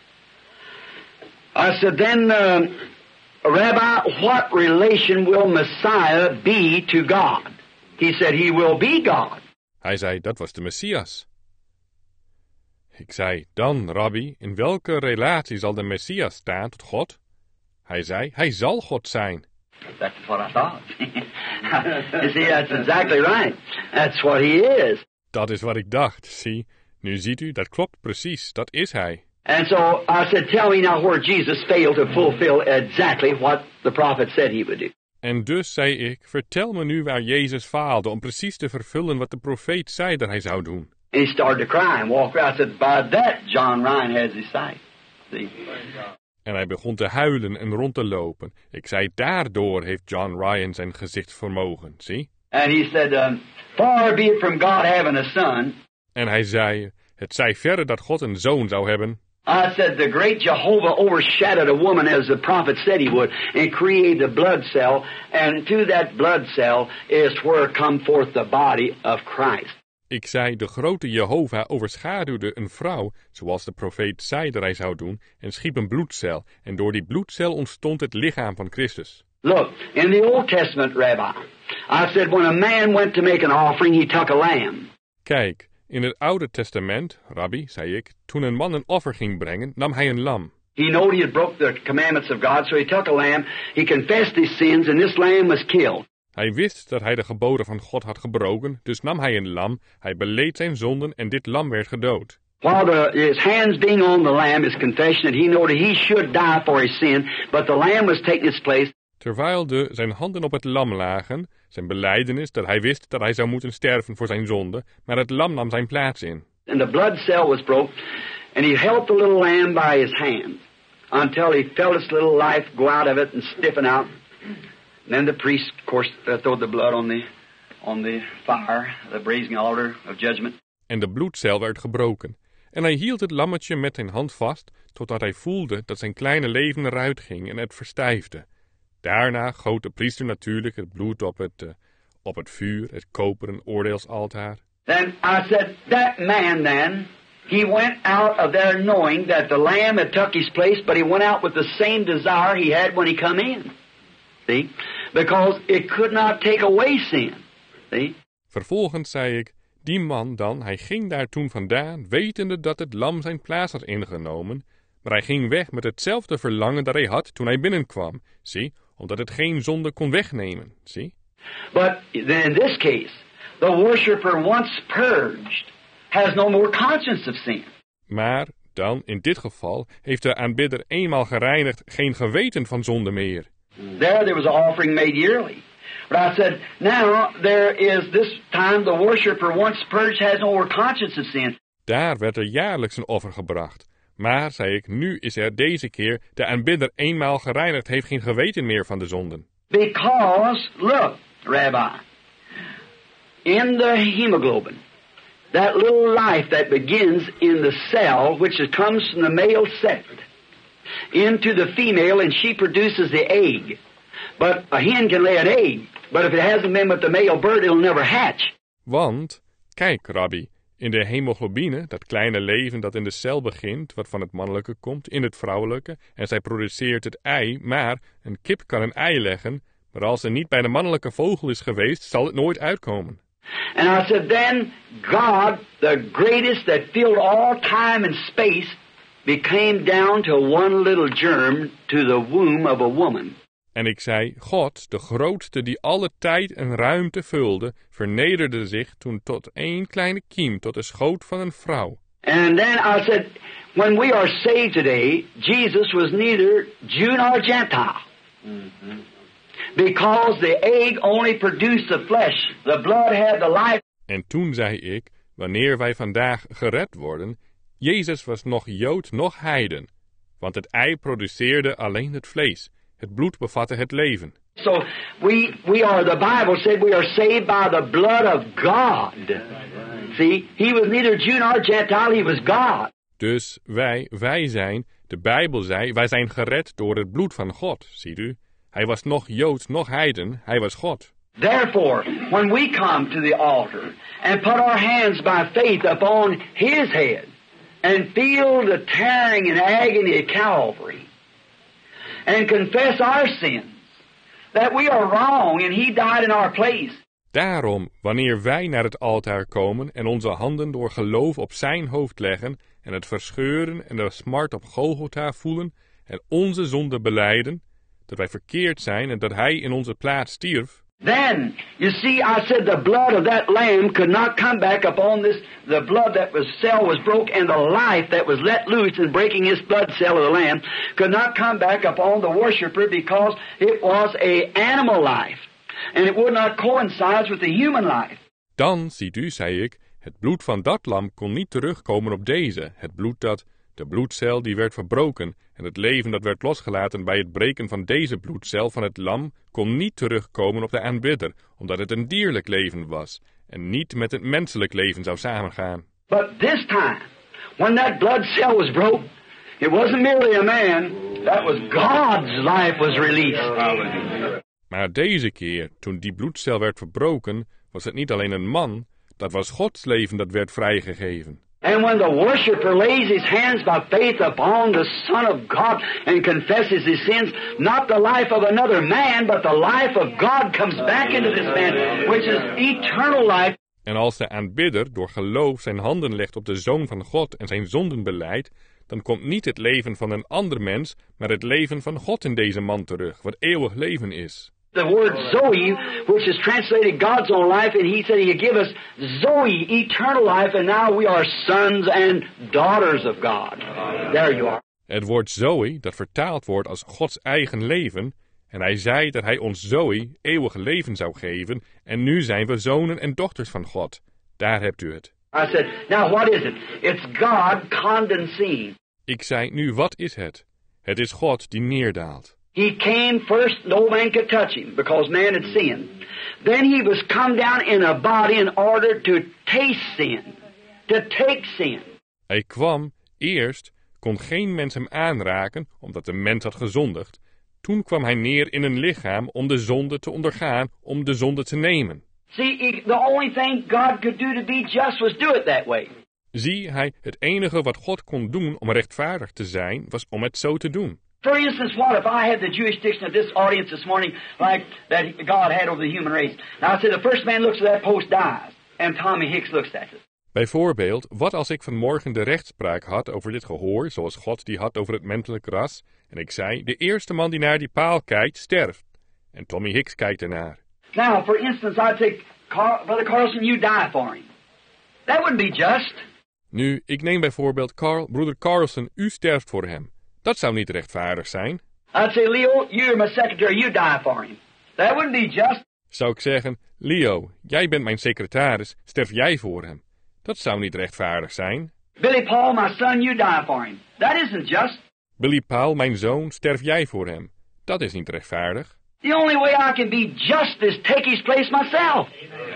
I said, then, uh, Rabbi, what relation will Messiah be to God? He said, he will be God. Hij zei, dat was de Messias. Ik zei, dan, Rabbi, in welke relatie zal de Messias staan tot God? Hij zei, hij zal God zijn. That's what I thought. You see, that's exactly right. That's what he is. Dat is wat ik dacht, zie. Nu ziet u, dat klopt precies, dat is hij. And so I said, tell me now where Jesus failed to fulfill exactly what the prophet said he would do. En dus zei ik, vertel me nu waar Jezus faalde om precies te vervullen wat de profeet zei dat hij zou doen. And he started to cry and walk around. I said, by that John Ryan has his sight. See? En hij begon te huilen en rond te lopen. Ik zei, daardoor heeft John Ryan zijn gezichtsvermogen, zie? And he said, um, far be it from God having a son. En hij zei, het zij verre dat God een zoon zou hebben. I said, the great Jehovah overshadowed a woman as the prophet said he would and created a blood cell. And through that blood cell is where come forth the body of Christ. Ik zei, de grote Jehovah overschaduwde een vrouw, zoals de profeet zei dat hij zou doen, en schiep een bloedcel. En door die bloedcel ontstond het lichaam van Christus. Look, in the Old Testament, Rabbi, I said when a man went to make an offering, he took a lamb. Kijk, in het Oude Testament, Rabbi, zei ik, toen een man een offer ging brengen, nam hij een lam. He knowed he had broke the commandments of God, so he took a lamb. He confessed his sins, and this lamb was killed. Hij wist dat hij de geboden van God had gebroken, dus nam hij een lam, hij beleed zijn zonden en dit lam werd gedood. While the, his hands being on the lamb, his confession that he knew that he should die for his sin, but the lamb was taking its place. Terwijl de zijn handen op het lam lagen, zijn belijdenis dat hij wist dat hij zou moeten sterven voor zijn zonde, maar het lam nam zijn plaats in. And the blood cell was broke, and he held the little lamb by his hand until he felt its little life go out of it and stiffen out. And then the priest, of course, uh, throwed the blood on the, on the fire, the brazen altar of judgment. En de bloedcel werd gebroken. En hij hield het lammetje met zijn hand vast, totdat hij voelde dat zijn kleine leven eruit ging en het verstijfde. Daarna goot de priester natuurlijk het bloed op het, uh, op het vuur, het koperen oordeelsaltaar. Then I said, that man then, he went out of there knowing that the lamb had took his place, but he went out with the same desire he had when he come in. See? Because it could not take away sin. See? Vervolgens zei ik, die man dan, hij ging daar toen vandaan, wetende dat het lam zijn plaats had ingenomen, maar hij ging weg met hetzelfde verlangen dat hij had toen hij binnenkwam, zie, omdat het geen zonde kon wegnemen, zie. But in this case, the worshipper once purged has no more conscience of sin. Maar dan, in dit geval, heeft de aanbidder eenmaal gereinigd geen geweten van zonde meer. There, there was an offering made yearly. But I said, now there is this time the worshipper once purged has no more conscience of sin. Daar werd er jaarlijks een offer gebracht. Maar, zei ik, nu is er deze keer de aanbidder eenmaal gereinigd heeft geen geweten meer van de zonden. Because, look, Rabbi, in the hemoglobin, that little life that begins in the cell, which comes from the male sex, into the female, and she produces the egg. But a hen can lay an egg, but if it hasn't been with the male bird, it'll never hatch. Want, kijk, Rabbi, in de hemoglobine, dat kleine leven dat in de cel begint, wat van het mannelijke komt, in het vrouwelijke, en zij produceert het ei, maar een kip kan een ei leggen, maar als ze niet bij de mannelijke vogel is geweest, zal het nooit uitkomen. And I said, then God, the greatest that filled all time and space, became down to one little germ to the womb of a woman. En ik zei, God, de grootste die alle tijd en ruimte vulde, vernederde zich toen tot één kleine kiem, tot de schoot van een vrouw. And then I said, when we are saved today, Jesus was neither Jew nor Gentile. Mm-hmm. Because the egg only produced the flesh. The blood had the life. En toen zei ik, wanneer wij vandaag gered worden, Jezus was nog Jood, nog heiden. Want het ei produceerde alleen het vlees. Het bloed bevatte het leven. So we we are, the Bible said we are saved by the blood of God. See, he was neither Jew nor Gentile, he was God. Dus wij, wij zijn, de Bijbel zei, wij zijn gered door het bloed van God, ziet u. Hij was nog Jood, nog heiden, hij was God. Therefore, when we come to the altar and put our hands by faith upon his head and feel the tearing and agony of Calvary and confess our sins, that we are wrong and he died in our place. Daarom, wanneer wij naar het altaar komen en onze handen door geloof op zijn hoofd leggen en het verscheuren en de smart op Golgotha voelen en onze zonde belijden, dat wij verkeerd zijn en dat hij in onze plaats stierf. Then, you see, I said the blood of that lamb could not come back upon this, the blood that was cell was broke, and the life that was let loose in breaking his blood cell of the lamb could not come back upon the worshipper because it was a animal life, and it would not coincide with the human life. Dan, ziet u, zei ik, het bloed van dat lam kon niet terugkomen op deze, het bloed dat, de bloedcel die werd verbroken, en het leven dat werd losgelaten bij het breken van deze bloedcel van het lam, kon niet terugkomen op de aanbidder, omdat het een dierlijk leven was, en niet met het menselijk leven zou samengaan. But this time, when that blood cell was broke, it wasn't merely a man, that was God's life was released. Maar deze keer, toen die bloedcel werd verbroken, was het niet alleen een man, dat was Gods leven dat werd vrijgegeven. And when the worshipper lays his hands by faith upon the Son of God and confesses his sins, not the life of another man, but the life of God comes back into this man, which is eternal life. En als de aanbidder door geloof zijn handen legt op de Zoon van God en zijn zonden belijdt, dan komt niet het leven van een ander mens, maar het leven van God in deze man terug, wat eeuwig leven is. The word Zoe, which is translated God's own life, and he said he'd give us Zoe, eternal life, and now we are sons and daughters of God. There you are. Het woord Zoe, dat vertaald wordt als Gods eigen leven, en hij zei dat hij ons Zoe eeuwig leven zou geven, en nu zijn we zonen en dochters van God. Daar hebt u het. I said, now what is it? It's God condensing. Ik zei, nu wat is het? Het is God die neerdaalt. He came first, no man could touch him because man had sinned. Then he was come down in a body in order to taste sin, to take sin. Hij kwam, eerst kon geen mens hem aanraken omdat de mens had gezondigd. Toen kwam hij neer in een lichaam om de zonde te ondergaan, om de zonde te nemen. See, the only thing God could do to be just was do it that way. Zie, hij, het enige wat God kon doen om rechtvaardig te zijn, was om het zo te doen. For instance, what if I had the jurisdiction of this audience this morning like that God had over the human race? Now I say the first man looks at that post dies, and Tommy Hicks looks at it. Bijvoorbeeld, wat als ik vanmorgen de rechtspraak had over dit gehoor, zoals God die had over het menselijk ras, en ik zei, de eerste man die naar die paal kijkt, sterft. En Tommy Hicks kijkt ernaar. Now, for instance, I'd say, Carl, Brother Carlson, you die for him. That wouldn't be just. Nu, ik neem bijvoorbeeld Carl, broeder Carlson, u sterft voor hem. Dat zou niet rechtvaardig zijn. I'd say, Leo, you're my secretary, you die for him. That wouldn't be just. Zou ik zeggen, Leo, jij bent mijn secretaris, sterf jij voor hem. Dat zou niet rechtvaardig zijn. Billy Paul, my son, you die for him. That isn't just. Billy Paul, mijn zoon, sterf jij voor hem. Dat is niet rechtvaardig. The only way I can be just is take his place myself.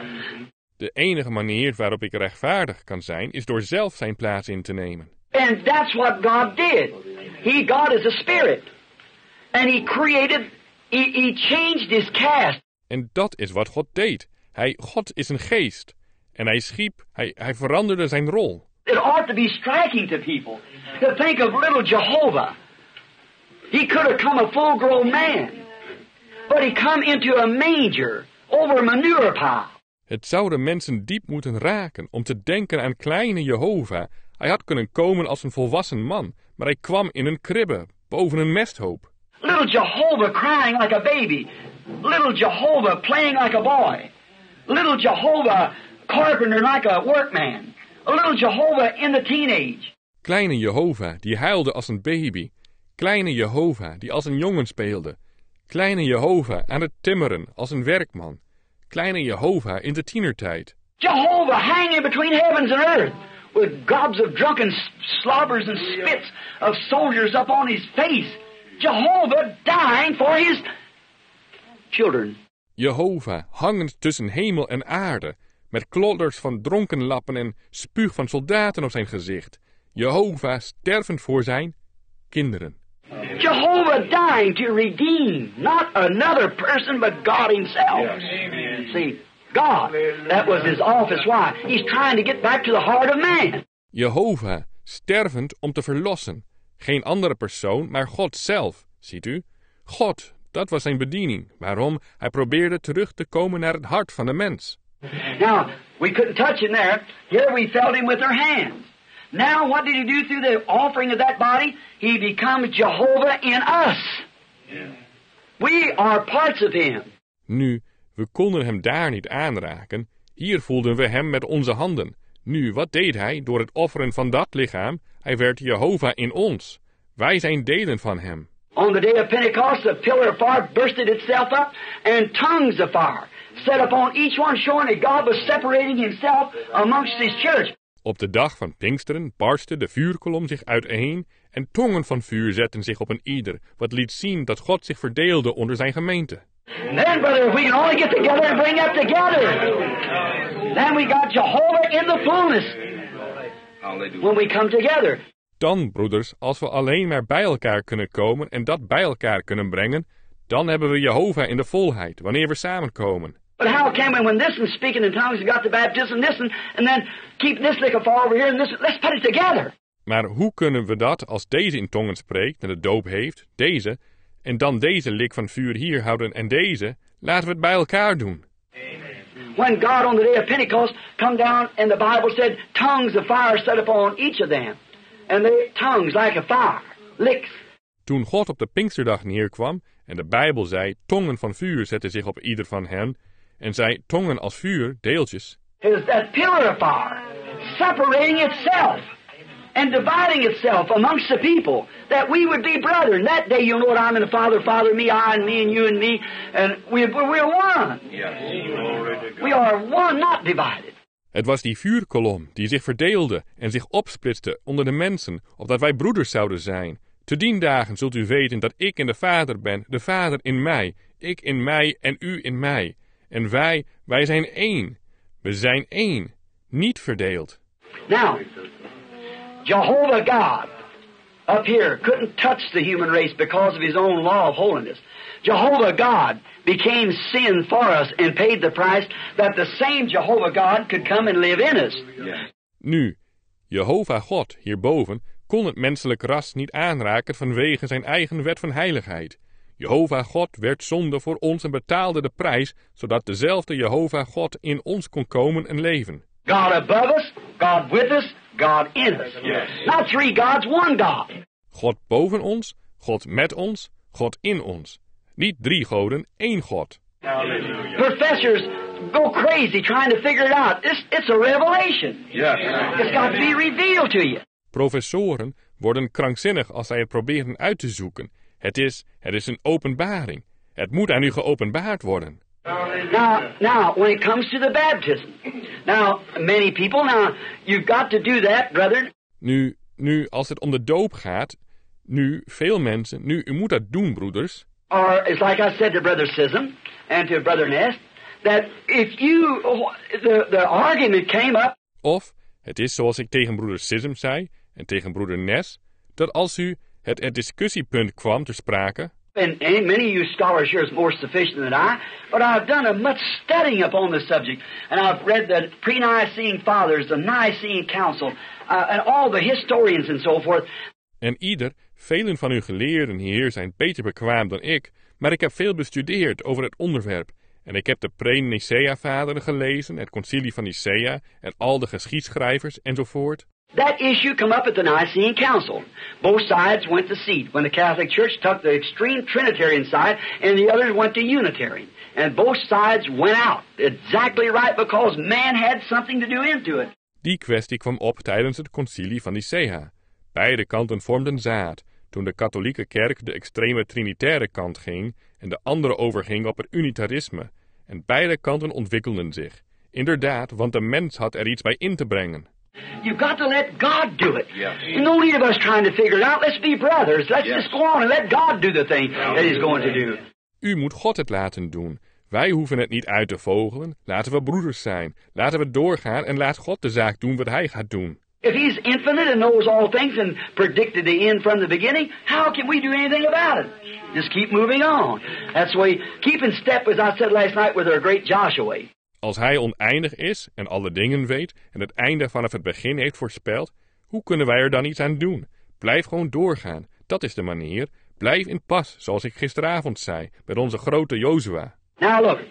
De enige manier waarop ik rechtvaardig kan zijn, is door zelf zijn plaats in te nemen. And that's what God did. He, God is a spirit. And he created, he, he changed his cast. En dat is wat God deed. Hij, God is een geest. En hij schiep, hij, hij veranderde zijn rol. It ought to be striking to people to think of little Jehovah. He could have come a full-grown man. But he come into a manger over a manure pile. Het zou de mensen diep moeten raken om te denken aan kleine Jehovah. Hij had kunnen komen als een volwassen man, maar hij kwam in een kribbe, boven een mesthoop. Little Jehovah crying like a baby. Little Jehovah playing like a boy. Little Jehovah carpenter like a workman. A little Jehovah in the teenage. Kleine Jehovah die huilde als een baby. Kleine Jehovah die als een jongen speelde. Kleine Jehovah aan het timmeren als een werkman. Kleine Jehovah in de tienertijd. Jehovah hanging between heavens and earth with gobs of drunken slobbers and spits of soldiers up on his face. Jehovah dying for his children. Jehovah hangend tussen hemel en aarde, met klodders van dronkenlappen en spuug van soldaten op zijn gezicht. Jehovah stervend voor zijn kinderen. Jehovah dying to redeem not another person but God himself. Yes. See, God, that was his office. Why? He's trying to get back to the heart of man. Jehovah stervend om te verlossen. Geen andere persoon, maar God zelf. Ziet u? God, dat was zijn bediening. Waarom? Hij probeerde terug te komen naar het hart van de mens. Now, we couldn't touch him there. Here we felt him with our hands. Now, what did he do through the offering of that body? He becomes Jehovah in us. Yeah. We are parts of him. Nu, we konden hem daar niet aanraken. Hier voelden we hem met onze handen. Nu, wat deed hij door het offeren van dat lichaam? Hij werd Jehovah in ons. Wij zijn delen van hem. On the day of Pentecost, the pillar of fire bursted itself up, and tongues of fire set upon each one, showing that God was separating himself amongst his church. Op de dag van Pinksteren barstte de vuurkolom zich uiteen en tongen van vuur zetten zich op een ieder, wat liet zien dat God zich verdeelde onder zijn gemeente. Then, brother, if we can only get together and bring that together, then we got Jehovah in the fullness when we come together. Dan, broeders, als we alleen maar bij elkaar kunnen komen en dat bij elkaar kunnen brengen, dan hebben we Jehovah in de volheid, wanneer we samenkomen. But how can we, when this one speaking in tongues, we got the baptism, this one, and then keep this lick of fire over here, and this, let's put it together. Maar hoe kunnen we dat als deze in tongen spreekt en de doop heeft, deze, en dan deze lik van vuur hier houden en deze, laten we het bij elkaar doen. When God on the day of Pentecost come down, and the Bible said, tongues of fire set upon each of them. And they tongues like a fire, licks. Toen God op de Pinksterdag neerkwam en de Bijbel zei, tongen van vuur zetten zich op ieder van hen, en zei, tongen als vuur, deeltjes. Is that pillar of fire separating itself and dividing itself amongst the people, that we would be brethren. That day you'll know that I'm in the Father, Father, me, I, and me, and you, and me, and we're, we're one. Yes. We are one, not divided. Het was die vuurkolom die zich verdeelde en zich opsplitste onder de mensen, opdat wij broeders zouden zijn. Te dien dagen zult u weten dat ik in de Vader ben, de Vader in mij, ik in mij en u in mij. En wij, wij zijn één. We zijn één, niet verdeeld. Now, Jehovah God up here couldn't touch the human race because of his own law of holiness. Jehovah God became sin for us and paid the price that the same Jehovah God could come and live in us. Yeah. Nu, Jehovah God hierboven kon het menselijk ras niet aanraken vanwege zijn eigen wet van heiligheid. Jehovah God werd zonde voor ons en betaalde de prijs, zodat dezelfde Jehovah God in ons kon komen en leven. God above us, God with us, God in us. Yes. Not three gods, one God. God boven ons, God met ons, God in ons. Niet drie goden, één God. Hallelujah. Professors go crazy trying to figure it out. It's, it's a revelation. Yes. It's got to be revealed to you. Professoren worden krankzinnig als zij het proberen uit te zoeken. Het is, het is een openbaring. Het moet aan u geopenbaard worden. Now, now, when it comes to the baptism, now, many people, now, you've got to do that, brother. Nu, nu, als het om de doop gaat, nu, veel mensen, nu, u moet dat doen, broeders. Or, it's like I said to Brother Sism and to Brother Ness, that if you, the, the argument came up. Of, het is zoals ik tegen broeder Sism zei en tegen broeder Ness, dat als u het, het discussiepunt kwam ter sprake. And, and many of you scholars here is more sufficient than I, but I've done a much studying upon this subject, and I've read the pre-Nicene Fathers, the Nicene Council, uh, and all the historians and so forth. En ieder, velen van uw geleerden hier zijn beter bekwaam dan ik, maar ik heb veel bestudeerd over het onderwerp. En ik heb de pre-Nicea-vaderen gelezen, het concilie van Nicea en al de geschiedschrijvers enzovoort. That issue come up at the Nicene Council. Both sides went to seat. When the Catholic Church took the extreme Trinitarian side, and the others went to Unitarian. And both sides went out. Exactly right, because man had something to do into it. Die kwestie kwam op tijdens het concilie van Nicea. Beide kanten vormden zaad. toen de katholieke kerk de extreme trinitaire kant ging en de andere overging op het unitarisme. En beide kanten ontwikkelden zich. Inderdaad, want de mens had er iets bij in te brengen. You've got to let God do it. Yeah. No need of us trying to figure it out. Let's be brothers. Let's yes. just go on and let God do the thing that He's going to do. U moet God het laten doen. Wij hoeven het niet uit te vogelen. Laten we broeders zijn. Laten we doorgaan en laat God de zaak doen wat Hij gaat doen. If He's infinite and knows all things and predicted the end from the beginning, how can we do anything about it? Just keep moving on. That's the way, keep in step, as I said last night, with our great Joshua. Als Hij oneindig is en alle dingen weet en het einde vanaf het begin heeft voorspeld, hoe kunnen wij er dan iets aan doen? Blijf gewoon doorgaan. Dat is de manier. Blijf in pas, zoals ik gisteravond zei, met onze grote Jozua. Now look,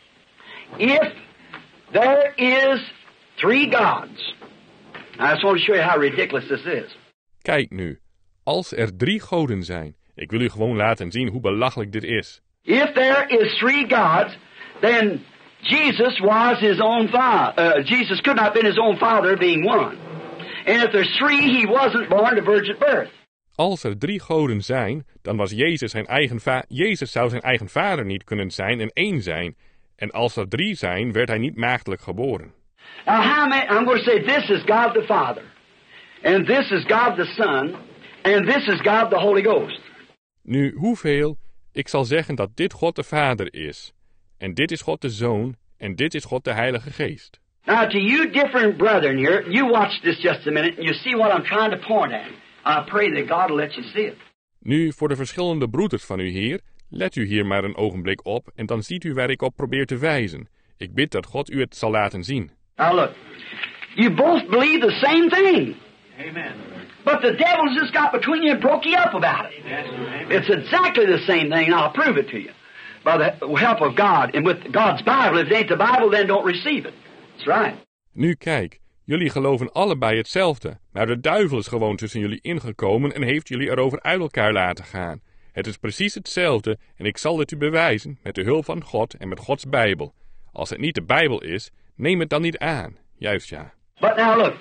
if there is three gods, I just want to show you how ridiculous this is. Kijk nu, als er drie goden zijn, ik wil u gewoon laten zien hoe belachelijk dit is. If there is three gods, then Jesus was his own father. Uh, Jesus could not have been his own father, being one. And if there's three, he wasn't born to virgin birth. Als er drie goden zijn, dan was Jezus zijn eigen va- Jezus zou zijn eigen vader niet kunnen zijn en één zijn. En als er drie zijn, werd hij niet maagdelijk geboren. Now, how many, I'm going to say this is God the Father, and this is God the Son, and this is God the Holy Ghost. Nu, hoeveel? Ik zal zeggen dat dit God de Vader is, en dit is God de Zoon, en dit is God de Heilige Geest. Now, to you different brethren here, you watch this just a minute, and you see what I'm trying to point at. I pray that God will let you see it. Nu, voor de verschillende broeders van u hier, let u hier maar een ogenblik op, en dan ziet u waar ik op probeer te wijzen. Ik bid dat God u het zal laten zien. Now look, you both believe the same thing. Amen. But the devil's just got between you and broke you up about it. Yes, it's exactly the same thing, and I'll prove it to you. By the help of God, and with God's Bible. If it ain't the Bible, then don't receive it. That's right. Nu kijk, jullie geloven allebei hetzelfde, maar de duivel is gewoon tussen jullie ingekomen en heeft jullie erover uit elkaar laten gaan. Het is precies hetzelfde en ik zal het u bewijzen met de hulp van God en met Gods Bijbel. Als het niet de Bijbel is, neem het dan niet aan. Juist ja. But now look,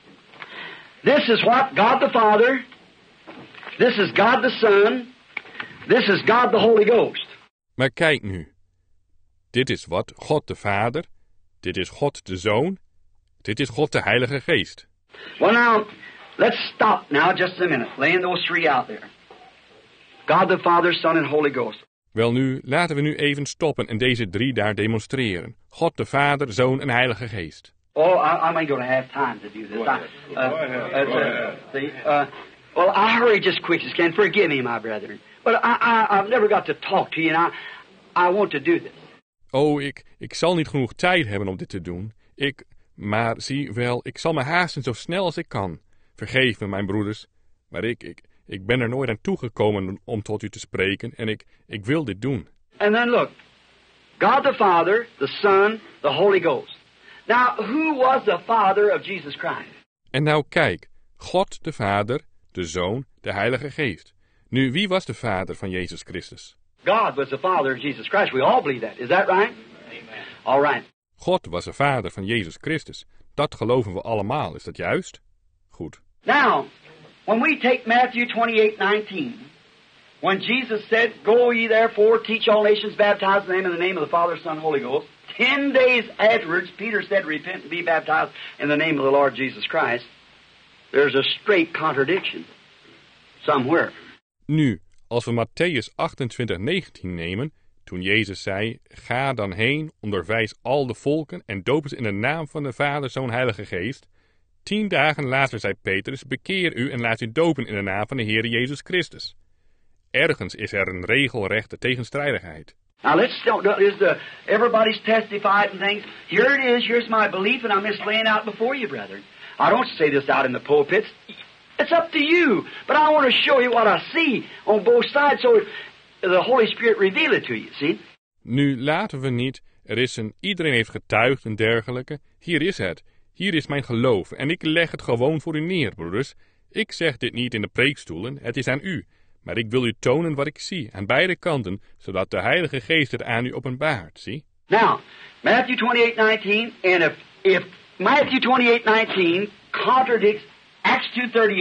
this is what God the Father, this is God the Son, this is God the Holy Ghost. Maar kijk nu. Dit is wat God de Vader, dit is God de Zoon, dit is God de Heilige Geest. Well now, let's stop now just a minute, laying those three out there. God the Father, Son and Holy Ghost. Wel nu, laten we nu even stoppen en deze drie daar demonstreren. God de Vader, Zoon en Heilige Geest. Oh, I, I'm ain't going to have time to do this. Go ahead. I, uh, Go ahead. Go ahead. See, uh, well, I hurry just quick as can. Forgive me, my brethren. But I, I, I've never got to talk to you, and I, I want to do this. Oh, ik, ik zal niet genoeg tijd hebben om dit te doen. Ik, maar zie wel, ik zal me haasten zo snel als ik kan. Vergeef me, mijn broeders, maar ik, ik, ik ben er nooit aan toegekomen om tot u te spreken en ik, ik wil dit doen. And then look, God the Father, the Son, the Holy Ghost. Now, who was the Father of Jesus Christ? En nou kijk, God de Vader, de Zoon, de Heilige Geest. Nu, wie was de Vader van Jezus Christus? God was the Father of Jesus Christ. We all believe that. Is that right? Amen. All right. God was de Vader van Jezus Christus. Dat geloven we allemaal. Is dat juist? Goed. Now, when we take Matthew twenty-eight nineteen, when Jesus said, "Go ye therefore, teach all nations, baptize them in the name of the Father, Son, Holy Ghost." Ten days afterwards, Peter said, "Repent and be baptized in the name of the Lord Jesus Christ." There's a straight contradiction somewhere. Nu, als we Mattheüs achtentwintig negentien nemen, toen Jezus zei, ga dan heen, onderwijs al de volken en doop ze in de naam van de Vader, Zoon, Heilige Geest. Tien dagen later zei Petrus, bekeer u en laat u dopen in de naam van de Heer Jezus Christus. Ergens is er een regelrechte tegenstrijdigheid. Now let's still, is the, everybody's testified and things. Here it is, here's my belief, and I'm just laying out before you, brethren. I don't say this out in the pulpits. It's up to you. But I want to show you what I see on both sides so the Holy Spirit reveal it to you, see? Nu laten we niet, er is een, iedereen heeft getuigd en dergelijke. Hier is het. Hier is mijn geloof en ik leg het gewoon voor u neer, broeders. Ik zeg dit niet in de preekstoelen, het is aan u. Maar ik wil u tonen wat ik zie, aan beide kanten, zodat de Heilige Geest het aan u openbaart, zie? Now, Matthew twenty-eight nineteen, and if, if Matthew twenty-eight nineteen contradicts Acts two thirty-eight,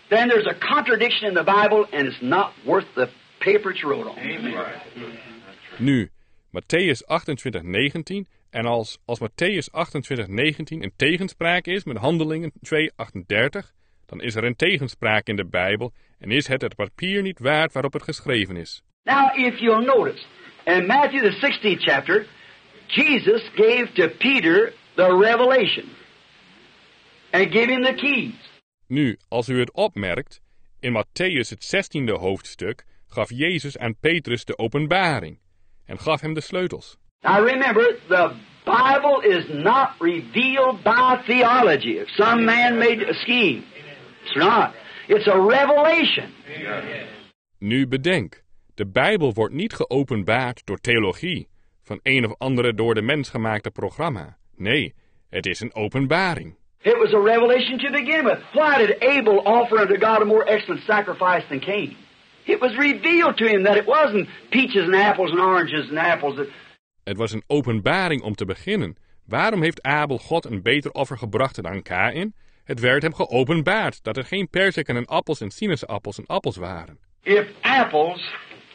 then there's a contradiction in the Bible and it's not worth the paper it's wrote on. Amen. Nu, Matthäus achtentwintig negentien. En als, als Matthäus achtentwintig negentien in tegenspraak is met Handelingen twee achtendertig, dan is er een tegenspraak in de Bijbel en is het het papier niet waard waarop het geschreven is. Now, if you'll notice, in Matthew the sixteenth chapter, Jesus gave to Peter the revelation and gave him the keys. Nu, als u het opmerkt, in Matthäus het zestiende hoofdstuk gaf Jezus aan Petrus de openbaring en gaf hem de sleutels. Now remember, the Bible is not revealed by theology. If some man made a scheme, it's not. It's a revelation. Nu bedenk, de Bijbel wordt niet geopenbaard door theologie, van een of andere door de mens gemaakte programma. Nee, het is een openbaring. It was a revelation to begin with. Why did Abel offer unto God a more excellent sacrifice than Cain? It was revealed to him that it wasn't peaches and apples and oranges and apples. That... Het was een openbaring om te beginnen. Waarom heeft Abel God een beter offer gebracht dan Kaïn? Het werd hem geopenbaard dat er geen perziken en appels en sinaasappels en appels waren. If apples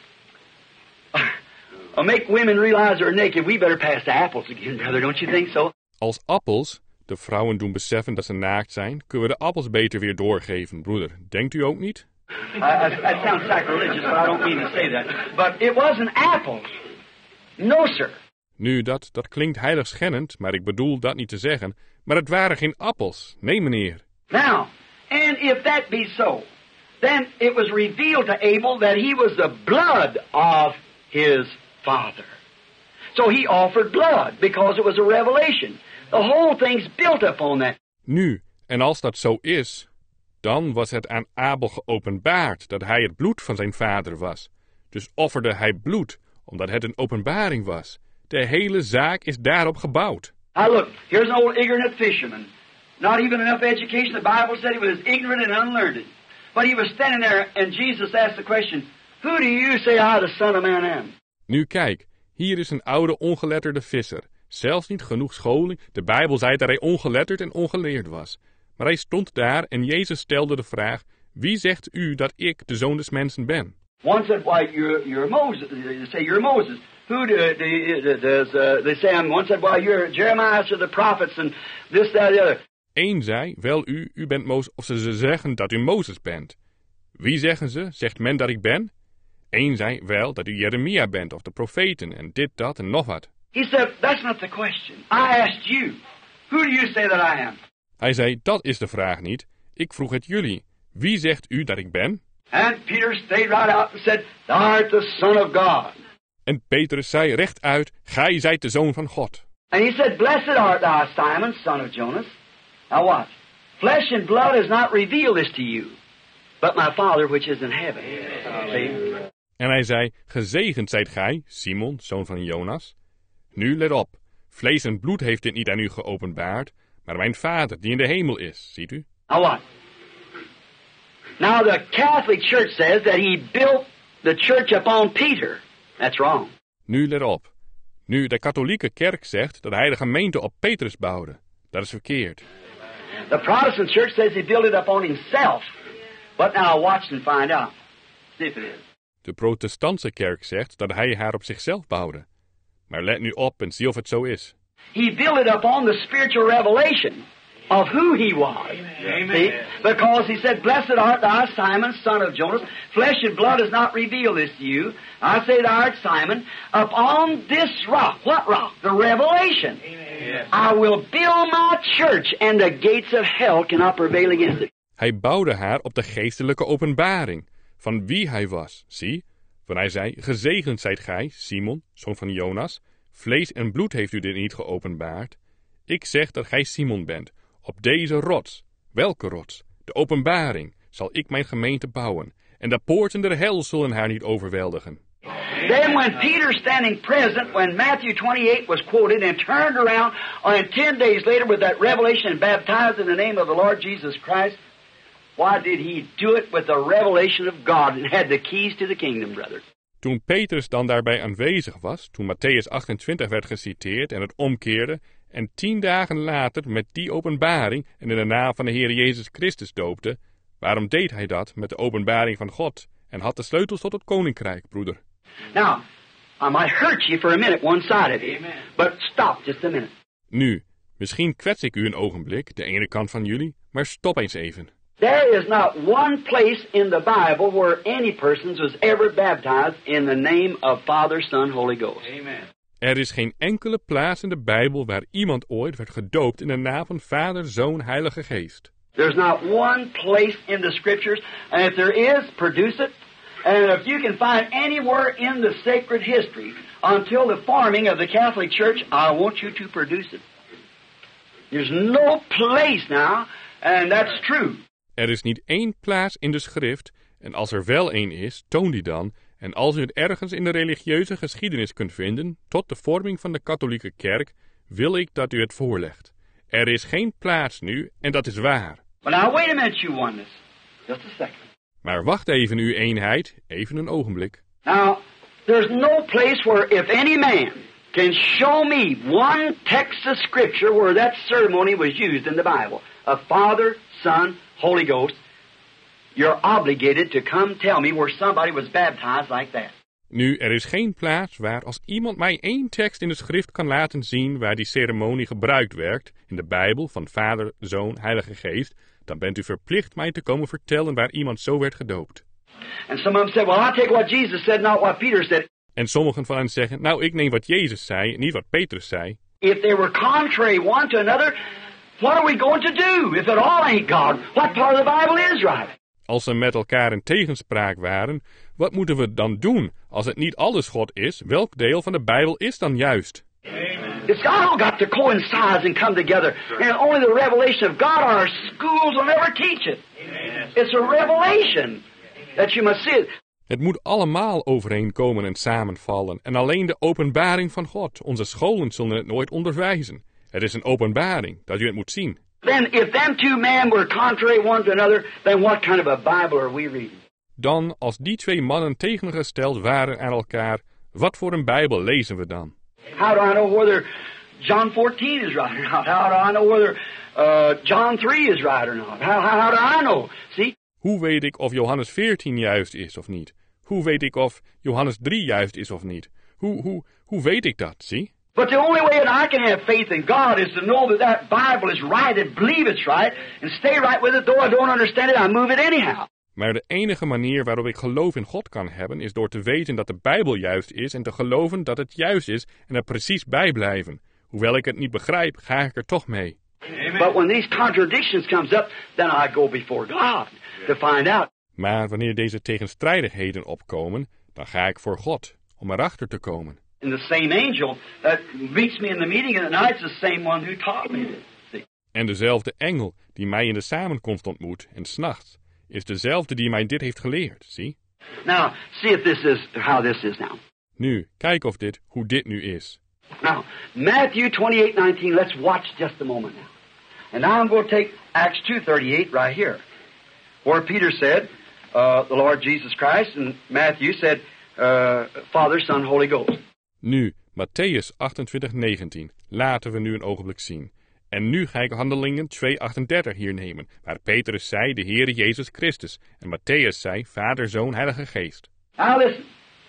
uh, make women realize they're naked, we better pass the apples again, brother, don't you think so? Als appels de vrouwen doen beseffen dat ze naakt zijn, kunnen we de appels beter weer doorgeven, broeder. Denkt u ook niet? Uh, that sounds sacrilegious, but I don't mean to say that. But it wasn't apples. No, sir. Nu, dat, dat klinkt heiligschennend, maar ik bedoel dat niet te zeggen. Maar het waren geen appels. Nee, meneer. Now, and if that be so, then it was revealed to Abel that he was the blood of his father. So he offered blood because it was a revelation. The whole thing's built upon that. Nu, en als dat zo is, dan was het aan Abel geopenbaard dat hij het bloed van zijn vader was. Dus offerde hij bloed, omdat het een openbaring was. De hele zaak is daarop gebouwd. Now look, here's an old ignorant fisherman. Not even enough education. The Bible said he was ignorant and unlearned. But he was standing there and Jesus asked the question, who do you say I, the Son of Man, am? Nu kijk, hier is een oude ongeletterde visser. Zelfs niet genoeg scholing. De Bijbel zei dat hij ongeletterd en ongeleerd was. Maar hij stond daar en Jezus stelde de vraag, wie zegt u dat ik de Zoon des Mensen ben? One said, why, you're, you're Moses. They say, you're Moses. Who do, do, do, does, uh, they say, one said, well, you're Jeremiah or the prophets and this, that, the other. Eén zei, wel u, u bent Mozes, of ze zeggen dat u Mozes bent. Wie zeggen ze, zegt men dat ik ben? Eén zei, wel, dat u Jeremia bent, of de profeten, en dit, dat, en nog wat. He said, that's not the question. I asked you, who do you say that I am? Hij zei, dat is de vraag niet. Ik vroeg het jullie. Wie zegt u dat ik ben? And Peter stayed right out and said, thou art the Son of God. En Petrus zei rechtuit, gij zijt de Zoon van God. And he said, blessed art thou, Simon, son of Jonas. Now watch. Flesh and blood has not revealed this to you, but my Father which is in heaven. See? En hij zei, gezegend zijt gij, Simon, zoon van Jonas. Nu let op, vlees en bloed heeft dit niet aan u geopenbaard, maar mijn Vader die in de hemel is, ziet u? Now what? Now the Catholic Church says that he built the church upon Peter. That's wrong. Nu let op. Nu de katholieke kerk zegt dat hij de gemeente op Petrus bouwde. Dat is verkeerd. The Protestant Church says he built it upon himself. But now watch and find out. See if it is. De protestantse kerk zegt dat hij haar op zichzelf bouwde. Maar let nu op en zie of het zo is. He built it upon the spiritual revelation of who he was. Amen. See? Because he said, blessed art thou, Simon, son of Jonas. Flesh and blood has not revealed this to you. I say thou art Simon. Upon this rock. What rock? The revelation. Yes. I will build my church and the gates of hell cannot prevail against it. Hij bouwde haar op de geestelijke openbaring van wie hij was. Zie, want hij zei, gezegend zijt gij, Simon, zoon van Jonas. Vlees en bloed heeft u dit niet geopenbaard. Ik zeg dat gij Simon bent. Op deze rots, welke rots? De openbaring, zal ik mijn gemeente bouwen. En de poorten der hel zullen haar niet overweldigen. Then when Peter standing present, when Matthew twenty-eight was quoted and turned around, and ten days later with that revelation and baptized in the name of the Lord Jesus Christ, why did he do it with the revelation of God and had the keys to the kingdom, brother? Toen Petrus dan daarbij aanwezig was, toen Matthäus achtentwintig werd geciteerd en het omkeerde, en tien dagen later met die openbaring en in de naam van de Heer Jezus Christus doopte, Waarom deed hij dat met de openbaring van God en had de sleutels tot het koninkrijk, broeder? Now, I might hurt you for a minute, one-sided. Amen. But stop just a minute. Nu, misschien kwets ik u een ogenblik, de ene kant van jullie, maar stop eens even. There is not one place in the Bible where any person was ever baptized in the name of Father, Son, Holy Ghost. Amen. Er is geen enkele plaats in de Bijbel waar iemand ooit werd gedoopt in de naam van Vader, Zoon, Heilige Geest. There's not one place in the Scriptures, and if there is, produce it. And if you can find anywhere in the sacred history until the forming of the Catholic Church, I want you to produce it. There's no place now, and that's true. Er is niet één plaats in de schrift, en als er wel één is, toon die dan, en als u het ergens in de religieuze geschiedenis kunt vinden, tot de vorming van de katholieke kerk, wil ik dat u het voorlegt. Er is geen plaats nu, en dat is waar. But now wait a minute, you oneness. Just a second. Maar wacht even, uw eenheid, even een ogenblik. Now, there's no place where if any man can show me one text of Scripture where that ceremony was used in the Bible, of Father, Son, Holy Ghost, you're obligated to come tell me where somebody was baptized like that. Nu, er is geen plaats waar als iemand mij één tekst in de schrift kan laten zien waar die ceremonie gebruikt werd, in de Bijbel van Vader, Zoon, Heilige Geest, dan bent u verplicht mij te komen vertellen waar iemand zo werd gedoopt. And some of them said, well, I'll take what Jesus said, not what Peter said. En sommigen van hen zeggen, nou, ik neem wat Jezus zei, niet wat Petrus zei. If they were contrary one to another, what are we going to do? If it all ain't God, what part of the Bible is right? Als ze met elkaar in tegenspraak waren, wat moeten we dan doen? Als het niet alles God is, welk deel van de Bijbel is dan juist? Amen. It's all got to coincide and come together. And only the revelation of God, our schools will never teach it. Amen. It's a revelation that you must see it. Het moet allemaal overeenkomen en samenvallen. En alleen de openbaring van God. Onze scholen zullen het nooit onderwijzen. Het is een openbaring dat u het moet zien. Then if them two men were contrary one to another, then what kind of a Bible are we reading? Dan, als die twee mannen tegengesteld waren aan elkaar, wat voor een Bijbel lezen we dan? How do I know whether John fourteen is right or not? How do I know whether uh, John three is right or not? How, how, how do I know? See? Hoe weet ik of Johannes veertien juist is of niet? Hoe weet ik of Johannes drie juist is of niet? Hoe, hoe, hoe weet ik dat, zie? But the only way that I can have faith in God is to know that that Bible is right and believe it's right and stay right with it. Though I don't understand it, I move it anyhow. Maar de enige manier waarop ik geloof in God kan hebben is door te weten dat de Bijbel juist is en te geloven dat het juist is en er precies bij blijven. Hoewel ik het niet begrijp, ga ik er toch mee. Amen. But when these contradictions comes up, then I go before God to find out. Maar wanneer deze tegenstrijdigheden opkomen, dan ga ik voor God om erachter te komen. And the same angel that meets me in the meeting at night is the same one who taught me this. See? En dezelfde engel die mij in de samenkomst ontmoet en 's nachts is dezelfde die mij dit heeft geleerd, zie? Now, see if this is how this is now. Nu, kijk of dit, hoe dit nu is. Now, Matthew twenty-eight nineteen, let's watch just a moment now. And now I'm going to take Acts two thirty-eight right here, where Peter said, uh, the Lord Jesus Christ, and Matthew said, uh, Father, Son, Holy Ghost. Nu, Matthäus achtentwintig negentien, laten we nu een ogenblik zien. En nu ga ik Handelingen twee achtendertig hier nemen, waar Petrus zei de Heere Jezus Christus, en Matthäus zei Vader, Zoon, Heilige Geest. Now listen.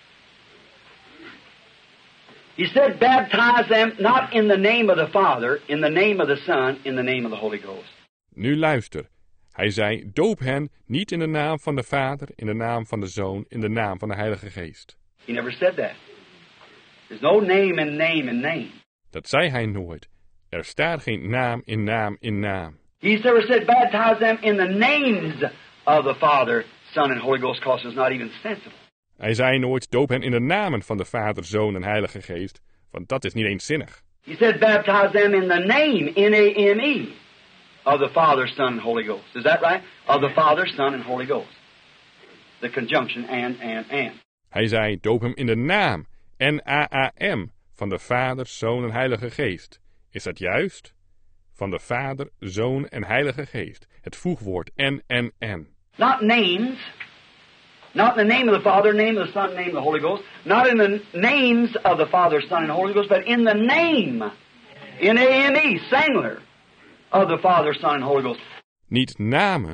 He said, baptize them not in the name of the Father, in the name of the Son, in the name of the Holy Ghost. Nu luister. Hij zei, doop hen niet in de naam van de Vader, in de naam van de Zoon, in de naam van de Heilige Geest. He never said that. There's no name in name in name. Dat zei hij nooit. Er staat geen naam in naam in naam. He never said baptize them in the names of the Father, Son, and Holy Ghost, because it's not even sensible. Hij zei nooit, doop hen in de namen van de Vader, Zoon en Heilige Geest, want dat is niet eens zinnig. He said baptize them in the name, N A M E, of the Father, Son, and Holy Ghost. Is that right? Of the Father, Son, and Holy Ghost. The conjunction and, and, and. Hij zei, doop hem in de naam, N A A M, van de Vader, Zoon en Heilige Geest. Is dat juist? Van de Vader, Zoon en Heilige Geest. Het voegwoord N N N. Not names. Not in the name of the Father, name of the Son, name of the Holy Ghost. Not in the names of the Father, Son, and Holy Ghost, but in the name, N A M E, singular, of the Father, Son, and Holy Ghost. Niet namen,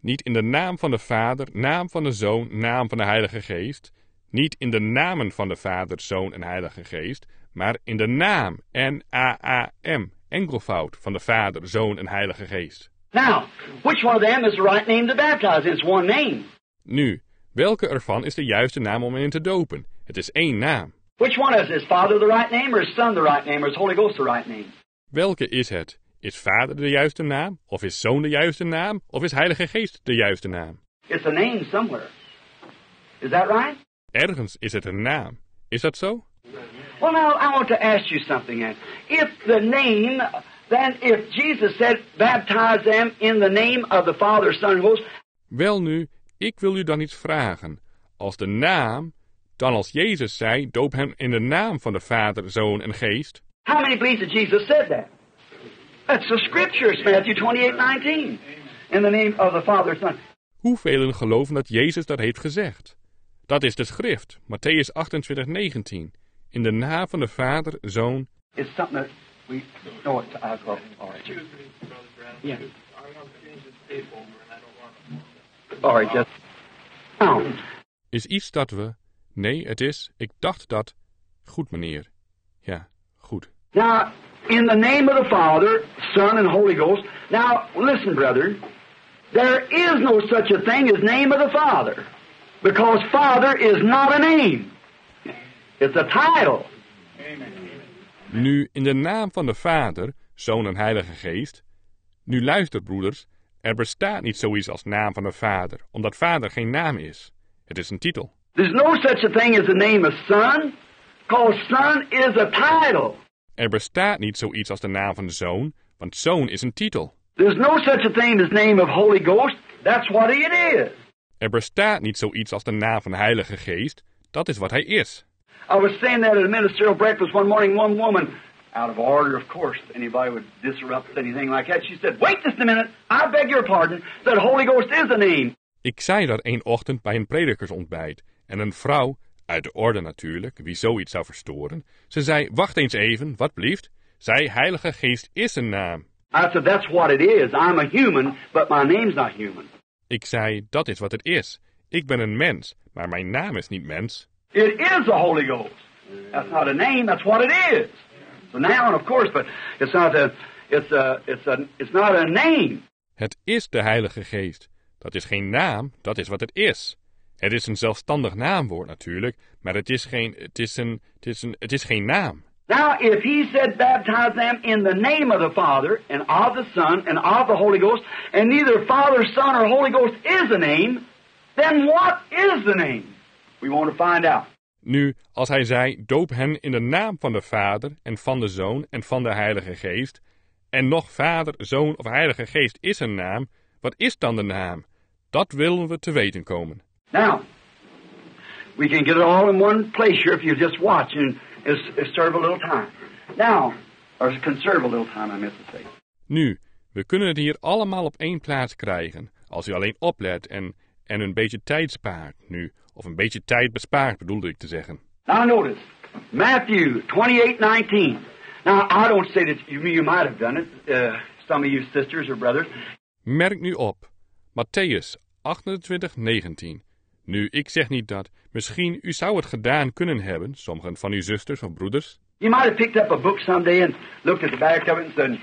Niet in de naam van de Vader, naam van de Zoon, naam van de Heilige Geest. Niet in de namen van de Vader, Zoon en Heilige Geest, maar in de naam, N A A M, enkelvoud van de Vader, Zoon en Heilige Geest. Now, which one of them is the right name to baptize? It's one name. Nu, welke ervan is de juiste naam om in te dopen? Het is één naam. Which one is it? Is Father the right name, or is Son the right name, or is Holy Ghost the right name? Welke is het? Is Vader de juiste naam? Of is Zoon de juiste naam? Of is Heilige Geest de juiste naam? It's a name somewhere. Is that right? Ergens is het een naam. Is dat zo? Well, now, I want to ask you something then. If the name, then if Jesus said, baptize them in the name of the Father, Son, and Holy Ghost. Wel nu, ik wil u dan iets vragen. Als de naam, dan als Jezus zei, doop hem in de naam van de Vader, Zoon en Geest. How many believe that Jesus said that? That's the scripture, it's Matthew twenty-eight nineteen. In the name of the Father, Son. Hoeveel geloven dat Jezus dat heeft gezegd? Dat is de schrift, Matthäus achtentwintig negentien. In de naam van de Vader, Zoon. It's something that we know it. I'll go. All right. Yeah. All right, just. Now. Is iets dat we... Nee, het is... Ik dacht dat... Goed, meneer. Ja, goed. Now, in the name of the Father, Son, and Holy Ghost. Now, listen, brother. There is no such a thing as name of the Father. Because Father is not a name. It's a title. Nu, in de naam van de Vader, Zoon en Heilige Geest. Nu luister, broeders. Er bestaat niet zoiets als naam van de Vader, omdat Vader geen naam is. Het is een titel. There's no such a thing as the name of Son, because Son is a title. Er bestaat niet zoiets als de naam van de Zoon, want Zoon is een titel. There's no such a thing as name of Holy Ghost. That's what it is. Er bestaat niet zoiets als de naam van de Heilige Geest. Dat is wat hij is. I was saying that at a ministerial breakfast one morning. One woman, out of order, of course, anybody would disrupt anything like that. She said, "Wait just a minute. I beg your pardon. That Holy Ghost is a name." Ik zei dat één ochtend bij een predikers-ontbijt. En een vrouw, uit de orde natuurlijk, wie zoiets zou verstoren. Ze zei, wacht eens even, wat blieft? Zij, Heilige Geest is een naam. I said, that's what it is. I'm a human, but my name's not human. Ik zei, dat is wat het is. Ik ben een mens, maar mijn naam is niet mens. It is the Holy Ghost. That's not a name, that's what it is. It's a noun, of course, but it's not a, it's a, it's a, it's not a name. Het is de Heilige Geest. Dat is geen naam, dat is wat het is. Het is een zelfstandig naamwoord natuurlijk, maar het is geen, het is een, het is een, het is geen naam. Now, if he said, baptize them in the name of the Father, and of the Son, and of the Holy Ghost, and neither Father, Son, or Holy Ghost is a name, then what is the name? We want to find out. Nu, als hij zei, doop hen in de naam van de Vader, en van de Zoon, en van de Heilige Geest, en nog Vader, Zoon of Heilige Geest is een naam, wat is dan de naam? Dat willen we te weten komen. Now, we can get it all in one place here if you just watch and serve a little time. Now, or conserve a little time, I meant to say. Nu, we kunnen het hier allemaal op één plaats krijgen, als u alleen oplet en, en een beetje tijd spaart nu. Of een beetje tijd bespaart, bedoelde ik te zeggen. Now notice, Matthew twenty-eight nineteen. Now, I don't say that you, you might have done it, uh, some of you sisters or brothers. Merk nu op, Matthäus achtentwintig negentien. Nu, ik zeg niet dat. Misschien u zou het gedaan kunnen hebben, sommigen van uw zusters of broeders. You might have picked up a book someday and looked at the back of it and said,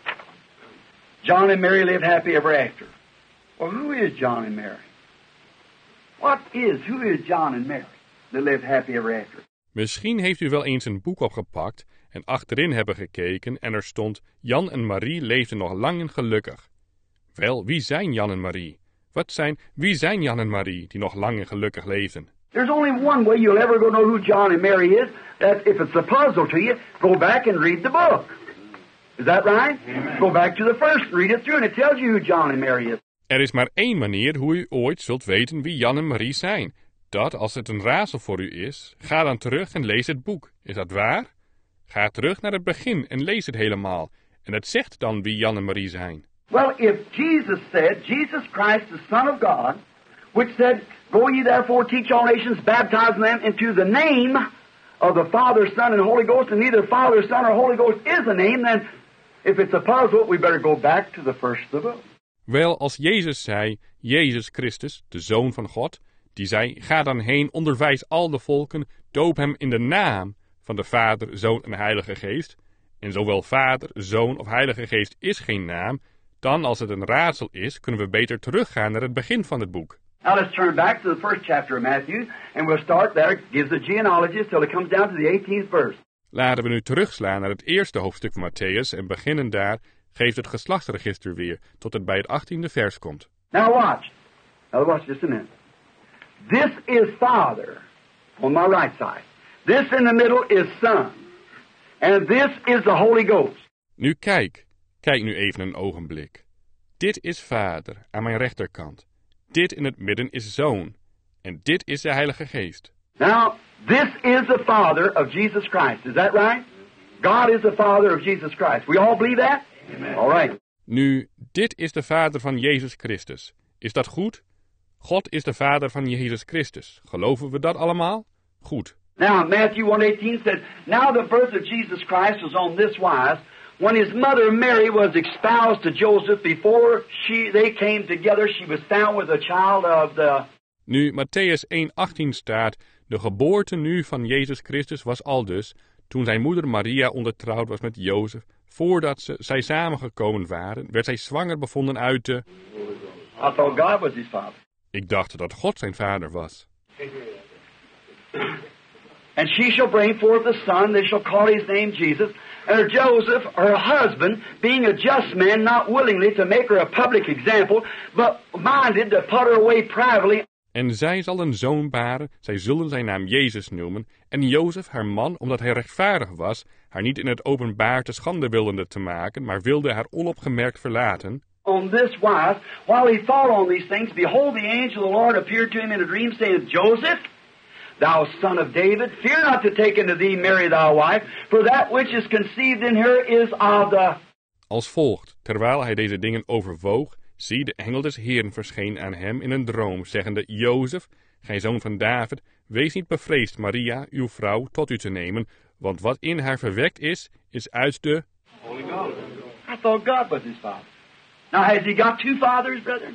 John and Mary lived happy ever after. Well, who is John and Mary? What is, who is John and Mary that lived happy ever after? Misschien heeft u wel eens een boek opgepakt en achterin hebben gekeken en er stond, Jan en Marie leefden nog lang en gelukkig. Wel, wie zijn Jan en Marie? Wat zijn, wie zijn Jan en Marie die nog lang en gelukkig leefden? There's only one way you'll ever go know who John and Mary is. That if it's a puzzle to you, go back and read the book. Is that right? Amen. Go back to the first, read it through, and it tells you who John and Mary is. Er is maar één manier hoe u ooit zult weten wie Jan en Marie zijn. Dat, als het een raadsel voor u is, ga dan terug en lees het boek. Is dat waar? Ga terug naar het begin en lees het helemaal. En het zegt dan wie Jan en Marie zijn. Well, if Jesus said, Jesus Christ, the Son of God, which said, go ye therefore teach all nations, baptizing them into the name of the Father, Son, and Holy Ghost, and neither Father, Son, or Holy Ghost is a name, then if it's a puzzle, we better go back to the first of the book. Wel, als Jezus zei, Jezus Christus, de Zoon van God, die zei, ga dan heen, onderwijs al de volken, doop hem in de naam van de Vader, Zoon en Heilige Geest, en zowel Vader, Zoon of Heilige Geest is geen naam, dan als het een raadsel is, kunnen we beter teruggaan naar het begin van het boek. Now let's turn back to the first chapter of Matthew, and we'll start there. It gives the genealogies till it comes down to the eighteenth verse. Laten we nu terugslaan naar het eerste hoofdstuk van Matthäus en beginnen daar, geeft het geslachtsregister weer, tot het bij het achttiende vers komt. Now watch. Now watch just a minute. This is Father on my right side. This in the middle is Son. And this is the Holy Ghost. Nu kijk, kijk nu even een ogenblik. Dit is Vader aan mijn rechterkant. Dit in het midden is Zoon. En dit is de Heilige Geest. Now, this is the Father of Jesus Christ. Is that right? God is the Father of Jesus Christ. We all believe that? Amen. All right. Nu, dit is de Vader van Jezus Christus. Is dat goed? God is de Vader van Jezus Christus. Geloven we dat allemaal? Goed. Now, Matthew one eighteen said, Now the birth of Jesus Christ was on this wise, when his mother Mary was espoused to Joseph, before she they came together, she was found with a child of the... Nu, Matthäus één achttien staat, de geboorte nu van Jezus Christus was aldus, toen zijn moeder Maria ondertrouwd was met Jozef, voordat ze, zij samengekomen waren, werd zij zwanger bevonden uit de... I thought God was his father. Ik dacht dat God zijn vader was. And she shall bring forth a son, they shall call his name Jesus. And her Joseph, her husband, being a just man, not willingly to make her a public example, but minded to put her away privately. En zij zal een zoon baren, zij zullen zijn naam Jezus noemen. En Jozef, haar man, omdat hij rechtvaardig was, haar niet in het openbaar te schande willende te maken, maar wilde haar onopgemerkt verlaten. On this wise, while he thought on these things, behold, the angel of the Lord appeared to him in a dream, saying, Joseph, thou son of David, fear not to take unto thee Mary thy wife, for that which is conceived in her is of the... Als volgt, terwijl hij deze dingen overwoog, zie, de engel des Heeren verscheen aan hem in een droom, zeggende, Jozef, gij zoon van David, wees niet bevreesd Maria, uw vrouw, tot u te nemen, want wat in haar verwekt is, is uit de... Holy Ghost. I thought God was his father. Now, has he got two fathers, brethren?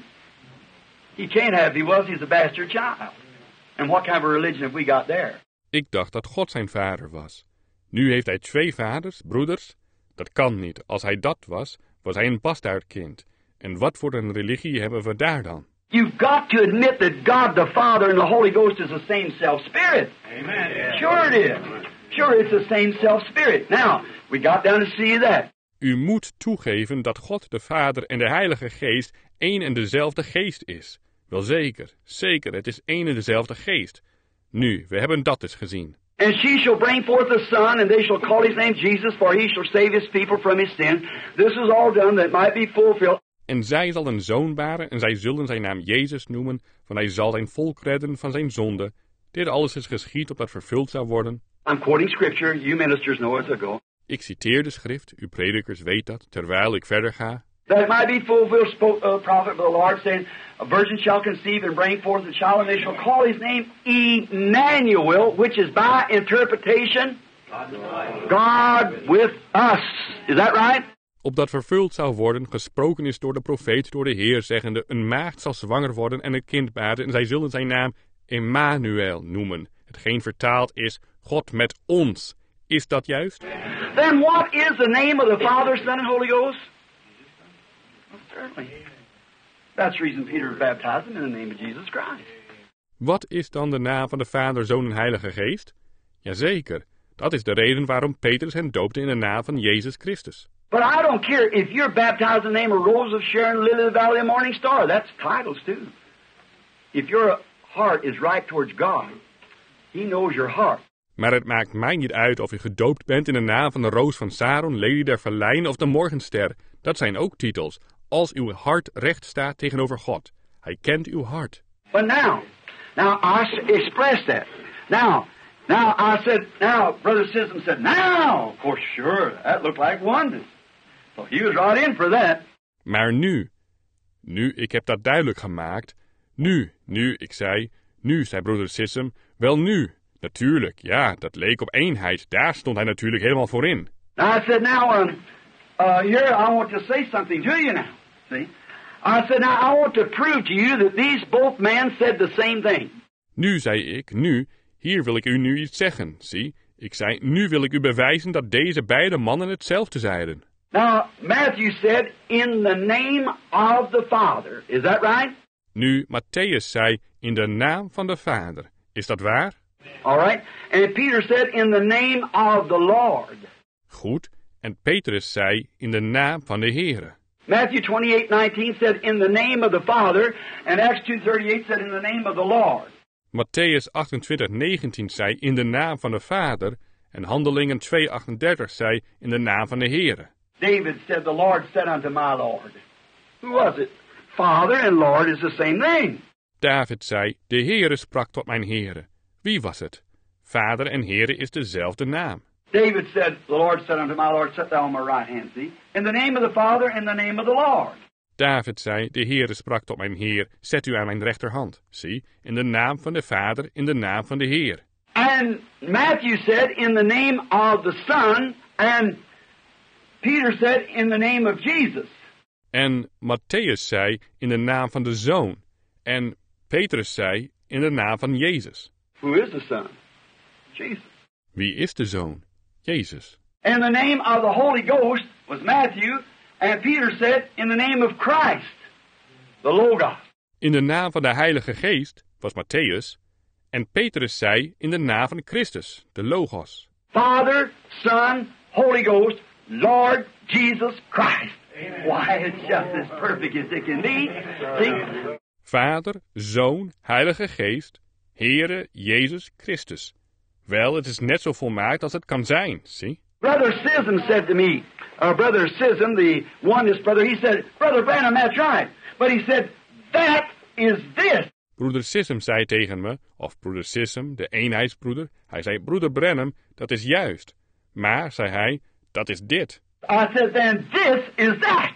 He can't have. If he was, he's a bastard child. And what kind of a religion have we got there? Ik dacht dat God zijn vader was. Nu heeft hij twee vaders, broeders. Dat kan niet. Als hij dat was, was hij een bastaardkind. En wat voor een religie hebben we daar dan? You've got to admit that God the Father and the Holy Ghost is the same self-spirit. Amen. Yeah. Sure it is. Sure it's the same self-spirit. Now, we got down to see that. U moet toegeven dat God de Vader en de Heilige Geest één en dezelfde geest is. Wel zeker, zeker, het is één en dezelfde geest. Nu, we hebben dat dus gezien. And she shall bring forth a son, and they shall call his name Jesus, for he shall save his people from his sin. This is all done that might be fulfilled. En zij zal een zoon baren, en zij zullen zijn naam Jezus noemen, want hij zal zijn volk redden van zijn zonde. Dit alles is geschied opdat vervuld zou worden. I'm quoting scripture, you ministers know as I go. Ik citeer de schrift, u predikers weet dat, terwijl ik verder ga. That it might be fulfilled, spoke a prophet of the Lord, saying, a virgin shall conceive and bring forth a child, and they shall call his name Emmanuel, which is by interpretation, God with us. Is that right? Opdat vervuld zou worden, gesproken is door de profeet, door de Heer, zeggende, een maagd zal zwanger worden en een kind baren, en zij zullen zijn naam Emmanuel noemen. Hetgeen vertaald is, God met ons. Is dat juist? Then what is the name of the Father, Son, and Holy Ghost? Well, certainly. That's the reason Peter baptized him in the name of Jesus Christ. Wat is dan de naam van de Vader, Zoon en Heilige Geest? Jazeker, dat is de reden waarom Petrus hen doopte in de naam van Jezus Christus. But I don't care if you're baptized in the name of Rose of Sharon, Lily of the Valley, and Morning Star. That's titles too. If your heart is right towards God, He knows your heart. Maar het maakt mij niet uit of u gedoopt bent in de naam van de Roos van Saron, Lely der Verleien of de Morgenster. Dat zijn ook titels. Als uw hart recht staat tegenover God. Hij kent uw hart. But now, now I expressed that. Now, now I said, now, Brother Sissom said, now, of course, sure, that looked like wonders. So he was right in for that. Maar nu, nu, ik heb dat duidelijk gemaakt. Nu, nu, ik zei, nu, zei broeder Sissom, wel nu. Natuurlijk, ja, dat leek op eenheid. Daar stond hij natuurlijk helemaal voor in. Now I said, now, um, uh, here I want to say something to you now. See, I said, now I want to prove to you that these both men said the same thing. Nu, zei ik, nu, hier wil ik u nu iets zeggen, zie. Ik zei, nu wil ik u bewijzen dat deze beide mannen hetzelfde zeiden. Now, Matthew said, in the name of the Father. Is that right? Nu, Matthäus zei, in de naam van de Vader. Is dat waar? All right. And Peter said, in the name of the Lord. Goed. En Petrus zei, in de naam van de Heere. Matthew twenty-eight nineteen said, in the name of the Father. And Acts two thirty-eight said, in the name of the Lord. Matthäus achtentwintig negentien zei, in de naam van de Vader. En Handelingen twee achtendertig zei, in de naam van de Heere. David said, the Lord said unto my Lord. Who was it? Father and Lord is the same thing. David zei, de Heere sprak tot mijn Heere. Wie was het? Vader en Heere is dezelfde naam. David said, the Lord said unto my Lord, sit thou on my right hand, see? In the name of the Father, in the name of the Lord. David zei, de Heere sprak tot mijn Heer, zet u aan mijn rechterhand. Zie, in de naam van de Vader, in de naam van de Heer. And Matthew said, in the name of the Son, and Peter said, in the name of Jesus. En Matthäus zei, in de naam van de Zoon. En Petrus zei, in de naam van Jezus. Who is the Son? Jesus. Wie is de Zoon? Jezus. And the name of the Holy Ghost was Matthew, and Peter said, in the name of Christ, the Logos. In de naam van de Heilige Geest was Matthäus, en Petrus zei, in de naam van Christus, de Logos. Father, Son, Holy Ghost, Lord Jesus Christ. Amen. Why, it's just as perfect as it can be. See? Vader, Zoon, Heilige Geest, Heere, Jezus Christus. Wel, het is net zo volmaakt als het kan zijn, zie? Brother Sism said to me, uh, Brother Sism, the oneness brother, he said, Brother Branham, that's right. But he said, that is this. Broeder Sism zei tegen me, of broeder Sism, de eenheidsbroeder, hij zei, broeder Branham, dat is juist. Maar, zei hij, dat is dit. I said, then this is that.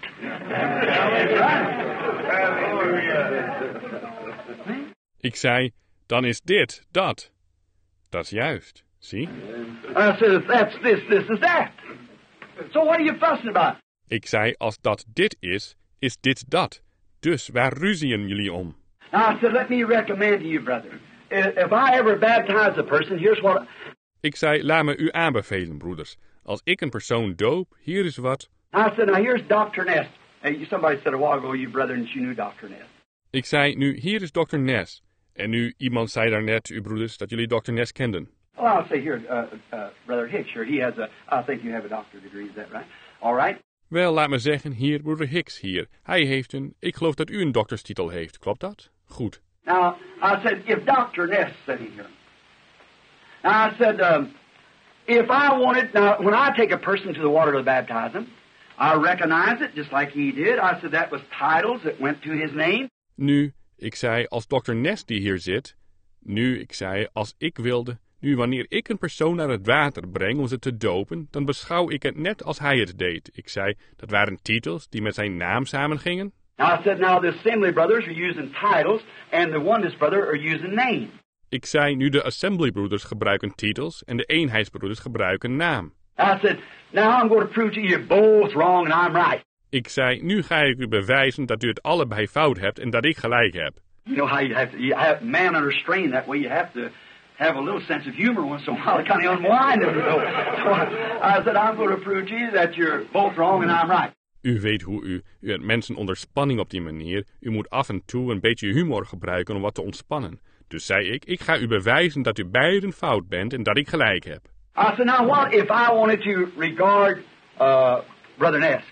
Ik zei, dan is dit, dat. Dat is juist, zie? I said, if that's this, this is that. So what are you fussing about? Ik zei, als dat dit is, is dit dat. Dus waar ruzien jullie om? Now I said, let me recommend to you, brother. If I ever baptize a person, here's what... Ik zei, laat me u aanbevelen, broeders. Als ik een persoon doop, hier is wat... I said, now here's Doctor Ness. Hey, somebody said a while ago, you brother, and you knew Doctor Ness. Ik zei, nu, hier is dokter Ness. En nu, iemand zei daarnet, uw broeders, dat jullie dokter Ness kenden. Well, I'll say here, uh, uh, Brother Hicks, here, he has a, I think you have a doctorate degree, is that right? All right? Wel, laat me zeggen, hier, broeder Hicks, hier. Hij heeft een, ik geloof dat u een dokterstitel heeft, klopt dat? Goed. Now, I said, if Doctor Ness sitting here. Now, I said, um, if I wanted, now, when I take a person to the water to baptize him, I recognize it just like he did. I said that was titles that went to his name. Nu, ik zei, als dokter Ness die hier zit, nu, ik zei, als ik wilde, nu, wanneer ik een persoon naar het water breng om ze te dopen, dan beschouw ik het net als hij het deed. Ik zei, dat waren titels die met zijn naam samengingen. Now, I said, now the Assembly brothers are using titles, and the Oneness brother are using name. Ik zei, nu de Assembly-broeders gebruiken titels en de eenheidsbroeders gebruiken naam. I said, now I'm going to prove to you you're both wrong and I'm right. Ik zei, nu ga ik u bewijzen dat u het allebei fout hebt en dat ik gelijk heb. You know how you have to, you have man under strain that way. You have to have a little sense of humor once in a while to kind of unwind it. So, so I said, I'm going to prove to you that you're both wrong and I'm right. U weet hoe u, u hebt mensen onder spanning op die manier. U moet af en toe een beetje humor gebruiken om wat te ontspannen. Dus zei ik, ik ga u bewijzen dat u beiden fout bent en dat ik gelijk heb. I said, now what if I wanted to regard uh, Brother Ness?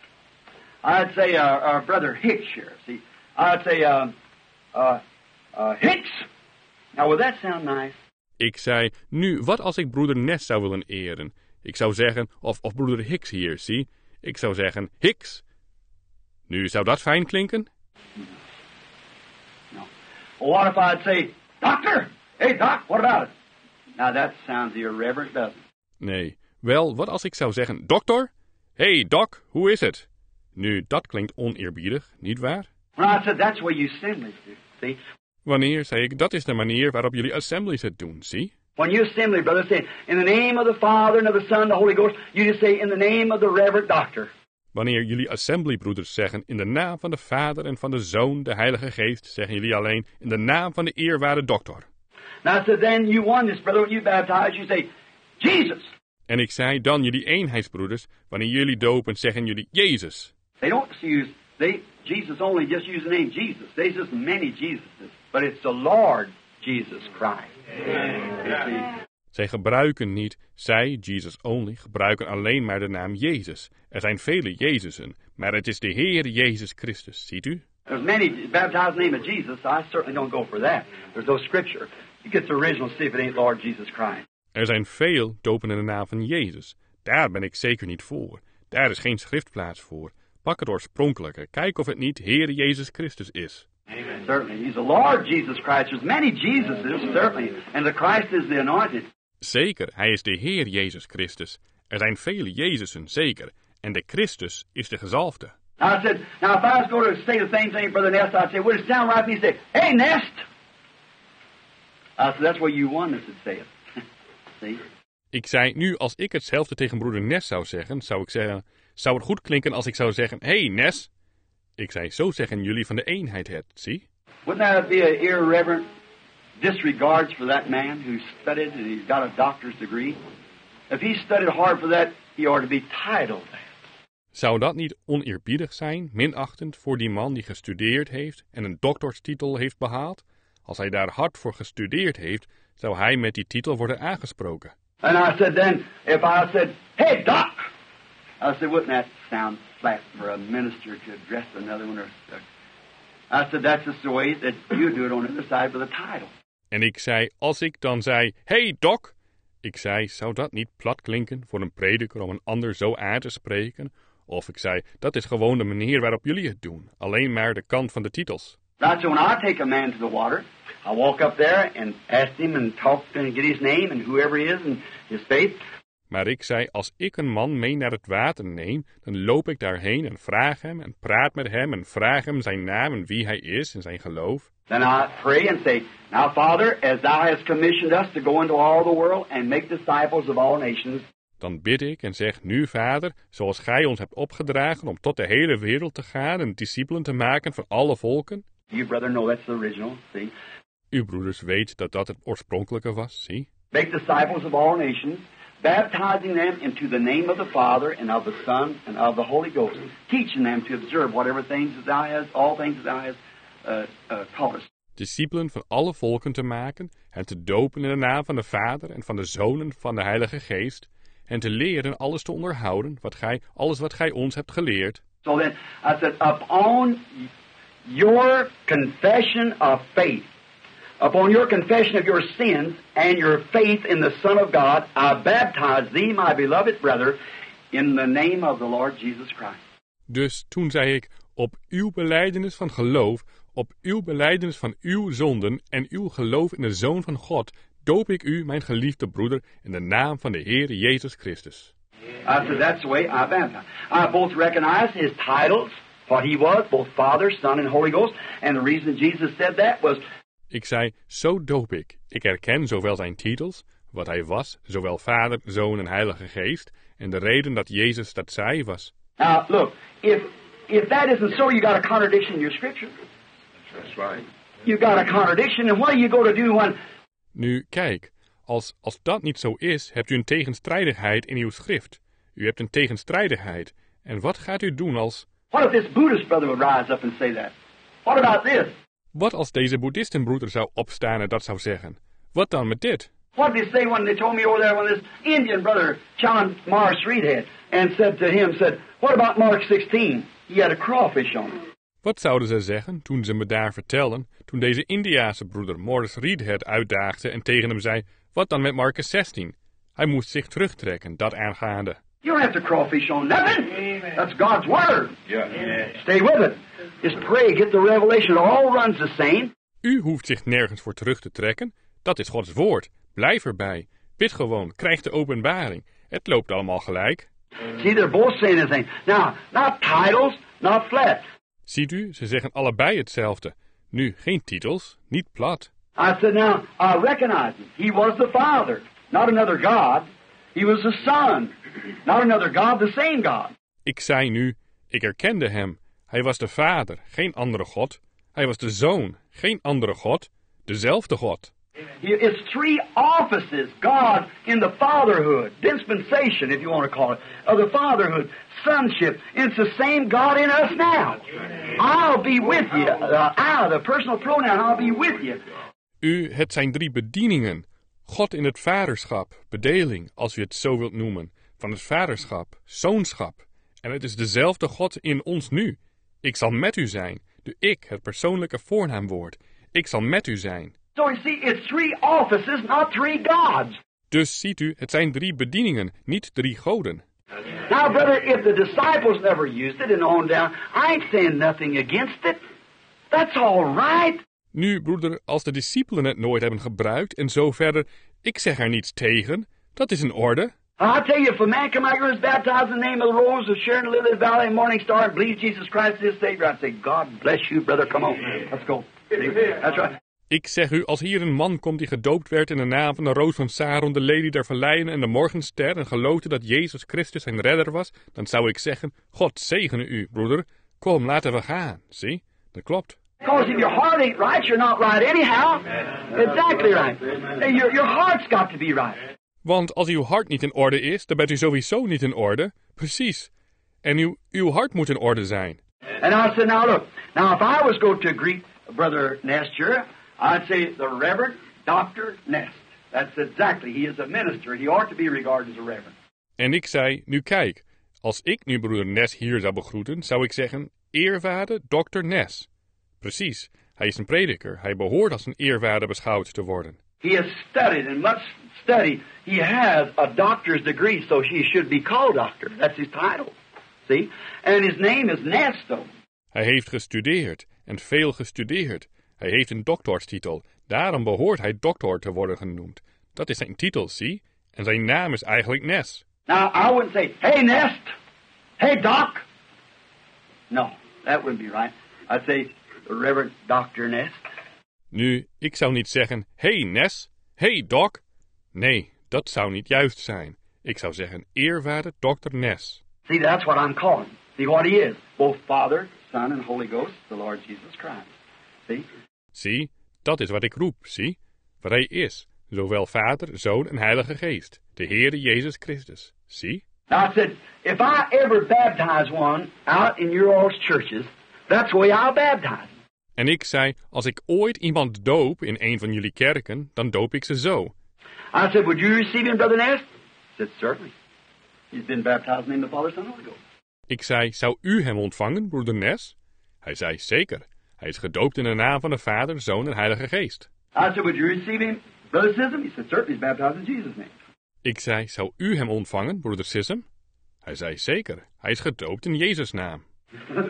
I'd say, uh, uh, Brother Hicks here, see. I'd say, uh, uh, uh, Hicks. Now, would that sound nice? Ik zei, nu, wat als ik broeder Ness zou willen eren? Ik zou zeggen, of, of broeder Hicks hier, zie. Ik zou zeggen, Hicks. Nu, zou dat fijn klinken? No. Well, what if I'd say, Doctor? Hey, Doc, what about it? Now, that sounds irreverent, doesn't it? Nee. Wel, wat als ik zou zeggen, dokter? Hey, doc, hoe is het? Nu, dat klinkt oneerbiedig, niet waar? Well, I said, that's the way you assemblies do, see? Wanneer, zei ik, dat is de manier waarop jullie assemblies het doen, zie? When you assembly, brother, say, in the name of the Father and of the Son and the Holy Ghost, you just say, in the name of the Reverend Doctor. Wanneer jullie assemblybroeders zeggen in de naam van de Vader en van de Zoon, de Heilige Geest, zeggen jullie alleen in de naam van de eerwaarde dokter. Now I said, then you won this, brother. When you baptize, you say, Jesus. En ik zei dan jullie eenheidsbroeders, wanneer jullie dopen, zeggen jullie Jezus. They don't use, they, Jesus only just use the name Jesus. There's just many Jesuses, but it's the Lord Jesus Christ. Amen. Zij gebruiken niet, zij, Jesus only, gebruiken alleen maar de naam Jezus. Er zijn vele Jezusen, maar het is de Heer Jezus Christus, ziet u? There's many baptized in the name of Jesus, so I certainly don't go for that. There's no scripture. You get the original, see if it ain't Lord Jesus Christ. Er zijn veel dopen in de naam van Jezus. Daar ben ik zeker niet voor. Daar is geen schriftplaats voor. Pak het oorspronkelijke. Kijk of het niet Heer Jezus Christus is. Amen. Certainly. He's the Lord Jesus Christ. There's many Jesuses, certainly. And the Christ is the anointed. Zeker, hij is de Heer Jezus Christus. Er zijn vele Jezusen, zeker. En de Christus is de gezalfde. Now I said, now if I was going to say the same thing, Brother Nest, I'd say, would it sound right? And he'd say, hey, Nest! I said, that's where you won this, it say it. See? Ik zei, nu als ik hetzelfde tegen broeder Nes zou zeggen, zou ik zeggen, zou het goed klinken als ik zou zeggen, hey Nes. Ik zei, zo zeggen jullie van de eenheid het, zie? Wouldn't that be an irreverent disregard for that man who studied and he's got a doctor's degree? If he studied hard for that, he ought to be titled that. Zou dat niet oneerbiedig zijn, minachtend voor die man die gestudeerd heeft en een doctorstitel heeft behaald? Als hij daar hard voor gestudeerd heeft, zou hij met die titel worden aangesproken. And I said then, if I said, hey, Doc, I said, wouldn't that sound flat for a minister to address another one? Or, I said, that's just the way that you do it on the other side with a title. En ik zei, als ik dan zei, hey, Doc. Ik zei, zou dat niet plat klinken voor een prediker om een ander zo aan te spreken? Of ik zei, dat is gewoon de manier waarop jullie het doen. Alleen maar de kant van de titels. Right, so when I take a man to the water, I walk up there and ask him and talk and get his name and whoever he is and his faith. Maar ik zei, als ik een man mee naar het water neem, dan loop ik daarheen en vraag hem en praat met hem en vraag hem zijn naam en wie hij is en zijn geloof. Then I pray and say, now Father, as thou hast commissioned us to go into all the world and make disciples of all nations. Dan bid ik en zeg, nu Vader, zoals gij ons hebt opgedragen om tot de hele wereld te gaan en discipelen te maken van alle volken. You, brother, know that's the original, see. Uw broeders weet dat dat het oorspronkelijke was, zie. Make disciples of all nations, baptizing them into the name of the Father and of the Son and of the Holy Ghost, teaching them to observe whatever things that thou hast, all things that thou hast uh, uh, taught us. Discipelen van alle volken te maken, hen te dopen in de naam van de Vader en van de Zoon en van de Heilige Geest, en te leren alles te onderhouden, wat gij, alles wat gij ons hebt geleerd. So then, I said, upon your confession of faith, upon your confession of your sins and your faith in the Son of God, I baptize thee, my beloved brother, in the name of the Lord Jesus Christ. Dus toen zei ik, op uw belijdenis van geloof, op uw belijdenis van uw zonden en uw geloof in de Zoon van God, doop ik u, mijn geliefde broeder, in de naam van de Heer Jezus Christus. I said, that's the way I baptize. I both recognize his titles, what he was, both Father, Son, and Holy Ghost, and the reason Jesus said that was... Ik zei, zo doop ik. Ik herken zowel zijn titels, wat hij was, zowel Vader, Zoon en Heilige Geest, en de reden dat Jezus dat zei was... Now, look, if, if that isn't so, you got a contradiction in your scripture. That's right. You got a contradiction, and what do you go to do when... Nu, kijk, als, als dat niet zo is, hebt u een tegenstrijdigheid in uw schrift. U hebt een tegenstrijdigheid. En wat gaat u doen als... What if this Buddhist brother would rise up and say that? What about this? Wat als deze boeddhistenbroeder zou opstaan en dat zou zeggen? Wat dan met dit? What did they say when they told me over there when this Indian brother challenged Morris Reedhead and said to him, said, what about Mark sixteen? He had a crawfish on him. Wat zouden ze zeggen toen ze me daar vertelden, toen deze Indiase broeder Morris Reedhead uitdaagde en tegen hem zei, wat dan met Marcus zestien? Hij moest zich terugtrekken, dat aangaande. You don't have to crawfish on nothing. Amen. That's God's word. Yeah. Yeah. Stay with it. Just pray, get the revelation. It all runs the same. U hoeft zich nergens voor terug te trekken. Dat is Gods woord. Blijf erbij. Bid gewoon. Krijg de openbaring. Het loopt allemaal gelijk. See, they're both saying the thing. Now, not titles, not flat. Ziet u, ze zeggen allebei hetzelfde. Nu, geen titels, niet plat. I said, now, I recognize him. He was the Father, not another God. He was the Son, not another God, the same God. Ik zei nu, Ik herkende hem. Hij was de Vader, geen andere God. Hij was de Zoon, geen andere God. Dezelfde God. It's three offices. God in the fatherhood, dispensation, if you want to call it, of the fatherhood, sonship. It's the same God in us now. I'll be with you. Uh, I, the personal pronoun, I'll be with you. U, het zijn drie bedieningen. God in het vaderschap, bedeling, als u het zo wilt noemen, van het vaderschap, zoonschap. En het is dezelfde God in ons nu. Ik zal met u zijn. De ik, het persoonlijke voornaamwoord. Ik zal met u zijn. So you see, it's three offices, not three gods. Dus ziet u, het zijn drie bedieningen, niet drie goden. Now, brother, if the disciples never used it and on down, I ain't saying nothing against it. That's all right. Nu, broeder, als de discipelen het nooit hebben gebruikt en zo verder, ik zeg er niets tegen. Dat is in orde. I'll tell you, if a man come out here and is baptized in the name of the Rose of Sharon, Lily of the Valley, and Morning Star, and believes Jesus Christ is Savior, I'd say, God bless you, brother, come on. Let's go. That's right. Ik zeg u, als hier een man komt die gedoopt werd in de naam van de Roos van Saron, de Lelie der Verleiden en de Morgenster en geloofde dat Jezus Christus zijn redder was, dan zou ik zeggen, God zegene u, broeder. Kom, laten we gaan. Zie, dat klopt. Because if your heart ain't right, you're not right anyhow. Exactly right. Your, your heart's got to be right. Want als uw hart niet in orde is, dan bent u sowieso niet in orde. Precies. En uw, uw hart moet in orde zijn. And I said, now look, now if I was going to greet Brother Nest here, I'd say the Reverend Doctor Nest. That's exactly, he is a minister. He ought to be regarded as a reverend. En ik zei, nu kijk, als ik nu broeder Nes hier zou begroeten, zou ik zeggen, eerwaarde dokter Nes. Precies, hij is een prediker. Hij behoort als een eerwaarde beschouwd te worden. He has studied and much study. He has a doctor's degree, so he should be called doctor. That's his title. See? And his name is Nesto. Hij heeft gestudeerd en veel gestudeerd. Hij heeft een doctorstitel. Daarom behoort hij dokter te worden genoemd. Dat is zijn titel, zie? En zijn naam is eigenlijk Nes. Now, I wouldn't say, hey, Nest. Hey, Doc. No, that wouldn't be right. I'd say, the Reverend Doctor Nest. Nu, ik zou niet zeggen, hey Nes, hey Doc. Nee, dat zou niet juist zijn. Ik zou zeggen, eerwaarde dokter Nes. See, that's what I'm calling. See what he is. Both Father, Son, and Holy Ghost, the Lord Jesus Christ. See? Zie, dat is wat ik roep, zie? Wat hij is, zowel Vader, Zoon en Heilige Geest, de Heere Jezus Christus, zie? Now I said, if I ever baptize one out in your all's churches, that's the way I'll baptize them. En ik zei, als ik ooit iemand doop in een van jullie kerken, dan doop ik ze zo. I said, would you receive him, Brother Nest? He said, certainly. He's been baptized in the name of the Father, Son, and Holy Ghost. Ik zei, zou u hem ontvangen, broeder Nes? Hij zei, zeker. Hij is gedoopt in de naam van de Vader, Zoon en Heilige Geest. I said, would you receive him, Brother Sism? He said, certainly. He's baptized in Jesus' name. Ik zei, zou u hem ontvangen, broeder Sism? Hij zei, zeker. Hij is gedoopt in Jezus' naam. Then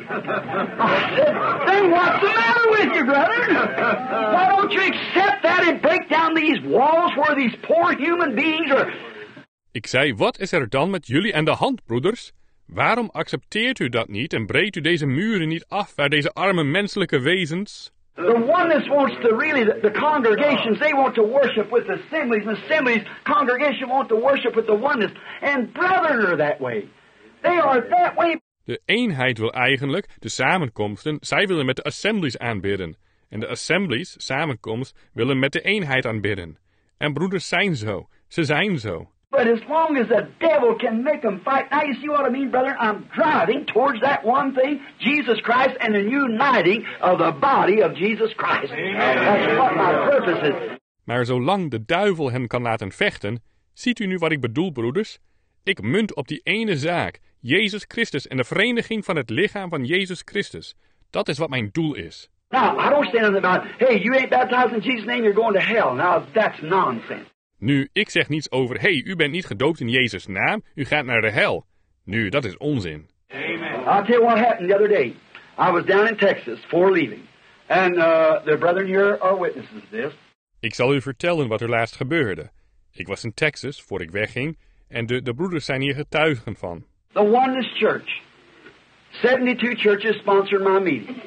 what's the matter with you, brother? Why don't you accept that and break down these walls where these poor human beings are... Ik zei, wat is er dan met jullie aan de hand, broeders? Waarom accepteert u dat niet en breekt u deze muren niet af waar deze arme menselijke wezens... The oneness wants to really, the, the congregations, they want to worship with the assemblies, and the assemblies, congregation want to worship with the oneness. And brethren are that way. They are that way. De eenheid wil eigenlijk, de samenkomsten, zij willen met de assemblies aanbidden. En de assemblies, samenkomst, willen met de eenheid aanbidden. En broeders zijn zo, ze zijn zo. But as long as the devil can make them fight, now you see what I mean, brother? I'm driving towards that one thing, Jesus Christ, and the uniting of the body of Jesus Christ. That's what my purpose is. Maar zolang de duivel hen kan laten vechten, ziet u nu wat ik bedoel, broeders? Ik munt op die ene zaak, Jezus Christus en de vereniging van het lichaam van Jezus Christus. Dat is wat mijn doel is. Now, I don't say nothing about, hey, you ain't baptized in Jesus' name, you're going to hell. Now, that's nonsense. Nu, ik zeg niets over, hey, u bent niet gedoopt in Jezus' naam, u gaat naar de hel. Nu, dat is onzin. Amen. I'll tell you what happened the other day. I was down in Texas before leaving. And uh, the brethren here are witnesses of this. Ik zal u vertellen wat er laatst gebeurde. Ik was in Texas, voor ik wegging, en de, de broeders zijn hier getuigen van. The Oneness Church. seventy-two churches sponsored my meeting.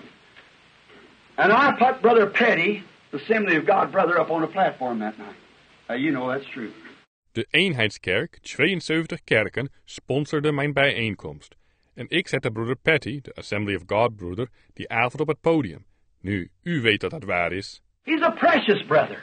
And I put Brother Petty, the Assembly of God brother, up on the platform that night. Uh, you know that's true. De Eenheidskerk, tweeënzeventig kerken, sponsorde mijn bijeenkomst. En ik zette broeder Patty, de Assembly of God broeder, die avond op het podium. Nu, u weet dat dat waar is. He's a precious brother.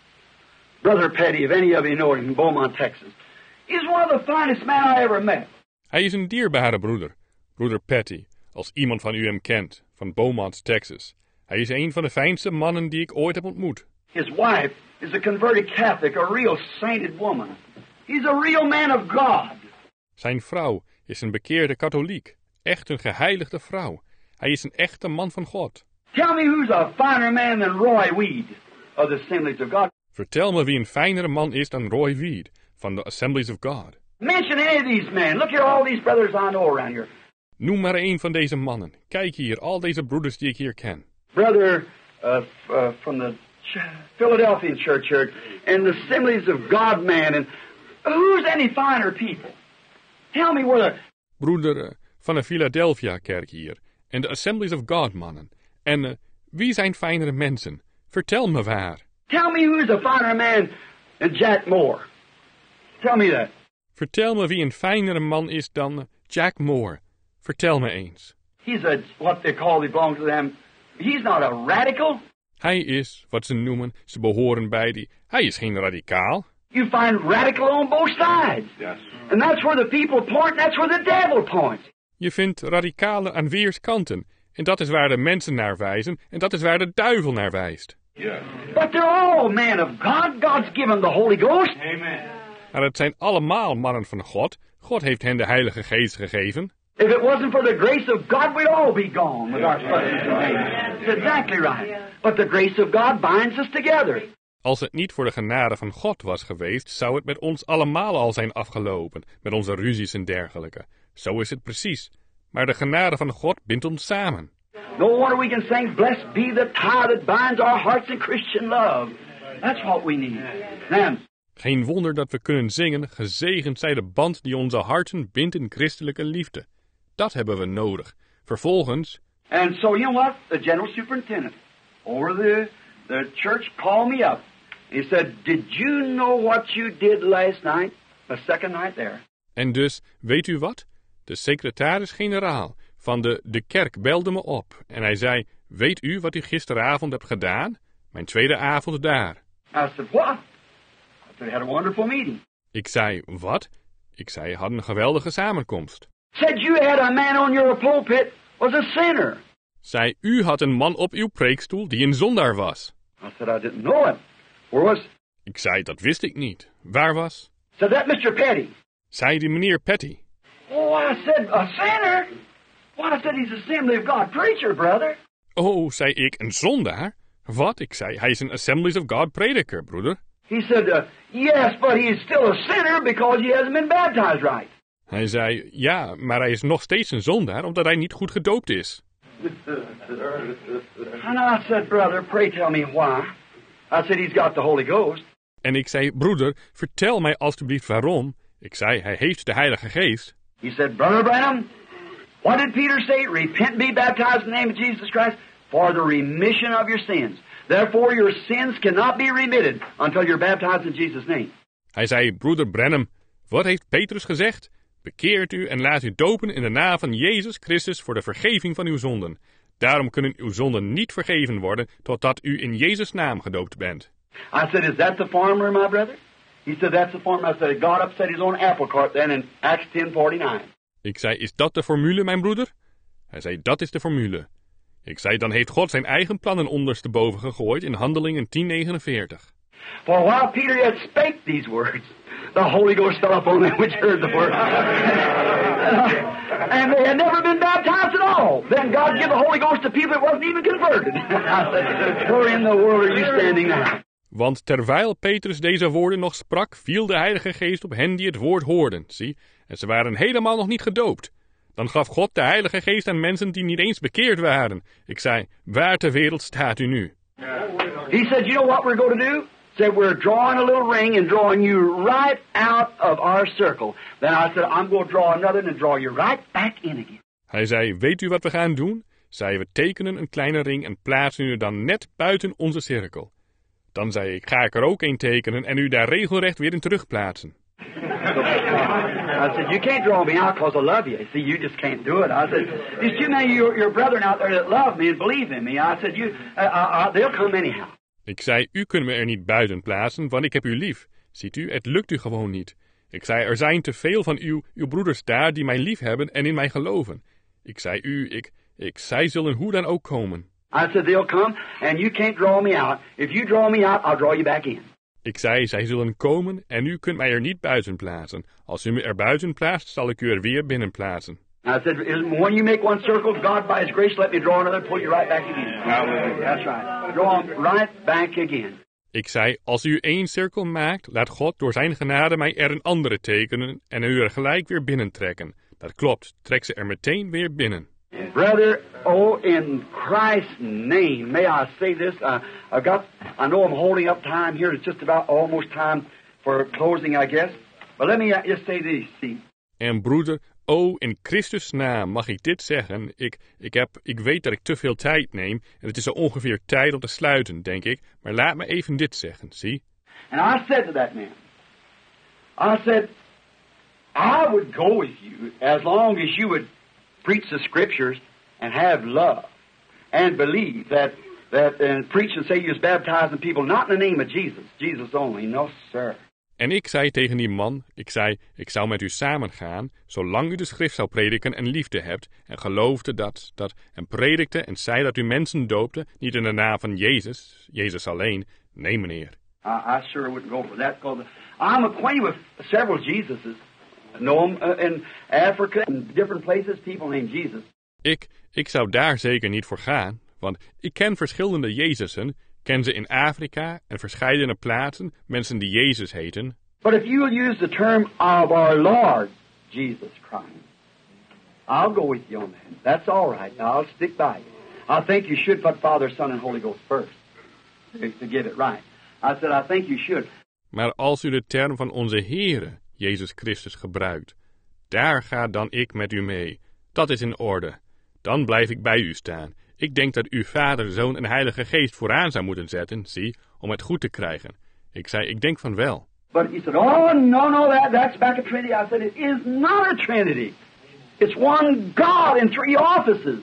Brother Petty, if any of you know him, in Beaumont, Texas. He's one of the finest men I ever met. Hij is een dierbare broeder, broeder Patty, als iemand van u hem kent, van Beaumont, Texas. Hij is een van de fijnste mannen die ik ooit heb ontmoet. His wife is a converted Catholic, a real sainted woman. He's a real man of God. Zijn vrouw is een bekeerde katholiek, echt een geheiligde vrouw. Hij is een echte man van God. Tell me who's a finer man than Roy Weed of the Assemblies of God. Vertel me wie een fijnere man is dan Roy Weed van de Assemblies of God. Mention any of these men. Look at all these brothers I know around here. Noem maar een van deze mannen. Kijk hier, al deze broeders die ik hier ken. Brother uh, f- uh, from the ch- Philadelphian church here, and the Assemblies of God man, and who's any finer people? Tell me where the... Broeder uh, van de Philadelphia kerk hier en de Assemblies of God mannen. En uh, wie zijn fijnere mensen? Vertel me waar. Tell me who's a finer man than Jack Moore. Tell me that. Vertel me wie een fijnere man is dan uh, Jack Moore. Vertel me eens. He's a, what they call, he belongs to them. He's not a radical. Hij is, wat ze noemen, ze behoren bij die. Hij is geen radicaal. You find radical on both sides. Yes. And that's where the people point, that's where the devil points. Je vindt radicalen aan weerskanten. En dat is waar de mensen naar wijzen. En dat is waar de duivel naar wijst. Yes. But they're all men of God. God's given the Holy Ghost. Amen. Maar het zijn allemaal mannen van God. God heeft hen de Heilige Geest gegeven. If it wasn't for the grace of God, we'd all be gone with our fathers and names. That's exactly right. But the grace of God binds us together. Als het niet voor de genade van God was geweest, zou het met ons allemaal al zijn afgelopen, met onze ruzies en dergelijke. Zo is het precies. Maar de genade van God bindt ons samen. No wonder we can sing, blessed be the tie that binds our hearts in Christian love. That's what we need. Now, Geen wonder dat we kunnen zingen, gezegend zij de band die onze harten bindt in christelijke liefde. Dat hebben we nodig. Vervolgens, and so, you know what? The general superintendent over the, the church called me up. He said, did you know what you did last night? The second night there. en dus, weet u wat? De secretaris-generaal van de, de kerk belde me op en hij zei, weet u wat u gisteravond hebt gedaan? Mijn tweede avond daar. I said, what? I said, I had a wonderful meeting. Ik zei, wat? Ik zei, had een geweldige samenkomst. Said you had a man on your pulpit was a sinner. Zei, u had een man op uw preekstoel die een zondaar was. I said, I didn't know it. Where was? Ik zei, dat wist ik niet. Waar was? Said that Mister Petty. Zei die meneer Petty. Oh, I said, a sinner? Well, I said he's Assembly of God preacher, brother. Oh, zei ik, een zondaar? Wat? Ik zei, hij is een Assemblies of God prediker, broeder. He said, uh, yes, but he's still a sinner because he hasn't been baptized right. Hij zei, ja, maar hij is nog steeds een zondaar omdat hij niet goed gedoopt is. And I said, brother, pray tell me why. I said, he's got the Holy Ghost. En ik zei, broeder, vertel mij alstublieft waarom. Ik zei, hij heeft de Heilige Geest. He said, Brother Branham, what did Peter say? Repent and be baptized in the name of Jesus Christ for the remission of your sins. Therefore your sins cannot be remitted until you're baptized in Jesus' name. Hij zei, broeder Branham, wat heeft Petrus gezegd? Bekeert u en laat u dopen in de naam van Jezus Christus voor de vergeving van uw zonden. Daarom kunnen uw zonden niet vergeven worden totdat u in Jezus' naam gedoopt bent. I said, is that the formula, my brother? He said, that's the formula. I said, God upset his own apple cart then in Acts ten forty-nine. Ik zei, is dat de formule, mijn broeder? Hij zei, dat is de formule. Ik zei, dan heeft God zijn eigen plannen ondersteboven gegooid in Handelingen tien negenenveertig. For while Peter yet spake these words, the Holy Ghost fell upon them which heard the word. And they had never been baptized at all. Then God gave the Holy Ghost to people that wasn't even converted. I said, where in the world are you standing now? Want terwijl Petrus deze woorden nog sprak, viel de Heilige Geest op hen die het woord hoorden, zie, en ze waren helemaal nog niet gedoopt. Dan gaf God de Heilige Geest aan mensen die niet eens bekeerd waren. Ik zei, waar ter wereld staat u nu? He said, you know what we're going to do? He said, we're drawing a little ring and drawing you right out of our circle. Then I said, I'm going to draw another and draw you right back in again. Hij zei, weet u wat we gaan doen? Zei, we tekenen een kleine ring en plaatsen u dan net buiten onze cirkel. Dan zei ik, ga ik er ook een tekenen en u daar regelrecht weer in terugplaatsen. I said, you can't draw me out because I love you. See, you just can't do it. I said, there's too many of your, your brethren out there that love me and believe in me. I said, you, uh, uh, they'll come anyhow. Ik zei, u kunt me er niet buiten plaatsen, want ik heb u lief. Ziet u, het lukt u gewoon niet. Ik zei, er zijn te veel van uw, uw broeders daar die mij lief hebben en in mij geloven. Ik zei u, ik, ik, zij zullen hoe dan ook komen. I said, they'll come and you can't draw me out. If you draw me out, I'll draw you back in. Ik zei, zij zullen komen en u kunt mij er niet buiten plaatsen. Als u me er buiten plaatst, zal ik u er weer binnen plaatsen. I said, when you make one circle, God by His grace let me draw another, pull you right back again. That's right. Draw them right back again. Ik zei, als u één cirkel maakt, laat God door zijn genade mij er een andere tekenen en u er gelijk weer binnentrekken. Dat klopt, trek ze er meteen weer binnen. Brother, oh, in Christ's name, may I say this? Uh, I've got, I know I'm holding up time here. It's just about almost time for closing, I guess. But let me just say this, see. En broeder, oh, in Christus' naam mag ik dit zeggen. Ik, ik, heb, ik weet dat ik te veel tijd neem en het is zo ongeveer tijd om te sluiten, denk ik. Maar laat me even dit zeggen, zie. And I said to that man, I said, I would go with you as long as you would preach the Scriptures and have love and believe that, that and preach and say you was baptizing people not in the name of Jesus, Jesus only. No, sir. En ik zei tegen die man, ik zei, ik zou met u samengaan, zolang u de schrift zou prediken en liefde hebt, en geloofde dat, dat, en predikte en zei dat u mensen doopte, niet in de naam van Jezus, Jezus alleen. Nee, meneer. I, I sure wouldn't go for that, because I'm acquainted with several Jesuses. I know them uh, in Africa and different places, people named Jesus. Ik, ik zou daar zeker niet voor gaan, want ik ken verschillende Jezusen, ken ze in Afrika en verscheidene plaatsen, mensen die Jezus heten. But if you will use the term of our Lord Jesus Christ, I'll go with you on that. That's all right. I'll stick by you. I think you should put Father, Son, and Holy Ghost first to get it right. I said, I think you should. Maar als u de term van onze Heere, Jezus Christus, gebruikt, daar ga dan ik met u mee. Dat is in orde. Dan blijf ik bij u staan. Ik denk dat u Vader, Zoon en Heilige Geest vooraan zou moeten zetten, zie, om het goed te krijgen. Ik zei, ik denk van wel. But he said, oh, no, no, that, that's back a Trinity. I said, it is not a Trinity. It's one God in three offices.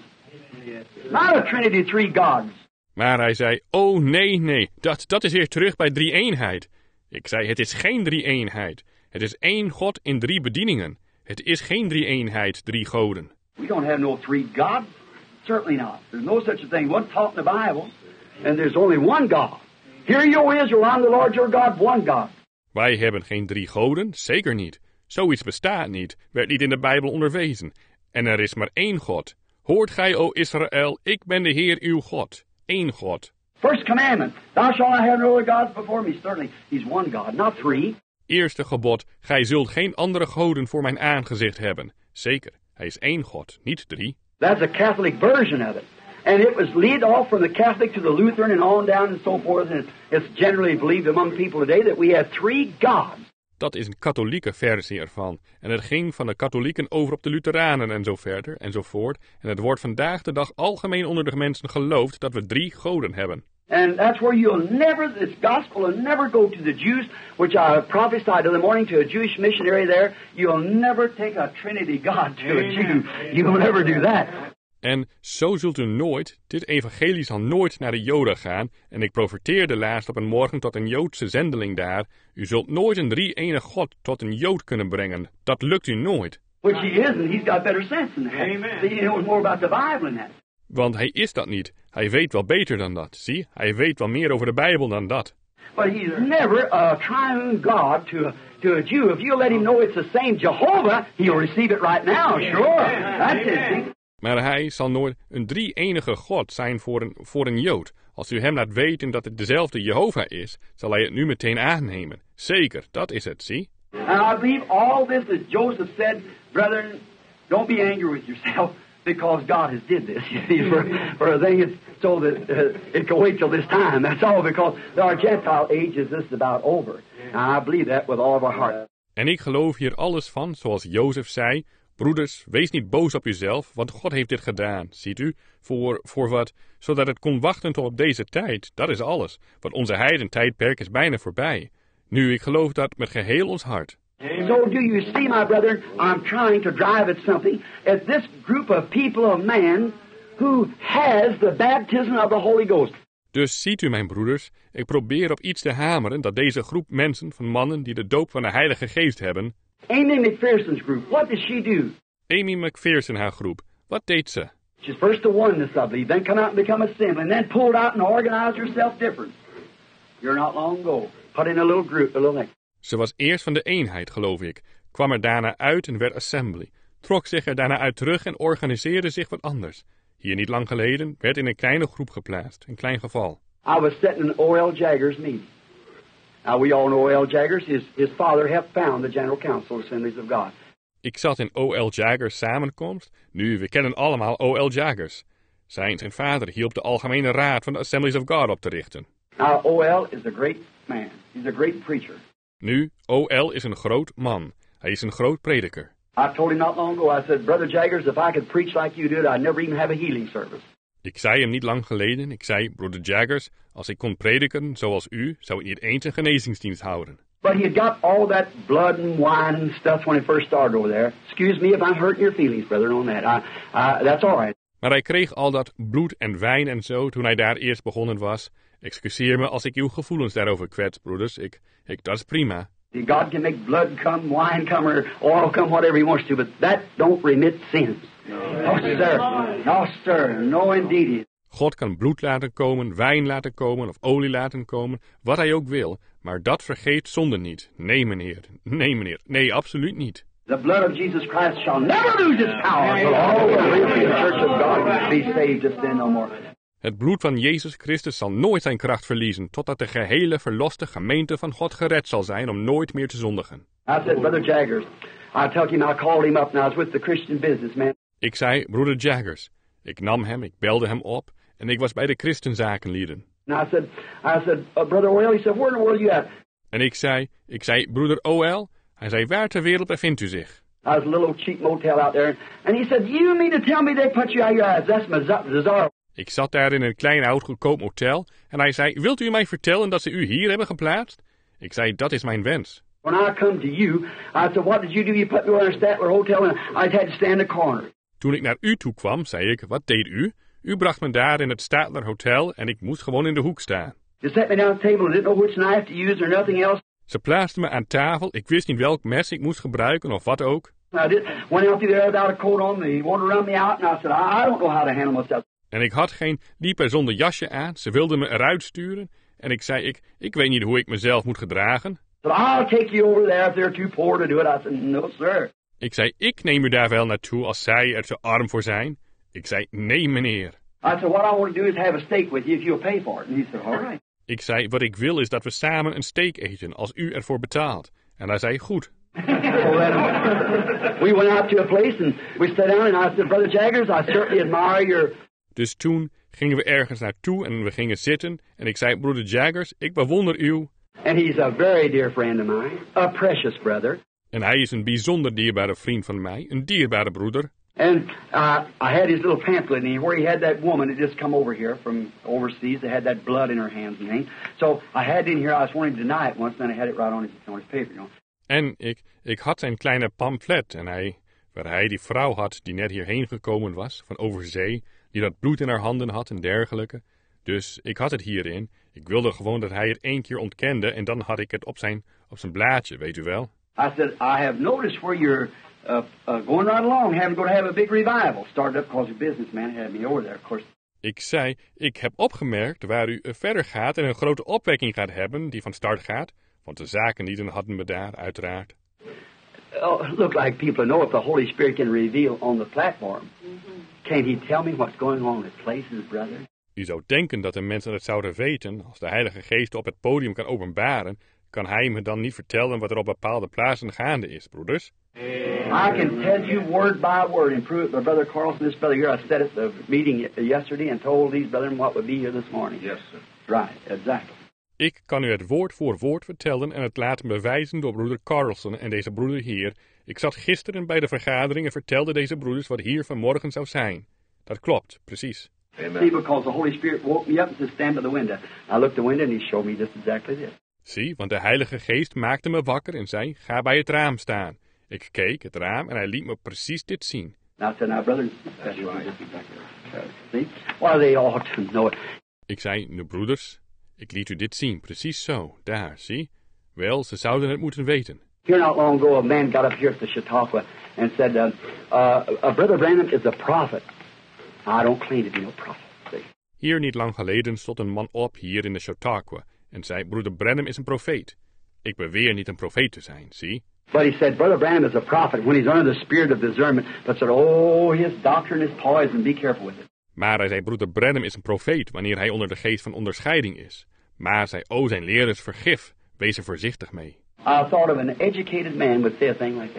Not a Trinity, three gods. Maar hij zei, oh nee, nee, dat, dat is weer terug bij drie-eenheid. Ik zei, het is geen drie-eenheid. Het is één God in drie bedieningen. Het is geen drie-eenheid, drie goden. We don't have no three gods. Certainly not. There's no such a thing. What's taught in the Bible, and there's only one God. Hear you, O Israel, I'm the Lord your God, one God. Wij hebben geen drie goden, zeker niet. Zoiets bestaat niet, werd niet in de Bijbel onderwezen. En er is maar één God. Hoort gij, o Israël, ik ben de Heer uw God. Eén God. First commandment, thou shalt not have no other gods before me. Certainly, he's one God, not three. Eerste gebod, gij zult geen andere goden voor mijn aangezicht hebben. Zeker, hij is één God, niet drie. That's a Catholic version of it. And it was lead off from the Catholic to the Lutheran and on down and so forth. And it's generally believed among people today that we have three gods. Dat is een katholieke versie ervan. En het ging van de katholieken over op de Lutheranen en zo verder en zo voort. En het wordt vandaag de dag algemeen onder de mensen geloofd dat we drie goden hebben. And that's where you'll never, this gospel will never go to the Jews, which I prophesied in the morning to a Jewish missionary there. You'll never take a Trinity God to a Jew. You'll never do that. En zo zult u nooit, dit evangelie zal nooit naar de Joden gaan. En ik profeteerde laatst op een morgen tot een Joodse zendeling daar. U zult nooit een drie-enige God tot een Jood kunnen brengen. Dat lukt u nooit. Which he isn't. He's got better sense than that. Amen. He knows more about the Bible than that. Want hij is dat niet. Hij weet wel beter dan dat. Zie, hij weet wel meer over de Bijbel dan dat. But he's never a triune God to a, to a Jew. If you let him know it's the same Jehovah, he'll receive it right now. Sure. That's it. Maar hij zal nooit een drie-enige God zijn voor een, voor een Jood. Als u hem laat weten dat het dezelfde Jehovah is, zal hij het nu meteen aannemen. Zeker, dat is het, zie. And I believe all this, as Joseph said, brethren, don't be angry with yourself, because God has did this, you see, for, for a thing it's so that uh, it can wait till this time. That's all, because our Gentile age is this about over. And I believe that with all of our heart. En ik geloof hier alles van, zoals Jozef zei. Broeders, wees niet boos op uzelf, want God heeft dit gedaan, ziet u, voor, voor wat, zodat het kon wachten tot op deze tijd, dat is alles, want onze heidentijdperk is bijna voorbij. Nu, ik geloof dat met geheel ons hart. Amen. So do you see, my brethren, I'm trying to drive at something. At this group of people of man who has the baptism of the Holy Ghost. Dus ziet u, mijn broeders, ik probeer op iets te hameren dat deze groep mensen, van mannen die de doop van de Heilige Geest hebben. Amy McPherson's group, what does she do? Amy McPherson, haar groep, wat deed ze? She's first a oneness, I believe, then come out and become a assembly, and then pulled out and organized herself different. You're not long ago. Put in a little group, a little next. Ze was eerst van de eenheid, geloof ik, kwam er daarna uit en werd assembly, trok zich er daarna uit terug en organiseerde zich wat anders. Hier niet lang geleden werd in een kleine groep geplaatst, een klein geval. I was sitting in O L Jagger's meeting. Now we all know O L Jaggers. His, his father helped found the General Council Assemblies of God. Ik zat in O L Jaggers samenkomst. Nu, we kennen allemaal O L Jaggers. Zijn zijn vader hielp de Algemene Raad van de Assemblies of God op te richten. Now O L is a great man. He's a great preacher. Nu, O L is een groot man. Hij is een groot prediker. I told him not long ago, I said, Brother Jaggers, if I could preach like you did, I'd never even have a healing service. Ik zei hem niet lang geleden, ik zei, broeder Jaggers, als ik kon prediken zoals u, zou ik niet eens een genezingsdienst houden. But he had got all that blood and wine and stuff when he first started over there. Excuse me if I'm hurting your feelings, brother, on that. I, I, that's all right. Maar hij kreeg al dat bloed en wijn en zo toen hij daar eerst begonnen was. Excuseer me als ik uw gevoelens daarover kwets, broeders. Ik, ik, dat is prima. God can make blood come, wine come, or oil come, whatever he wants to, but that don't remit sins. No, sir. No, sir. No, indeed. God kan bloed laten komen, wijn laten komen of olie laten komen, wat hij ook wil. Maar dat vergeet zonde niet. Nee, meneer. Nee, meneer. Nee, absoluut niet. The blood of Jesus Christ shall never lose its power till all the real church of God be saved of sin no more. Het bloed van Jezus Christus zal nooit zijn kracht verliezen, totdat de gehele verloste gemeente van God gered zal zijn om nooit meer te zondigen. I said, Brother Jaggers, I told him, I called him up, and I was with the Christian businessman. Ik zei, broeder Jaggers. Ik nam hem, ik belde hem op en ik was bij de christenzakenlieden. And I said, I said, uh, Brother O L, he said, where in the world are you at? En ik zei, ik zei, broeder O L, hij zei, waar ter wereld bevindt u zich? I was a little cheap motel out there, and he said, you mean to tell me they put you out your eyes? That's Mazar. Ik zat daar in een klein oud goedkoop motel en hij zei, wilt u mij vertellen dat ze u hier hebben geplaatst? Ik zei, dat is mijn wens. When I come to you, I said, what did you do? You put me in a Statler hotel and I had to stand in the corner. Toen ik naar u toe kwam, zei ik, wat deed u? U bracht me daar in het Statler Hotel en ik moest gewoon in de hoek staan. You set me down at the table and didn't know which knife to use or nothing else. Ze plaatsten me aan tafel, ik wist niet welk mes ik moest gebruiken of wat ook. I did, went out through there without a coat on. He wanted to run me out and I said, I don't know how to handle myself. En ik had geen, liep er zonder jasje aan, ze wilden me eruit sturen. En ik zei, ik, ik weet niet hoe ik mezelf moet gedragen. So I'll take you over there if they're too poor to do it. I said, no, sir. Ik zei, ik neem u daar wel naartoe als zij er te arm voor zijn. Ik zei, nee meneer. I said, what I want to do is have a steak with you if you'll pay for it. And he said, all right. Ik zei, wat ik wil is dat we samen een steak eten als u ervoor betaalt. En hij zei, goed. So then we went out to a place and we sat down and I said, Brother Jaggers, I certainly admire your... Dus toen gingen we ergens naartoe en we gingen zitten. En ik zei, broeder Jaggers, ik bewonder u. And he's a very dear friend of mine, a precious brother. En hij is een bijzonder dierbare vriend van mij, een dierbare broeder. And uh, I had his little pamphlet in here where he had that woman that just come over here from overseas that had that blood in her hands and things. So I had it in here. I was wanting to deny it once, and then I had it right on his, on his paper, you know. En ik, ik had zijn kleine pamflet en hij, waar hij die vrouw had die net hierheen gekomen was, van overzee, die dat bloed in haar handen had en dergelijke. Dus ik had het hierin. Ik wilde gewoon dat hij het één keer ontkende en dan had ik het op zijn, op zijn blaadje, weet u wel. I said, I have noticed where you're uh, uh, going right along, having going to have a big revival. Started up because your businessman had me over there, of course. Ik zei, ik heb opgemerkt waar u verder gaat en een grote opwekking gaat hebben die van start gaat. Want de zakenlieden hadden me daar, uiteraard. Oh, look like people know if the Holy Spirit can reveal on the platform. Mm-hmm. Can he tell me what's going on at places, brother? U zou denken dat de mensen het zouden weten. Als de Heilige Geest op het podium kan openbaren, kan hij me dan niet vertellen wat er op bepaalde plaatsen gaande is, broeders? I can tell you word by word and prove it. My brother Carlson, this brother here, I said at the meeting yesterday and told these brethren what would be here this morning. Yes, sir. Right, exactly. Ik kan u het woord voor woord vertellen en het laten bewijzen door broeder Carlson en deze broeder hier. Ik zat gisteren bij de vergadering en vertelde deze broeders wat hier vanmorgen zou zijn. Dat klopt, precies. Amen. See, because the Holy Spirit woke me up and said, stand by the window. I looked the window and he showed me just exactly this. Zie, want de Heilige Geest maakte me wakker en zei, ga bij het raam staan. Ik keek het raam en hij liet me precies dit zien. Now, I said, now, brothers, that's right. Uh, see? Well, they ought to know it. Ik zei, nu broeders, ik liet u dit zien, precies zo, daar, zie. Wel, ze zouden het moeten weten. Here not long ago, a man got up here at the Chautauqua and said, uh, uh, uh, Brother Branham is a prophet. I don't claim to be no prophet. See? Hier niet lang geleden stond een man op hier in de Chautauqua en zei, broeder Branham is een profeet. Ik beweer niet een profeet te zijn, zie. But he said, Brother Branham is a prophet when he's under the spirit of discernment. But said, oh, his doctrine is poison. Be careful with it. Maar hij zei, broeder Branham is een profeet wanneer hij onder de geest van onderscheiding is. Maar zei, oh, zijn leer is vergif. Wees er voorzichtig mee. I thought of an educated man would say a thing like that.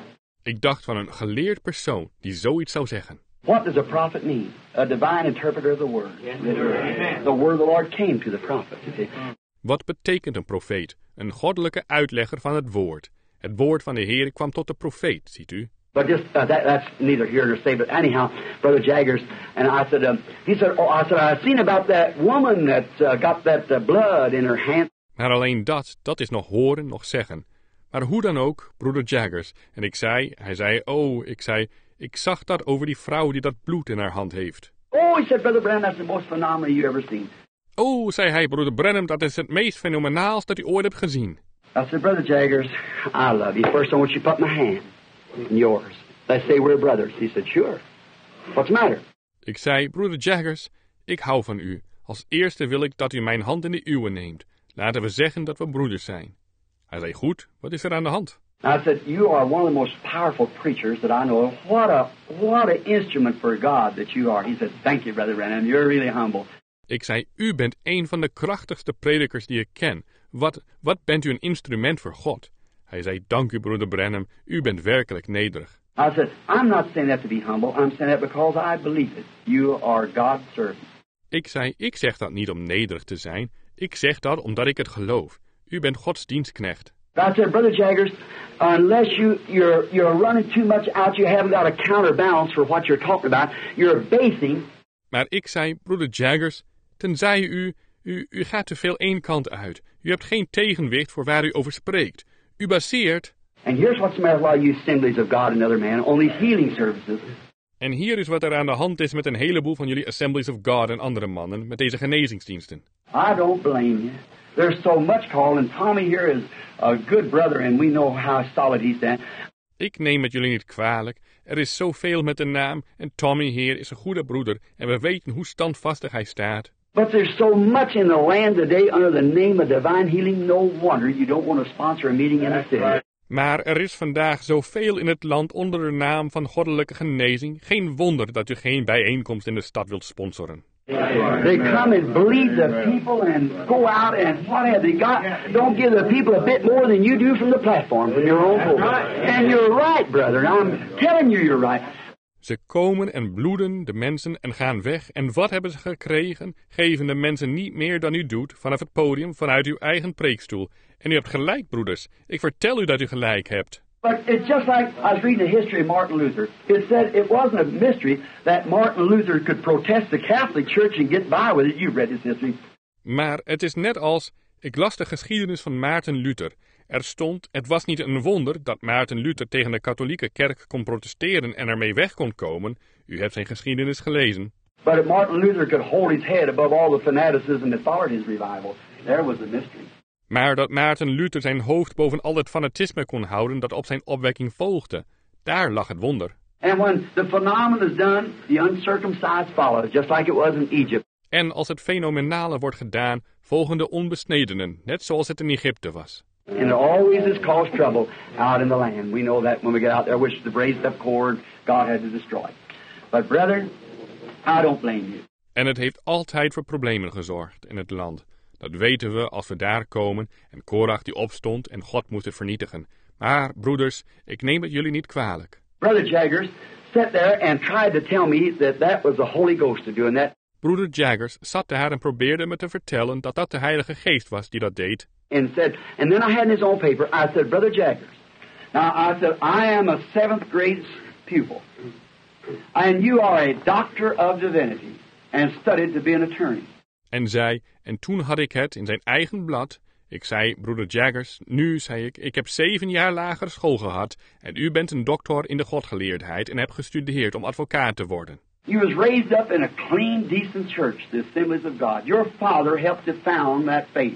Ik dacht van een geleerd persoon die zoiets zou zeggen. What does a prophet mean? A divine interpreter of the word. Yes, the word of the Lord came to the prophet. Wat betekent een profeet? Een goddelijke uitlegger van het woord. Het woord van de Heer kwam tot de profeet, ziet u. But just uh, that, that's neither here nor there. But anyhow, Brother Jaggers, and I said, um, he said, oh, I said, I've seen about that woman that uh, got that uh, blood in her hand. Maar alleen dat, dat is nog horen, nog zeggen. Maar hoe dan ook, broeder Jaggers. En ik zei, hij zei, oh, ik zei, ik zag dat over die vrouw die dat bloed in haar hand heeft. Oh, he said, Brother Branham, that's the most phenomenal you ever seen. Oh, zei hij, broeder Branham, dat is het meest fenomenaals dat u ooit hebt gezien. I said, Brother Jaggers, I love you. First I want you to put my hand in yours. Let's say we're brothers. He said, sure. What's the matter? Ik zei, broeder Jaggers, ik hou van u. Als eerste wil ik dat u mijn hand in de uwe neemt. Laten we zeggen dat we broeders zijn. Hij zei, goed, wat is er aan de hand? I said, you are one of the most powerful preachers that I know of. What a, what an instrument for God that you are. He said, thank you, Brother Branham. You're really humble. Ik zei, u bent een van de krachtigste predikers die ik ken. Wat, wat bent u een instrument voor God? Hij zei, dank u, broeder Branham. U bent werkelijk nederig. I said, I'm not saying that to be humble. I'm saying that because I believe it. You are God's servant. Ik zei, ik zeg dat niet om nederig te zijn. Ik zeg dat omdat ik het geloof. U bent Gods dienstknecht. I said, Brother Jaggers, unless you, you're, you're running too much out, you haven't got a counterbalance for what you're talking about. You're basing. Maar ik zei, broeder Jaggers, tenzij u, u, u gaat te veel één kant uit. U hebt geen tegenwicht voor waar u over spreekt. U baseert... And here's what's the matter with all you assemblies of God and other men on these healing services. En hier is wat er aan de hand is met een heleboel van jullie Assemblies of God en andere mannen met deze genezingsdiensten. I don't blame you. There's so much call, and Tommy here is a good brother, and we know how solid he stands. Ik neem het jullie niet kwalijk. Er is zoveel met de naam en Tommy hier is een goede broeder en we weten hoe standvastig hij staat. But there's so much in the land today under the name of divine healing, no wonder you don't want to sponsor a meeting in the city. Maar er is vandaag zoveel in het land onder de naam van goddelijke genezing. Geen wonder dat u geen bijeenkomst in de stad wilt sponsoren. They come and bleed the people and go out and what have they got? Don't give the people a bit more than you do from the platform, from your own home. And you're right, brother. I'm telling you you're right. Ze komen en bloeden de mensen en gaan weg. En wat hebben ze gekregen? Geven de mensen niet meer dan u doet vanaf het podium, vanuit uw eigen preekstoel. En u hebt gelijk, broeders. Ik vertel u dat u gelijk hebt. But it's just like I was reading the history of Martin Luther. It said it wasn't a mystery that Martin Luther could protest the Catholic Church and get by with it. You've read his history. Maar het is net als, ik las de geschiedenis van Maarten Luther. Er stond, het was niet een wonder dat Maarten Luther tegen de katholieke kerk kon protesteren en ermee weg kon komen. U hebt zijn geschiedenis gelezen. But if Martin Luther could hold his head above all the fanaticism that followed his revival, there was the mystery. Maar dat Maarten Luther zijn hoofd boven al het fanatisme kon houden dat op zijn opwekking volgde, daar lag het wonder. And when the phenomenon is done, the uncircumcised follow, just like it was in Egypt. En als het fenomenale wordt gedaan, volgen de onbesnedenen, net zoals het in Egypte was. And it always has caused trouble out in the land. We know that when we get out there, which the raised up cord, God had to destroy. But brother, I don't blame you. En het heeft altijd voor problemen gezorgd in het land. Dat weten we als we daar komen en Korach die opstond en God moest het vernietigen. Maar, broeders, ik neem het jullie niet kwalijk. Brother Jaggers sat there and tried to tell me that that was the Holy Ghost to doing that. Broeder Jaggers zat daar en probeerde me te vertellen dat dat de Heilige Geest was die dat deed. And said, and then I had in his own paper, I said, Brother Jaggers, now I said, I am a seventh grade pupil, and you are a doctor of divinity, and studied to be an attorney. En zei, en toen had ik het in zijn eigen blad, Ik zei, broeder Jaggers, nu, zei ik, ik heb zeven jaar lagere school gehad en u bent een doctor in de godgeleerdheid en hebt gestudeerd om advocaat te worden. You was raised up in a clean, decent church, the Assemblies of God. Your father helped to found that faith.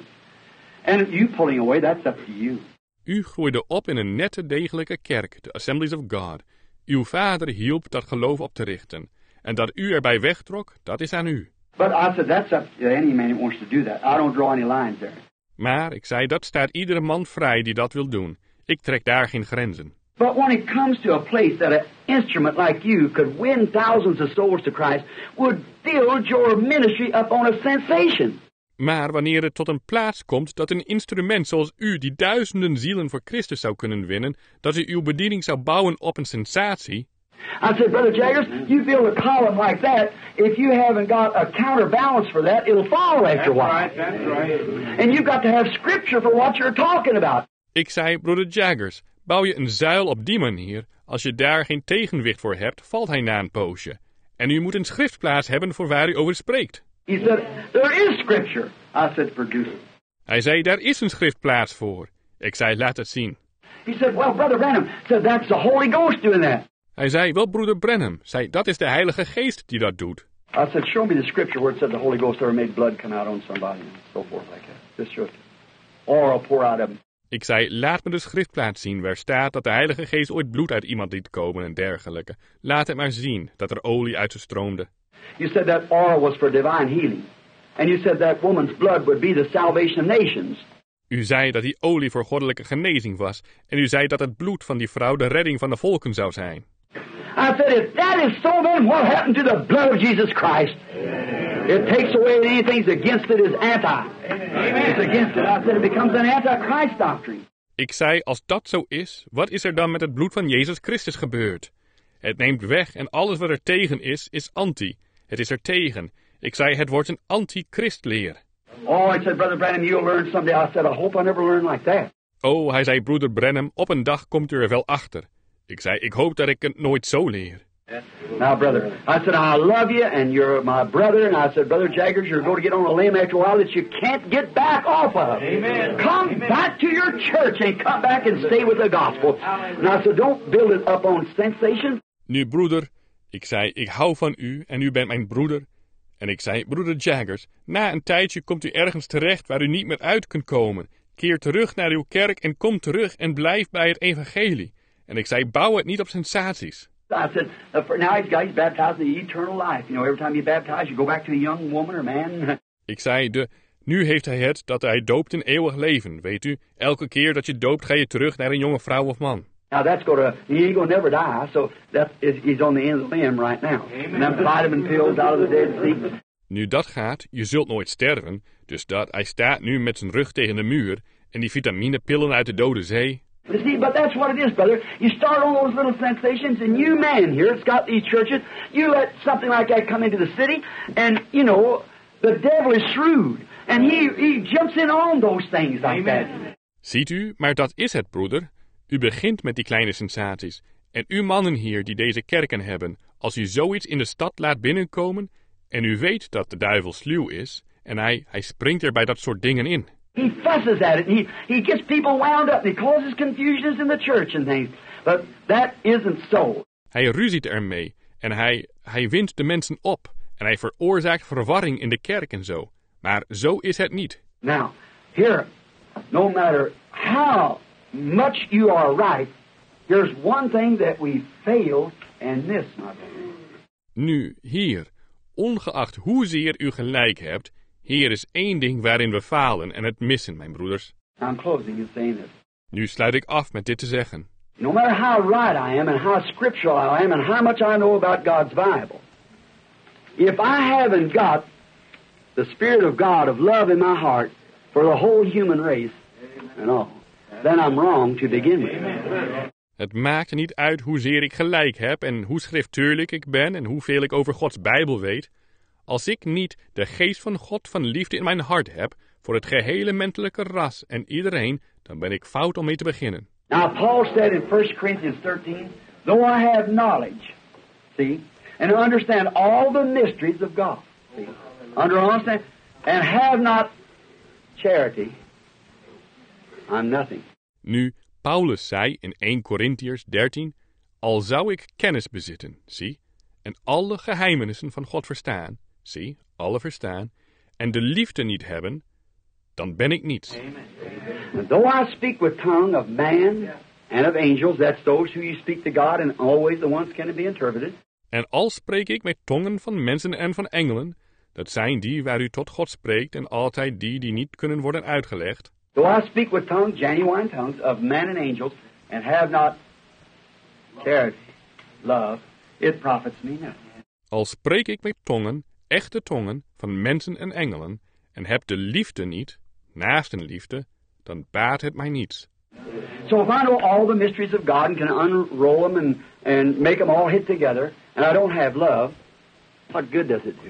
And you pulling away, that's up to you. U groeide op in een nette, degelijke kerk, de Assemblies of God. Uw vader hielp dat geloof op te richten. En dat u erbij wegtrok, dat is aan u. But I said, that's up to any man who wants to do that. I don't draw any lines there. Maar, ik zei, dat staat iedere man vrij die dat wil doen. Ik trek daar geen grenzen. But when it comes to a place that an instrument like you could win thousands of souls to Christ, would build your ministry up on a sensation. Maar wanneer het tot een plaats komt dat een instrument zoals u die duizenden zielen voor Christus zou kunnen winnen, dat u uw bediening zou bouwen op een sensatie. I said, Brother Jaggers, you build a column like that, if you haven't got a counterbalance for that, it'll fall after a while. That's right, that's right. And you've got to have scripture for what you're talking about. Ik zei, broeder Jaggers, bouw je een zuil op die manier, als je daar geen tegenwicht voor hebt, valt hij na een poosje. En u moet een schriftplaats hebben voor waar u over spreekt. He said, there is scripture. I said, produce it. Hij zei, daar is een schriftplaats voor. Ik zei, laat het zien. He said, well, Brother Branham said that's the Holy Ghost doing that. Hij zei, wel, broeder Branham, zei, dat is de Heilige Geest die dat doet. I said, show me the scripture where it said the Holy Ghost ever made blood come out on somebody and so forth like that. Just show it. Or I'll pour out of him. Ik zei, laat me de schriftplaats zien waar staat dat de Heilige Geest ooit bloed uit iemand liet komen en dergelijke. Laat het maar zien dat er olie uit ze stroomde. You said that oil was for divine healing. And you said that woman's blood would be the salvation of nations. U zei dat die olie voor goddelijke genezing was. En u zei dat het bloed van die vrouw de redding van de volken zou zijn. I said, if that is so, then what happened to the blood of Jesus Christ? It takes away anything that's against it is anti. It's against it. I said, it becomes an anti-Christ doctrine. Ik zei, als dat zo is, wat is er dan met het bloed van Jezus Christus gebeurd? Het neemt weg en alles wat er tegen is, is anti. Het is er tegen. Ik zei, het wordt een anti-Christleer. Oh, I said, Brother Branham, you'll learn someday. I said, I hope I never learn like that. Oh, hij zei, broeder Branham, op een dag komt u er wel achter. Ik zei, ik hoop dat ik het nooit zo leer. Now, brother, I said, I love you, and you're my brother, and I said, Brother Jaggers, you're going to get on a limb after a while that you can't get back off of. Amen. Come Amen. back to your church and come back and stay with the gospel. And I said, don't build it up on sensation. Nu, broeder, ik zei, ik hou van u en u bent mijn broeder. En ik zei, broeder Jaggers, na een tijdje komt u ergens terecht waar u niet meer uit kunt komen. Keer terug naar uw kerk en kom terug en blijf bij het evangelie. En ik zei, bouw het niet op sensaties. I said, uh, for now he's got, he's baptized in the eternal life. You know, every time you baptize, you go back to a young woman or man. Ik zei, de, nu heeft hij het dat hij doopt in eeuwig leven, weet u. Elke keer dat je doopt ga je terug naar een jonge vrouw of man. Now that's going to, he ain't going to never die, so that is, he's on the end of the limb right now. Amen. And them vitamin pills out of the Dead Sea. Nu dat gaat, je zult nooit sterven, dus dat hij staat nu met zijn rug tegen de muur en die vitaminepillen uit de dode zee. You see, but that's what it is, brother. You start on those little sensations, and you man here, it's got these churches, you let something like that come into the city, and, you know, the devil is shrewd, and he, he jumps in on those things like Amen. that. Ziet u, maar dat is het, broeder. U begint met die kleine sensaties. En u mannen hier die deze kerken hebben, als u zoiets in de stad laat binnenkomen, en u weet dat de duivel sluw is, en hij, hij springt er bij dat soort dingen in. He fusses at it, and he, he gets people wound up, and he causes confusions in the church and things. But that isn't so. Hij ruziet ermee, en hij, hij wint de mensen op, en hij veroorzaakt verwarring in de kerk en zo. Maar zo is het niet. Now, here, no matter how much you are right, there's one thing that we fail, and this, my brother. Nu, hier, ongeacht hoezeer u gelijk hebt, hier is één ding waarin we falen en het missen, mijn broeders. I'm closing and saying this. Nu sluit ik af met dit te zeggen. No matter how right I am and how scriptural I am and how much I know about God's Bible, if I haven't got the Spirit of God of love in my heart for the whole human race and all, then I'm wrong to begin with. Het maakt er niet uit hoezeer ik gelijk heb en hoe schriftuurlijk ik ben en hoeveel ik over Gods Bijbel weet. Als ik niet de geest van God van liefde in mijn hart heb voor het gehele menselijke ras en iedereen, dan ben ik fout om mee te beginnen. Now, Paul said in First Corinthians thirteen, though I have knowledge, see, and understand all the mysteries of God, see, under understand, and have not charity, I'm nothing. Nu, Paulus zei in Eerste Korintiërs dertien, al zou ik kennis bezitten, zie, en alle geheimenissen van God verstaan, zie, alle verstaan, en de liefde niet hebben, dan ben ik niets. And though I speak with tongue of man and of angels, that's those who you speak to God, and always the ones can be interpreted. En al spreek ik met tongen van mensen en van engelen, dat zijn die waar u tot God spreekt en altijd die die niet kunnen worden uitgelegd. Though I speak with tongues, genuine tongues, of men and angels, and have not charity, love, it profits me nothing. Al spreek ik met tongen, echte tongen, van mensen en engelen, en heb de liefde niet, naastenliefde, dan baat het mij niets. So if I know all the mysteries of God and can unroll them and, and make them all hit together, and I don't have love, what good does it do?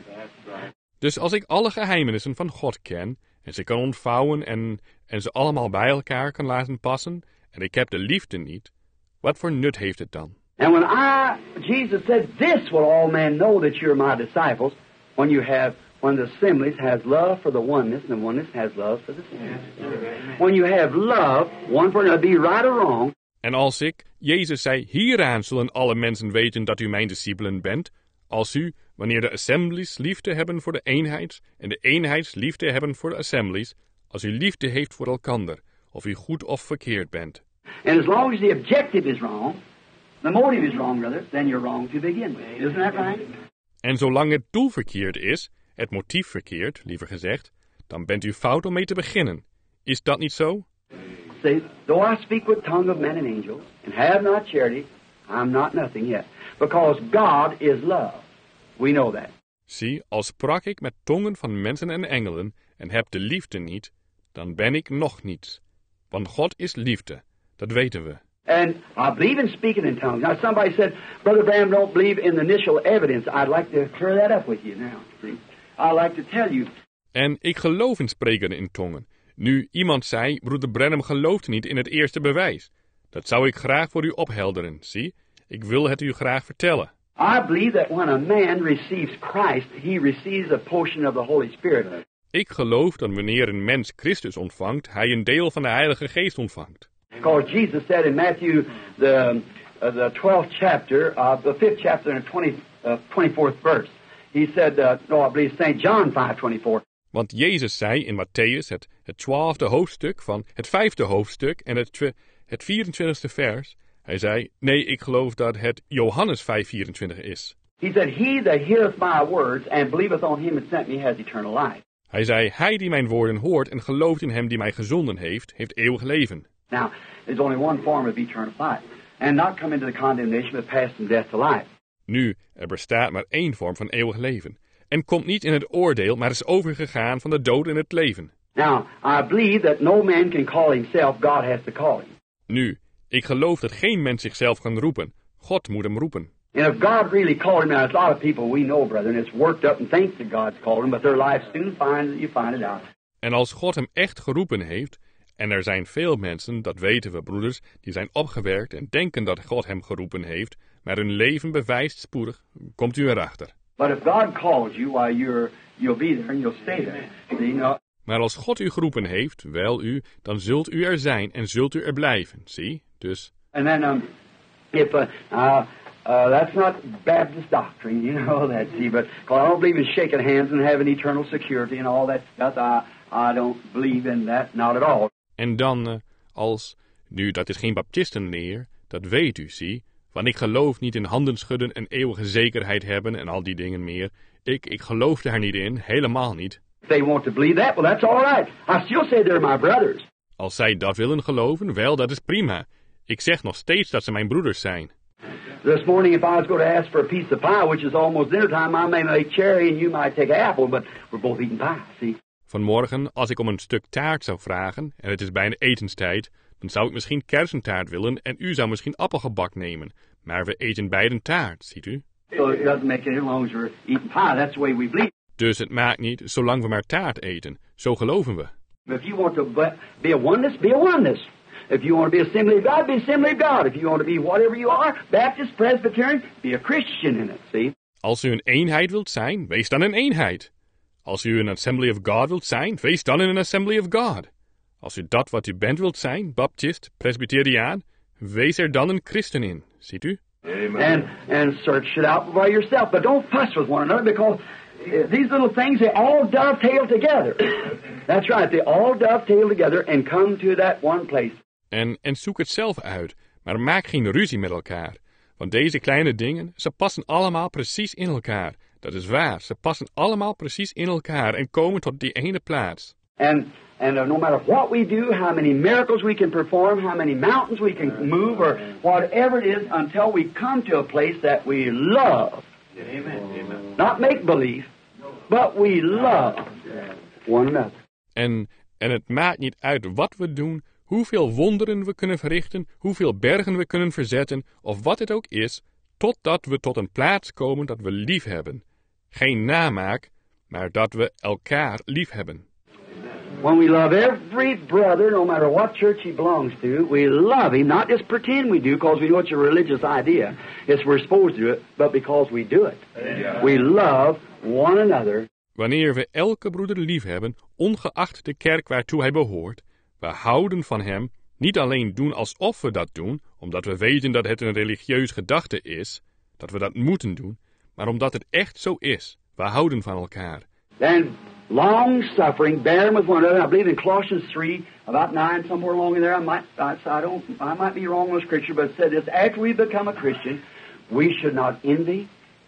Dus als ik alle geheimenissen van God ken, en ze kan ontvouwen en, en ze allemaal bij elkaar kan laten passen, en ik heb de liefde niet, wat voor nut heeft het dan? And when I, Jesus said, this will all men know that you're my disciples, when you have, when the assemblies has love for the oneness, and the oneness has love for the assemblies. When you have love, one for another, be right or wrong. En als ik, Jezus zei, hieraan zullen alle mensen weten dat u mijn discipelen bent, als u, wanneer de assemblies liefde hebben voor de eenheid, en de eenheids liefde hebben voor de assemblies, als u liefde heeft voor elkander, of u goed of verkeerd bent. And as long as the objective is wrong, the motive is wrong, brother, then you're wrong to begin with. Isn't that right? En zolang het doel verkeerd is, het motief verkeerd, liever gezegd, dan bent u fout om mee te beginnen. Is dat niet zo? Say, though I speak with tongue of men and angels, and have not charity, I'm not nothing yet. Because God is love. We know that. Zie, al sprak ik met tongen van mensen en engelen, en heb de liefde niet, dan ben ik nog niets. Want God is liefde, dat weten we. And I believe in speaking in tongues. Now somebody said, Brother Bram don't believe in the initial evidence. I'd like to clear that up with you now. See? I'd like to tell you. En ik geloof in spreken in tongen. Nu, iemand zei, broeder Branham gelooft niet in het eerste bewijs. Dat zou ik graag voor u ophelderen, zie. Ik wil het u graag vertellen. I believe that when a man receives Christ, he receives a portion of the Holy Spirit. Ik geloof dat wanneer een mens Christus ontvangt, hij een deel van de Heilige Geest ontvangt. Because Jesus said in Matthew, the, uh, the twelfth chapter, uh, the fifth chapter and the twenty, uh, twenty-fourth verse, he said, uh, no, I believe Saint John five twenty-four. Want Jezus zei in Matthäus, het, het twaalfde hoofdstuk van het vijfde hoofdstuk en het, tw- het vierentwintigste vers, hij zei, nee, ik geloof dat het Johannes vijf vierentwintig is. He said, he that heareth my words and believeth on him that sent me has eternal life. Hij zei, hij die mijn woorden hoort en gelooft in hem die mij gezonden heeft, heeft eeuwig leven. Now, there's only one form of eternal life, and not come into the condemnation, but pass from death to life. Nu, er bestaat maar één vorm van eeuwig leven. En komt niet in het oordeel, maar is overgegaan van de dood in het leven. Now, I believe that no man can call himself, God has to call him. Nu, ik geloof dat geen mens zichzelf kan roepen. God moet hem roepen. And if God really called him, now there's a lot of people we know, brethren, it's worked up and thinks that God's called him, but their life soon finds that you find it out. En als God hem echt geroepen heeft, en er zijn veel mensen, dat weten we broeders, die zijn opgewerkt en denken dat God hem geroepen heeft, maar hun leven bewijst spoedig, komt u erachter. But if God calls you, why you're, you'll be there and you'll stay there. See, you know? Maar als God u geroepen heeft, wel u, dan zult u er zijn en zult u er blijven, zie? Dus... And then, um, if, uh, uh, uh, that's not Baptist doctrine, you know that, see, but, cause I don't believe in shaking hands and having eternal security and all that stuff. I, I don't believe in that, not at all. En dan, uh, als, nu dat is geen baptistenleer, dat weet u, zie, want ik geloof niet in handen schudden en eeuwige zekerheid hebben en al die dingen meer. Ik, ik geloof daar niet in, helemaal niet. If they want to believe that, well, that's all right. I still say they're my brothers. Als zij dat willen geloven, wel, dat is prima. Ik zeg nog steeds dat ze mijn broeders zijn. This morning, if I was going to ask for a piece of pie, which is almost dinner time, I may make cherry and you might take apple, but we're both eating pie, see? Vanmorgen, als ik om een stuk taart zou vragen, en het is bijna etenstijd, dan zou ik misschien kersentaart willen en u zou misschien appelgebak nemen. Maar we eten beiden taart, ziet u? So it doesn't make it as long as we're eating pie. That's the way we believe. Dus het maakt niet, zolang we maar taart eten. Zo geloven we. If you want to be a oneness, be a oneness. If you want to be Assembly of God, be Assembly of God. If you want to be whatever you are, Baptist, Presbyterian, be a Christian in it, see? Als u een eenheid wilt zijn, wees dan een eenheid. Als u een Assembly of God wilt zijn, wees dan in een Assembly of God. Als u dat wat u bent wilt zijn, baptist, presbyteriaan, wees er dan een christen in, ziet u? Amen. And, and search it out by yourself. But don't fuss with one another because uh, these little things, they all dovetail together. That's right. They all dovetail together and come to that one place. En, en zoek het zelf uit, maar maak geen ruzie met elkaar. Want deze kleine dingen, ze passen allemaal precies in elkaar. Dat is waar, ze passen allemaal precies in elkaar en komen tot die ene plaats. And and uh, no matter what we do, how many miracles we can perform, how many mountains we can move, or whatever it is, until we come to a place that we love. Amen. Amen. Not make believe, but we love one another. En, en het maakt niet uit wat we doen, hoeveel wonderen we kunnen verrichten, hoeveel bergen we kunnen verzetten, of wat het ook is, totdat we tot een plaats komen dat we lief hebben. Geen namaak, maar dat we elkaar lief hebben. When we love every brother, no matter what church he belongs to, we love him, not just pretend we do because we know it's a religious idea. It's we're supposed to do it, but because we do it. We love one another. Wanneer we elke broeder lief hebben, ongeacht de kerk waartoe hij behoort, we houden van hem, niet alleen doen alsof we dat doen, omdat we weten dat het een religieus gedachte is, dat we dat moeten doen, maar omdat het echt zo is. We houden van elkaar. And long suffering, bearing with one another. I believe in Colossians three, about nine, somewhere along in there. I might, I, I don't, I might be wrong on the scripture, but it said this: after we become a Christian, we should not envy.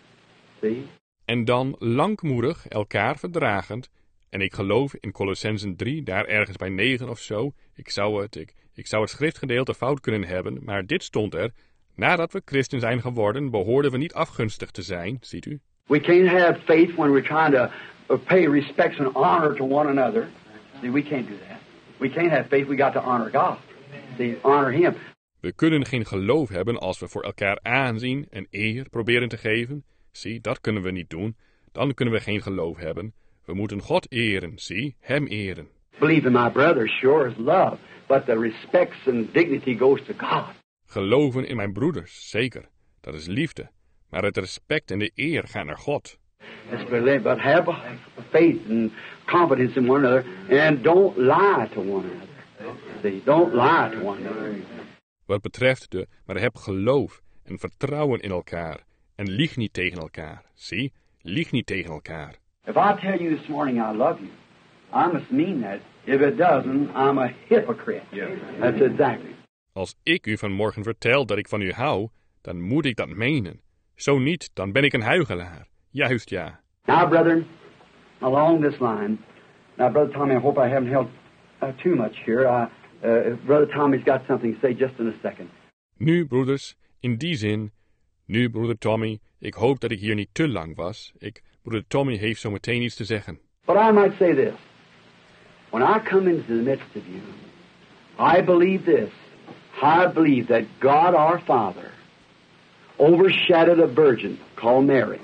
See. En dan langmoedig elkaar verdragend. En ik geloof in Colossenzen drie, daar ergens bij negen of zo. Ik zou het, ik, ik zou het schriftgedeelte fout kunnen hebben, maar dit stond er. Nadat we christen zijn geworden, behoorden we niet afgunstig te zijn, ziet u? We can't have faith when we're trying to pay respects and honor to one another. See, we can't do that. We can't have faith. We got to honor God. See, honor Him. We kunnen geen geloof hebben als we voor elkaar aanzien en eer proberen te geven. Zie, dat kunnen we niet doen. Dan kunnen we geen geloof hebben. We moeten God eren, zie, Hem eren. Believe in my brother, sure is love, but the respects and dignity goes to God. Geloven in mijn broeders, zeker. Dat is liefde. Maar het respect en de eer gaan naar God. It's believe, but have faith and confidence in one another, and don't lie to one another. See, don't lie to one another. Wat betreft de, maar heb geloof en vertrouwen in elkaar. En lieg niet tegen elkaar. Zie, lieg niet tegen elkaar. If I tell you this morning I love you, I must mean that. If it doesn't, I'm a hypocrite. Yeah. That's exactly. Als ik u vanmorgen vertel dat ik van u hou, dan moet ik dat menen. Zo niet, dan ben ik een huichelaar. Juist ja. Now, brethren, along this line, now, Brother Tommy, I hope I haven't held uh, too much here. Uh, uh, Brother Tommy's got something to say just in a second. Nu, broeders, in die zin. Nu, broeder Tommy, ik hoop dat ik hier niet te lang was. Ik, broeder Tommy heeft zo meteen iets te zeggen. But I might say this. When I come into the midst of you, I believe this. I believe that God our Father overshadowed a virgin called Mary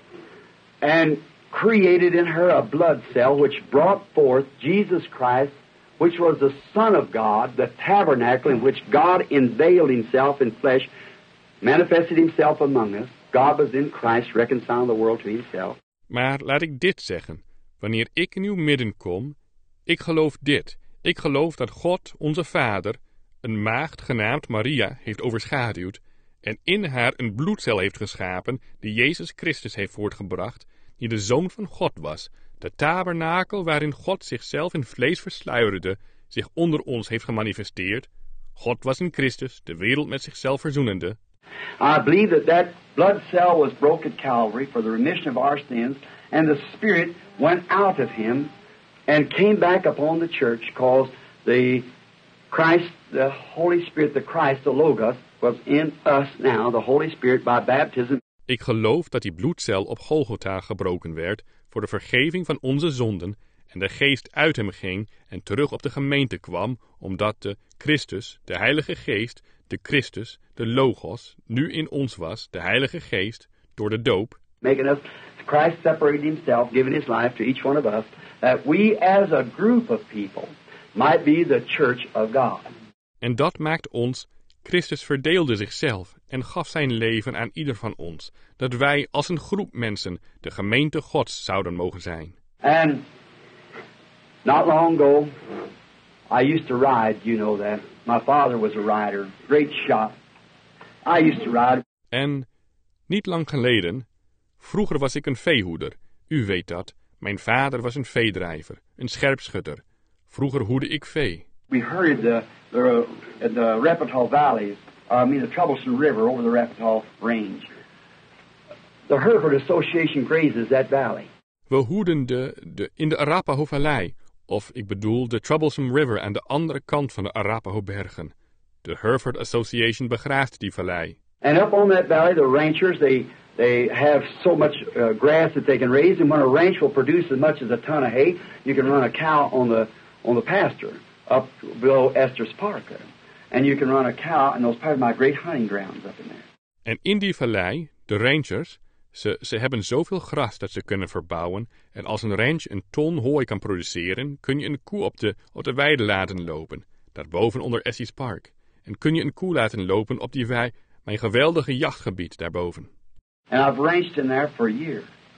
and created in her a blood cell which brought forth Jesus Christ, which was the Son of God, the tabernacle in which God unveiled Himself in flesh, manifested Himself among us. God was in Christ, reconciling the world to Himself. Maar laat ik dit zeggen. Wanneer ik in uw midden kom, ik geloof dit. Ik geloof dat God, onze Vader, een maagd genaamd Maria heeft overschaduwd en in haar een bloedcel heeft geschapen die Jezus Christus heeft voortgebracht, die de Zoon van God was, de tabernakel waarin God zichzelf in vlees versluierde, zich onder ons heeft gemanifesteerd. God was in Christus, de wereld met zichzelf verzoenende. I believe that that blood cell was broken at Calvary for the remission of our sins, and the Spirit went out of Him and came back upon the church, because the Christ, the Holy Spirit, the Christ, the Logos, was in us now, the Holy Spirit, by baptism. Ik geloof dat die bloedcel op Golgotha gebroken werd voor de vergeving van onze zonden en de geest uit hem ging en terug op de gemeente kwam, omdat de Christus, de Heilige Geest, de Christus, de Logos, nu in ons was, de Heilige Geest, door de doop. Making us, Christ separated Himself, giving His life to each one of us, that we as a group of people might be the church of God. En dat maakt ons, Christus verdeelde zichzelf en gaf zijn leven aan ieder van ons, dat wij als een groep mensen de gemeente Gods zouden mogen zijn. And not long ago, I used to ride, you know that. My father was a rider, great shot. I used to ride. En niet lang geleden, vroeger was ik een veehoeder. U weet dat. Mijn vader was een veedrijver, een scherpschutter. Vroeger hoedde ik vee. We herded the, the, the Repetal Valley, uh, I mean the Troublesome River over the Repetal Range. The Hereford Association grazes that valley. We hoeden de, de, in de Arapaho-vallei, of ik bedoel de Troublesome River aan de andere kant van de Arapaho-bergen. De Hereford Association begraaft die vallei. And up on that valley, the ranchers, they they have so much uh, grass that they can raise, and when a ranch will produce as much as a ton of hay, you can run a cow on the on the pasture up below Estes Park there. And you can run a cow, and those part of my great hunting grounds up in there. En in die vallei, de rangers, ze, ze hebben zoveel gras dat ze kunnen verbouwen, en als een ranch een ton hooi kan produceren, kun je een koe op de, op de weide laten lopen, daarboven onder Estes Park. En kun je een koe laten lopen op die wei, mijn geweldige jachtgebied daarboven. And I've ranched in there for a year.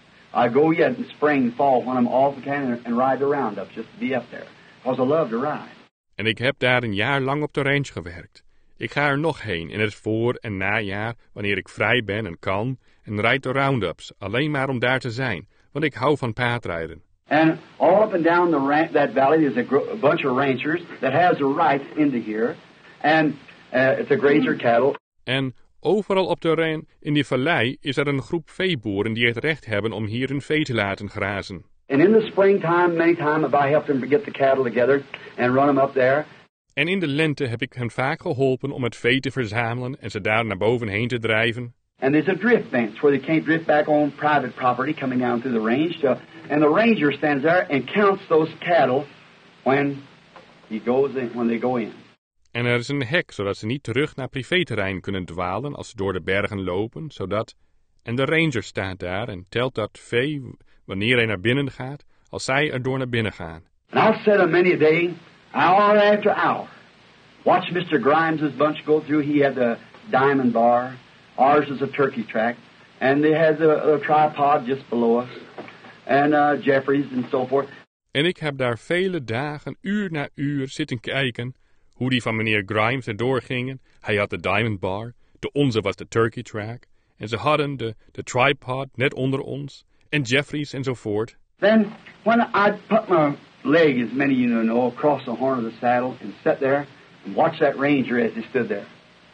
I go yet in spring, fall, when I'm off again, and ride the roundup, just to be up there. Because I love to ride. En ik heb daar een jaar lang op de range gewerkt. Ik ga er nog heen in het voor- en najaar, wanneer ik vrij ben en kan, en rijd de roundups, alleen maar om daar te zijn, want ik hou van paardrijden. And all up and down the ran- that valley, there's a, gr- a bunch of ranchers that has a right into here, and uh, it's a grazer cattle. En overal op de ren in die vallei is er een groep veeboeren die het recht hebben om hier hun vee te laten grazen. And in the springtime, many times have I helped them to get the cattle together and run them up there. En in de lente heb ik hen vaak geholpen om het vee te verzamelen en ze daar naar boven heen te drijven. And there's a drift fence where they can't drift back on private property coming down through the range. To, and the ranger stands there and counts those cattle when he goes in, when they go in. En er is een hek, zodat ze niet terug naar privéterrein kunnen dwalen als ze door de bergen lopen, zodat... En de ranger staat daar en telt dat vee wanneer hij naar binnen gaat, als zij er door naar binnen gaan. And I've said on many a day, hour after hour, watch Mister Grimes' bunch go through. He had the diamond bar. Ours is a turkey track. And they has a, a tripod just below us. And uh, Jeffries and so forth. En ik heb daar vele dagen, uur na uur, zitten kijken hoe die van meneer Grimes erdoor gingen. Hij had de diamond bar, de onze was de turkey track. En ze hadden de, de tripod net onder ons. En Jeffries en zo voort. Then, when I'd put my leg, as many of you know, across the horn of the saddle and sit there and watch that ranger as he stood there,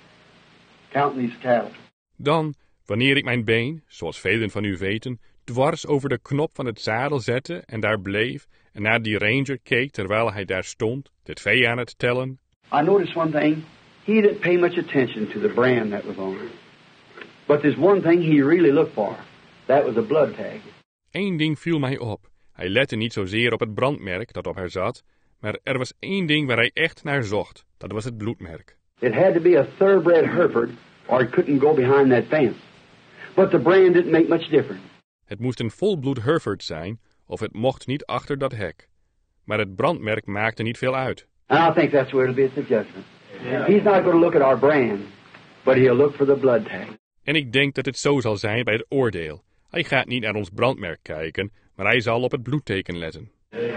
counting these cattle. Dan, wanneer ik mijn been, zoals velen van u weten, dwars over de knop van het zadel zette en daar bleef en naar die ranger keek terwijl hij daar stond, dit vee aan het tellen. I noticed one thing. He didn't pay much attention to the brand that was on it. But there's one thing he really looked for. That was a blood tag. Eén ding viel mij op. Hij lette niet zozeer op het brandmerk dat op haar zat, maar er was één ding waar hij echt naar zocht. Dat was het bloedmerk. It had to be a thoroughbred Hereford, or it couldn't go behind that fence. But the brand didn't make much difference. Het moest een volbloed Hereford zijn, of het mocht niet achter dat hek. Maar het brandmerk maakte niet veel uit. And I think that's where it'll be at the judgment. Yeah. He's not going to look at our brand, but he'll look for the blood tag. En ik denk dat het zo zal zijn bij het oordeel. Hij gaat niet naar ons brandmerk kijken, maar hij zal op het bloedteken letten. I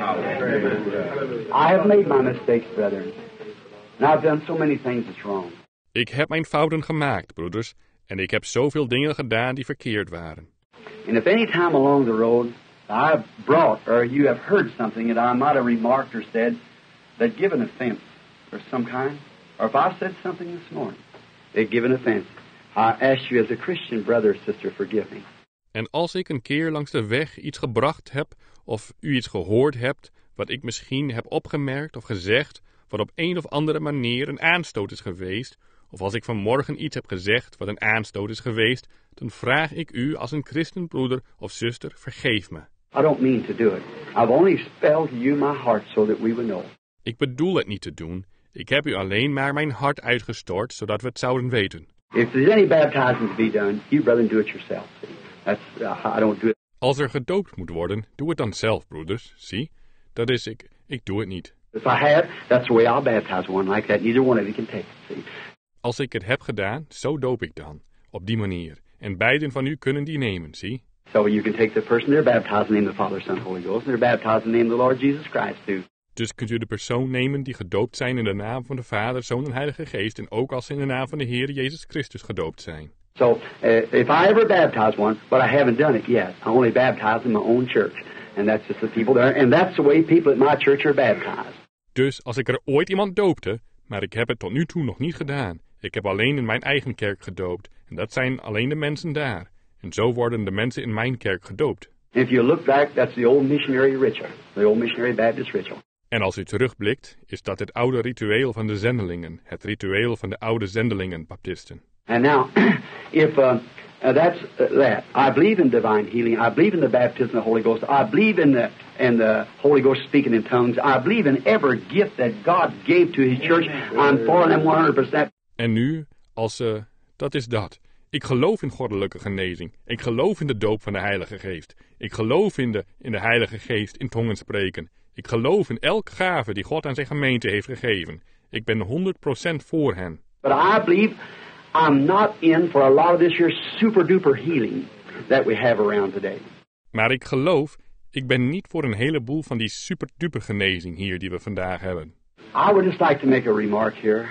have made my mistakes, brethren. And I've done so many things that's wrong. Ik heb mijn fouten gemaakt, broeders, en ik heb zoveel dingen gedaan die verkeerd waren. And if any time along the road I've brought or you have heard something that I might have remarked or said that give an offense of some kind, or if I've said something this morning that give an offense, I ask you as a Christian brother or sister, forgive me. En als ik een keer langs de weg iets gebracht heb, of u iets gehoord hebt, wat ik misschien heb opgemerkt of gezegd, wat op een of andere manier een aanstoot is geweest, of als ik vanmorgen iets heb gezegd wat een aanstoot is geweest, dan vraag ik u als een christenbroeder of zuster, vergeef me. I don't mean to do it. I've only spelled to you my heart so that we would know. Ik bedoel het niet te doen. Ik heb u alleen maar mijn hart uitgestort, zodat we het zouden weten. If there's any baptizing to be done, you brethren do it yourself. See? That's uh, I don't do it. Als er gedoopt moet worden, doe het dan zelf, broeders. Zie, dat is ik. Ik doe het niet. If I have, that's the way I'll baptize one like that. Neither one of you can take it. See? Als ik het heb gedaan, zo doop ik dan. Op die manier. En beiden van u kunnen die nemen, zie. So you can take the person they're baptized in the name of the Father, Son, Holy Ghost, and they're baptized in the name of the Lord Jesus Christ too. Dus kunt u de persoon nemen die gedoopt zijn in de naam van de Vader, Zoon en Heilige Geest en ook als ze in de naam van de Heer Jezus Christus gedoopt zijn. So, uh, if I ever baptize one, but I haven't done it yet, I only baptize in my own church. And that's just the people there. And that's the way people at my church are baptized. Dus als ik er ooit iemand doopte, maar ik heb het tot nu toe nog niet gedaan. Ik heb alleen in mijn eigen kerk gedoopt. En dat zijn alleen de mensen daar. En zo worden de mensen in mijn kerk gedoopt. If you look back, that's the old missionary ritual. The old missionary Baptist ritual. En als u terugblikt, is dat het oude ritueel van de zendelingen. Het ritueel van de oude zendelingen, baptisten. And now, if uh, uh, that's uh, that, I believe in divine healing. I believe in the baptism of the Holy Ghost. I believe in the in the Holy Ghost speaking in tongues. I believe in every gift that God gave to His church. I'm for them one hundred percent. En nu, als uh, dat is dat. Ik geloof in goddelijke genezing. Ik geloof in de doop van de Heilige Geest. Ik geloof in de, in de Heilige Geest in tongen spreken. Ik geloof in elke gave die God aan zijn gemeente heeft gegeven. Ik ben honderd procent voor hen. But I believe I'm not in for a lot of this here super duper healing that we have around today. Maar ik geloof, ik ben niet voor een heleboel van die super duper genezing hier die we vandaag hebben. I would just like to make a remark here.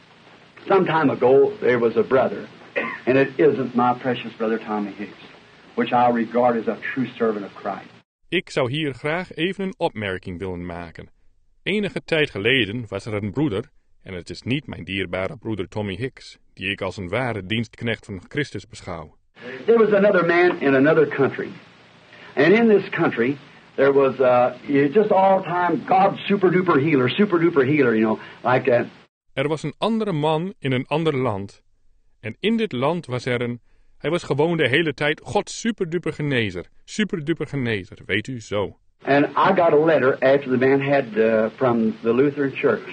Some time ago there was a brother, and it isn't my precious brother Tommy Hicks, which I regard as a true servant of Christ. Ik zou hier graag even een opmerking willen maken. Enige tijd geleden was er een broeder, en het is niet mijn dierbare broeder Tommy Hicks, die ik als een ware dienstknecht van Christus beschouw. There was another man in another country, and in this country there was uh, just all-time God's super-duper healer, super-duper healer, you know, like that. Er was een andere man in een ander land, en in dit land was er een... Hij was gewoon de hele tijd Gods superduper genezer, superduper genezer, weet u, zo. And I got a letter after the man had uh, from the Lutheran Church.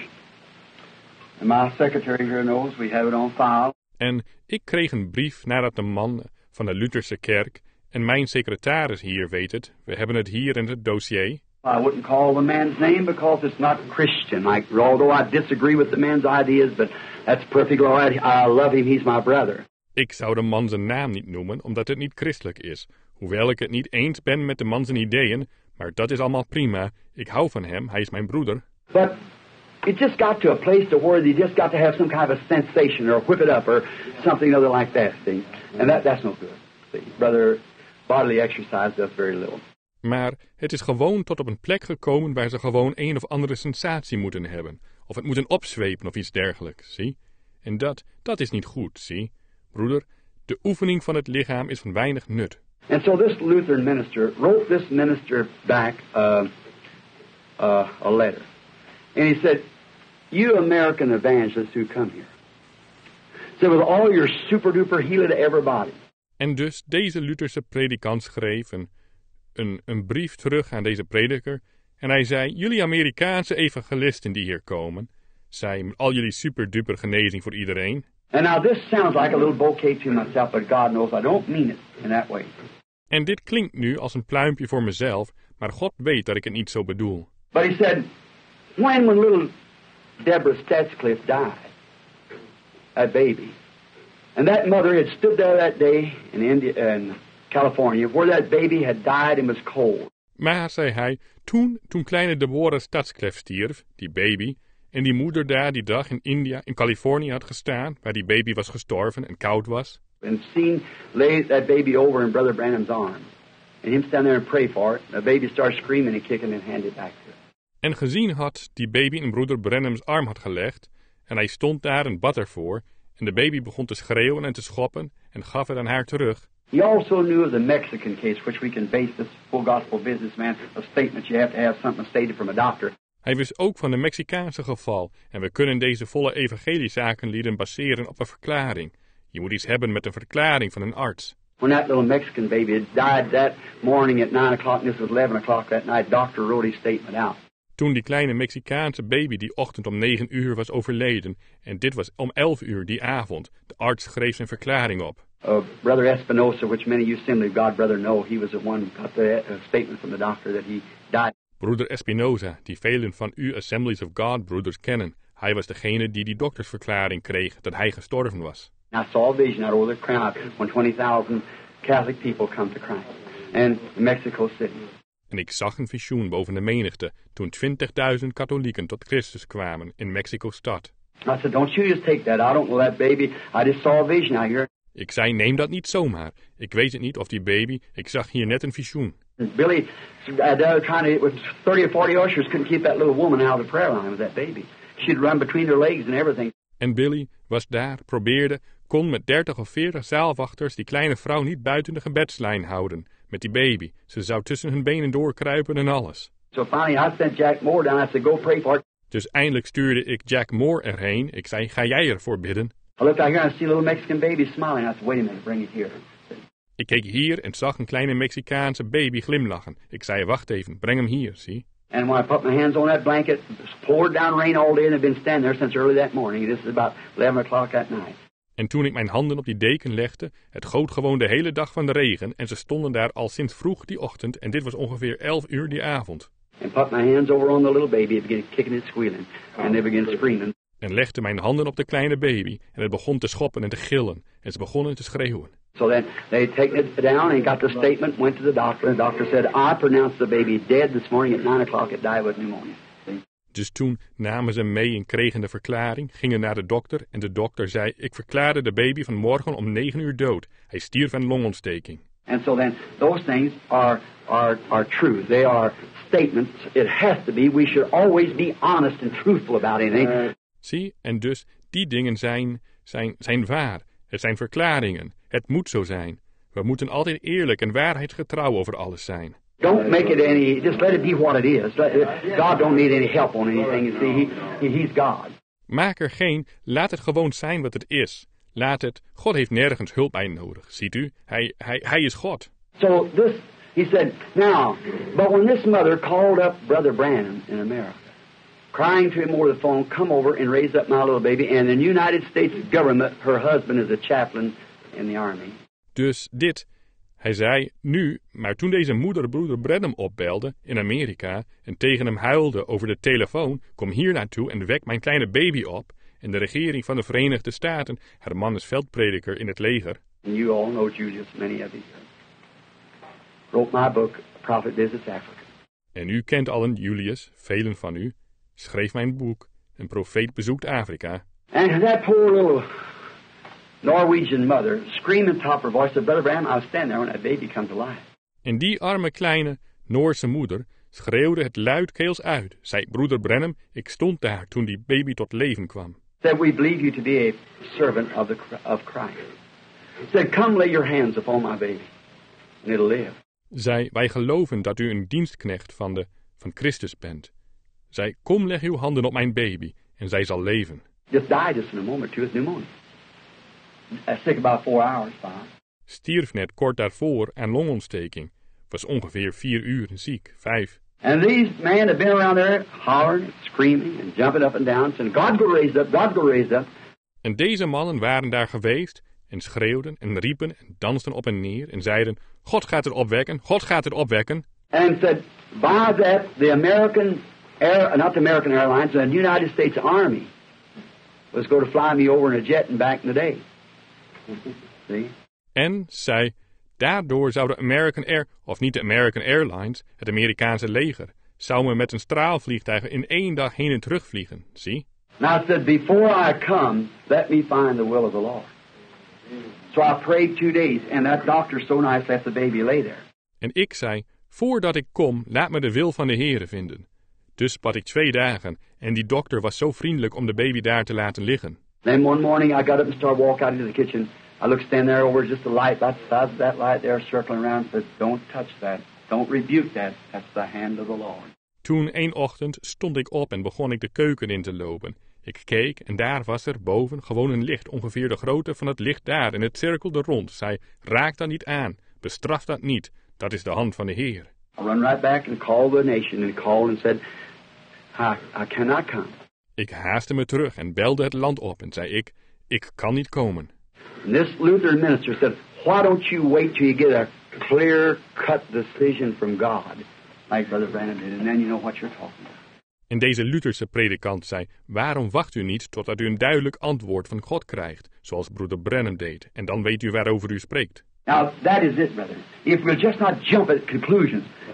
And my secretary here knows we have it on file. En ik kreeg een brief nadat de man van de Lutherse kerk, en mijn secretaris hier weet het, we hebben het hier in het dossier. I wouldn't call the man's name because it's not Christian. Like, although I disagree with the man's ideas, but that's perfectly all right. I love him, he's my brother. Ik zou de man zijn naam niet noemen, omdat het niet christelijk is. Hoewel ik het niet eens ben met de man zijn ideeën, maar dat is allemaal prima. Ik hou van hem, hij is mijn broeder. But it just got to a place to where they just got to have some kind of a sensation or whip it up or something other like that, see. And that, that's no good, see. Brother, bodily exercise does very little. Maar het is gewoon tot op een plek gekomen waar ze gewoon een of andere sensatie moeten hebben. Of het moeten opzwepen of iets dergelijks, zie. En dat, dat is niet goed, zie. Broeder, de oefening van het lichaam is van weinig nut. And so this Lutheran minister wrote this minister back uh, uh, a letter. And he said, you American evangelists who come here, said with all your super-duper healing to everybody. En dus deze Lutherse predikant schreef een, een, een brief terug aan deze prediker. En hij zei, jullie Amerikaanse evangelisten die hier komen, zei met al jullie super-duper genezing voor iedereen. And now this sounds like a little bouquet to myself, but God knows I don't mean it in that way. En dit klinkt nu als een pluimpje voor mezelf, maar God weet dat ik het niet zo bedoel. But he said, when when little Deborah Statscliffe died, that baby, and that mother had stood there that day in India, in California, where that baby had died and was cold. Maar, zei hij, toen, toen kleine Deborah Statscliffe stierf, die baby, en die moeder daar die dag in India, in Californië had gestaan, waar die baby was gestorven en koud was. And seen lay that baby over in Brother Branham's arms. And him stand there and pray for it. The baby starts screaming and kicking and hand it back to him. En gezien had die baby in broeder Branham's arm had gelegd, en hij stond daar en bad ervoor, en de baby begon te schreeuwen en te schoppen, en gaf het aan haar terug. He also knew of the Mexican case, which we can base this full gospel businessman, a statement you have to have something stated from a doctor. Hij wist ook van de Mexicaanse geval, en we kunnen deze volle evangeliezakenlieden baseren op een verklaring. Je moet iets hebben met een verklaring van een arts. When that little Mexican baby had died that morning at nine o'clock, and this was eleven o'clock that night, doctor wrote his statement out. Toen die kleine Mexicaanse baby die ochtend om negen uur was overleden, en dit was om elf uur die avond, de arts schreef zijn verklaring op. Uh, Brother Espinosa, which many of you Assembly of God brother know, he was the one who got the uh, statement from the doctor that he died. Broeder Espinosa, die velen van u Assemblies of God broeders kennen, hij was degene die die doktersverklaring kreeg dat hij gestorven was. I saw a vision out over the crowd when twenty thousand Catholic people come to Christ in Mexico City. En ik zag een visioen boven de menigte toen twintigduizend katholieken tot Christus kwamen in Mexico-stad. I said, don't you just take that. I don't know that baby. I just saw a vision out here. Ik zei, neem dat niet zomaar. Ik weet het niet of die baby, ik zag hier net een visioen. Billy, uh, they were trying to, with thirty or forty ushers, couldn't keep that little woman out of the prayer line with that baby. She'd run between their legs and everything. En Billy was daar, probeerde, kon met dertig of veertig zaalwachters die kleine vrouw niet buiten de gebedslijn houden. Met die baby. Ze zou tussen hun benen doorkruipen en alles. So finally I sent Jack Moore down. I said, go pray for it. Dus eindelijk stuurde ik Jack Moore erheen. Ik zei, ga jij ervoor bidden? I looked out here and I see a little Mexican baby smiling. I said, wait a minute, bring it here. Ik keek hier en zag een kleine Mexicaanse baby glimlachen. Ik zei, wacht even, breng hem hier, zie. And when I put my hands on that blanket, it poured down rain all day and they've been standing there since early that morning. This is about eleven o'clock at night. En toen ik mijn handen op die deken legde, het goot gewoon de hele dag van de regen en ze stonden daar al sinds vroeg die ochtend en dit was ongeveer elf uur die avond. And put my hands over on the little baby, it began kicking and squealing, and they began screaming. En legde mijn handen op de kleine baby en het begon te schoppen en te gillen en ze begonnen te schreeuwen. So then they taken it down and got the statement, went to the doctor, and the doctor said, I pronounced the baby dead this morning at nine o'clock, it died with pneumonia. See? Dus toen namen ze hem mee en kregen de verklaring, gingen naar de dokter en de dokter zei, ik verklaarde de baby vanmorgen om negen uur dood. Hij stierf aan longontsteking. And so then those things are, are, are true. They are statements. It has to be. We should always be honest and truthful about anything. Zie, en dus die dingen zijn, zijn, zijn waar. Het zijn verklaringen. Het moet zo zijn. We moeten altijd eerlijk en waarheidsgetrouw over alles zijn. Don't make it any, just let it be what it is. God don't need any help on anything. You see, he, he's God. Maak er geen, laat het gewoon zijn wat het is. Laat het, God heeft nergens hulp bij nodig. Ziet u, hij, hij, hij is God. So this, he said, now, but when this mother called up Brother Branham in America, crying to him over the phone, come over and raise up my little baby, and in the United States government, her husband is a chaplain in the army. Dus dit, hij zei, nu, maar toen deze moeder broeder Branham opbelde in Amerika en tegen hem huilde over de telefoon, kom hier naartoe en wek mijn kleine baby op. En de regering van de Verenigde Staten, haar man is veldprediker in het leger. And you all know Julius, many of you. Wrote my book, A Prophet Visits Africa. En u kent allen Julius, velen van u, schreef mijn boek, Een profeet bezoekt Afrika. And that poor little Norwegian mother, screaming top of her voice, said, Brother Branham, I was standing there when that baby comes to life. En die arme kleine Noorse moeder schreeuwde het luidkeels uit. Zei, broeder Branham, ik stond daar toen die baby tot leven kwam. Said, we believe you to be a servant of, the, of Christ. Said, come lay your hands upon my baby, and it'll live. Zei, wij geloven dat u een dienstknecht van, de, van Christus bent. Zei, kom leg uw handen op mijn baby, en zij zal leven. Just died just in a moment or two with pneumonia. I sick about four hours, five. Stierf net kort daarvoor aan longontsteking. Was ongeveer vier uur ziek, vijf. And these men have been around there hollering, screaming, and jumping up and down, saying, God go raised up, God go raised up. En deze mannen waren daar geweest en schreeuwden en riepen en dansten op en neer en zeiden, God gaat het opwekken, God gaat het opwekken. And said, by that, the American Air, not the American Airlines, the United States Army was going to fly me over in a jet and back in the day. See? En zei, daardoor zou de American Air, of niet de American Airlines, het Amerikaanse leger, zou me met een straalvliegtuig in één dag heen en terug vliegen, zie? Now I said, before I come, let me find the will of the Lord. So I prayed two days, and that doctor so nice let the baby lay there. En ik zei, voordat ik kom, laat me de wil van de Heere vinden. Dus bad ik twee dagen, en die dokter was zo vriendelijk om de baby daar te laten liggen. Then one morning I got up and started walking out into the kitchen. I looked stand there over just a light, about the size of that light there, circling around, and said, don't touch that. Don't rebuke that. That's the hand of the Lord. Toen één ochtend stond ik op en begon ik de keuken in te lopen. Ik keek en daar was er boven gewoon een licht, ongeveer de grootte van het licht daar, en het cirkelde rond. Zei, raak dat niet aan, bestraf dat niet, dat is de hand van de Heer. I run right back and called the nation and called and said, I, I cannot come. Ik haastte me terug en belde het land op en zei ik, ik kan niet komen. And this Lutheran minister said, why don't you wait till you get a clear-cut decision from God, like Brother Branham did, and then you know what you're talking about. En deze Lutherse predikant zei, waarom wacht u niet totdat u een duidelijk antwoord van God krijgt, zoals broeder Branham deed, en dan weet u waarover u spreekt. Now, that is it, brother. If we'll just not jump at conclusions,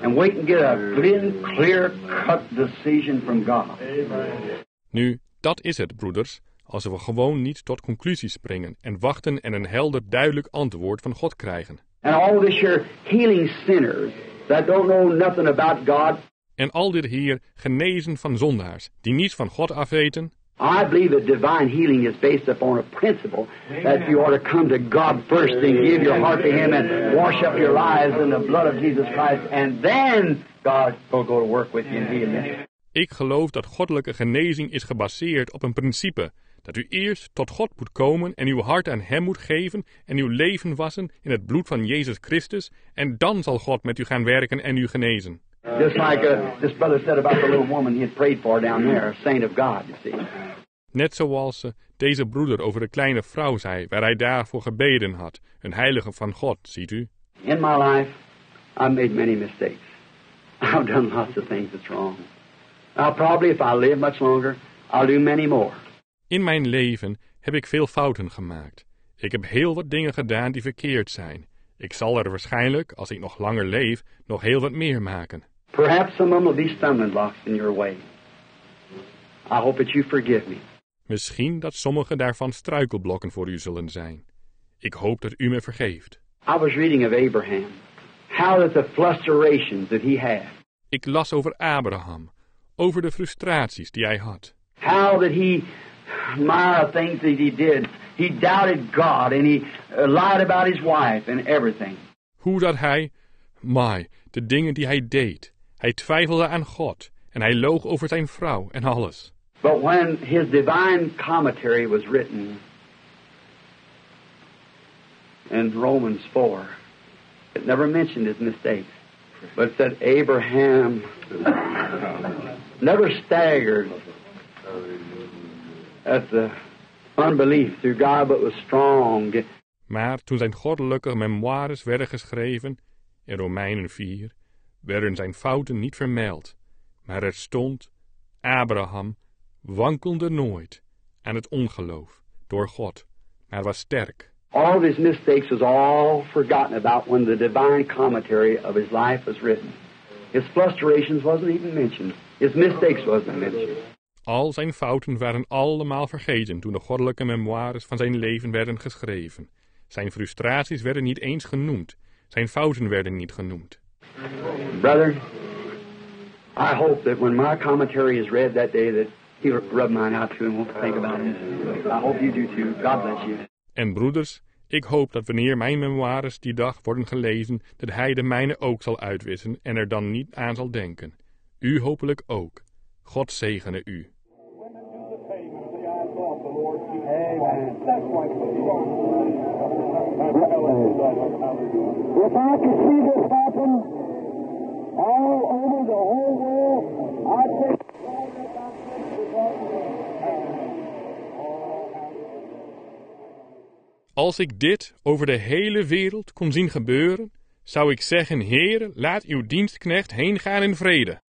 and wait and get a clean, clear-cut decision from God. Nu, dat is het, broeders, als we gewoon niet tot conclusies springen en wachten en een helder, duidelijk antwoord van God krijgen. And all this here healing sinners that don't know nothing about God. En al dit hier genezen van zondaars, die niets van God afweten. I believe that divine healing is based upon a principle that you ought to come to God first and give your heart to Him and wash up your lives in the blood of Jesus Christ, and then God will go to work with you and heal you. Ik geloof dat goddelijke genezing is gebaseerd op een principe, dat u eerst tot God moet komen en uw hart aan Hem moet geven en uw leven wassen in het bloed van Jezus Christus, en dan zal God met u gaan werken en u genezen. Just like uh, this brother said about the little woman he had prayed for down there, a saint of God, you see. Net zoals uh, deze broeder over de kleine vrouw zei, waar hij daarvoor gebeden had, een heilige van God, ziet u. In my life, I've made many mistakes. I've done lots of things that's wrong. Now probably if I live much longer, I'll do many more. In mijn leven heb ik veel fouten gemaakt. Ik heb heel wat dingen gedaan die verkeerd zijn. Ik zal er waarschijnlijk, als ik nog langer leef, nog heel wat meer maken. Perhaps some of them will be stumbling blocks in your way. I hope that you forgive me. Misschien dat sommige daarvan struikelblokken voor u zullen zijn. Ik hoop dat u me vergeeft. I was reading of Abraham. How that the frustrations that he had. Ik las over Abraham, over de frustraties die hij had. How that he, my things that he did, he doubted God and he uh, lied about his wife and everything. Hoe dat hij, my, de dingen die hij deed. Hij twijfelde aan God en hij loog over zijn vrouw en alles. But when his divine commentary was written in Romans four, it never mentioned his mistakes, but it said Abraham never staggered at the unbelief through God, but was strong. Maar toen zijn goddelijke memoires werden geschreven, in Romeinen vier, werden zijn fouten niet vermeld, maar er stond, Abraham wankelde nooit aan het ongeloof door God, maar was sterk. All of his mistakes was all forgotten about when the divine commentary of his life was written. His frustrations wasn't even mentioned. His mistakes wasn't mentioned. Al zijn fouten waren allemaal vergeten toen de goddelijke memoires van zijn leven werden geschreven. Zijn frustraties werden niet eens genoemd. Zijn fouten werden niet genoemd. Brother, I hope that when my commentary is read that day that he'll rub mine out too and won't think about it. I hope you do too. God bless you. En broeders, ik hoop dat wanneer mijn memoires die dag worden gelezen, dat hij de mijne ook zal uitwissen en er dan niet aan zal denken. U hopelijk ook. God zegene u. If I could see this happen all over the whole world, I'd take. Als ik dit over de hele wereld kon zien gebeuren, zou ik zeggen, Heere, laat uw dienstknecht heen gaan in vrede.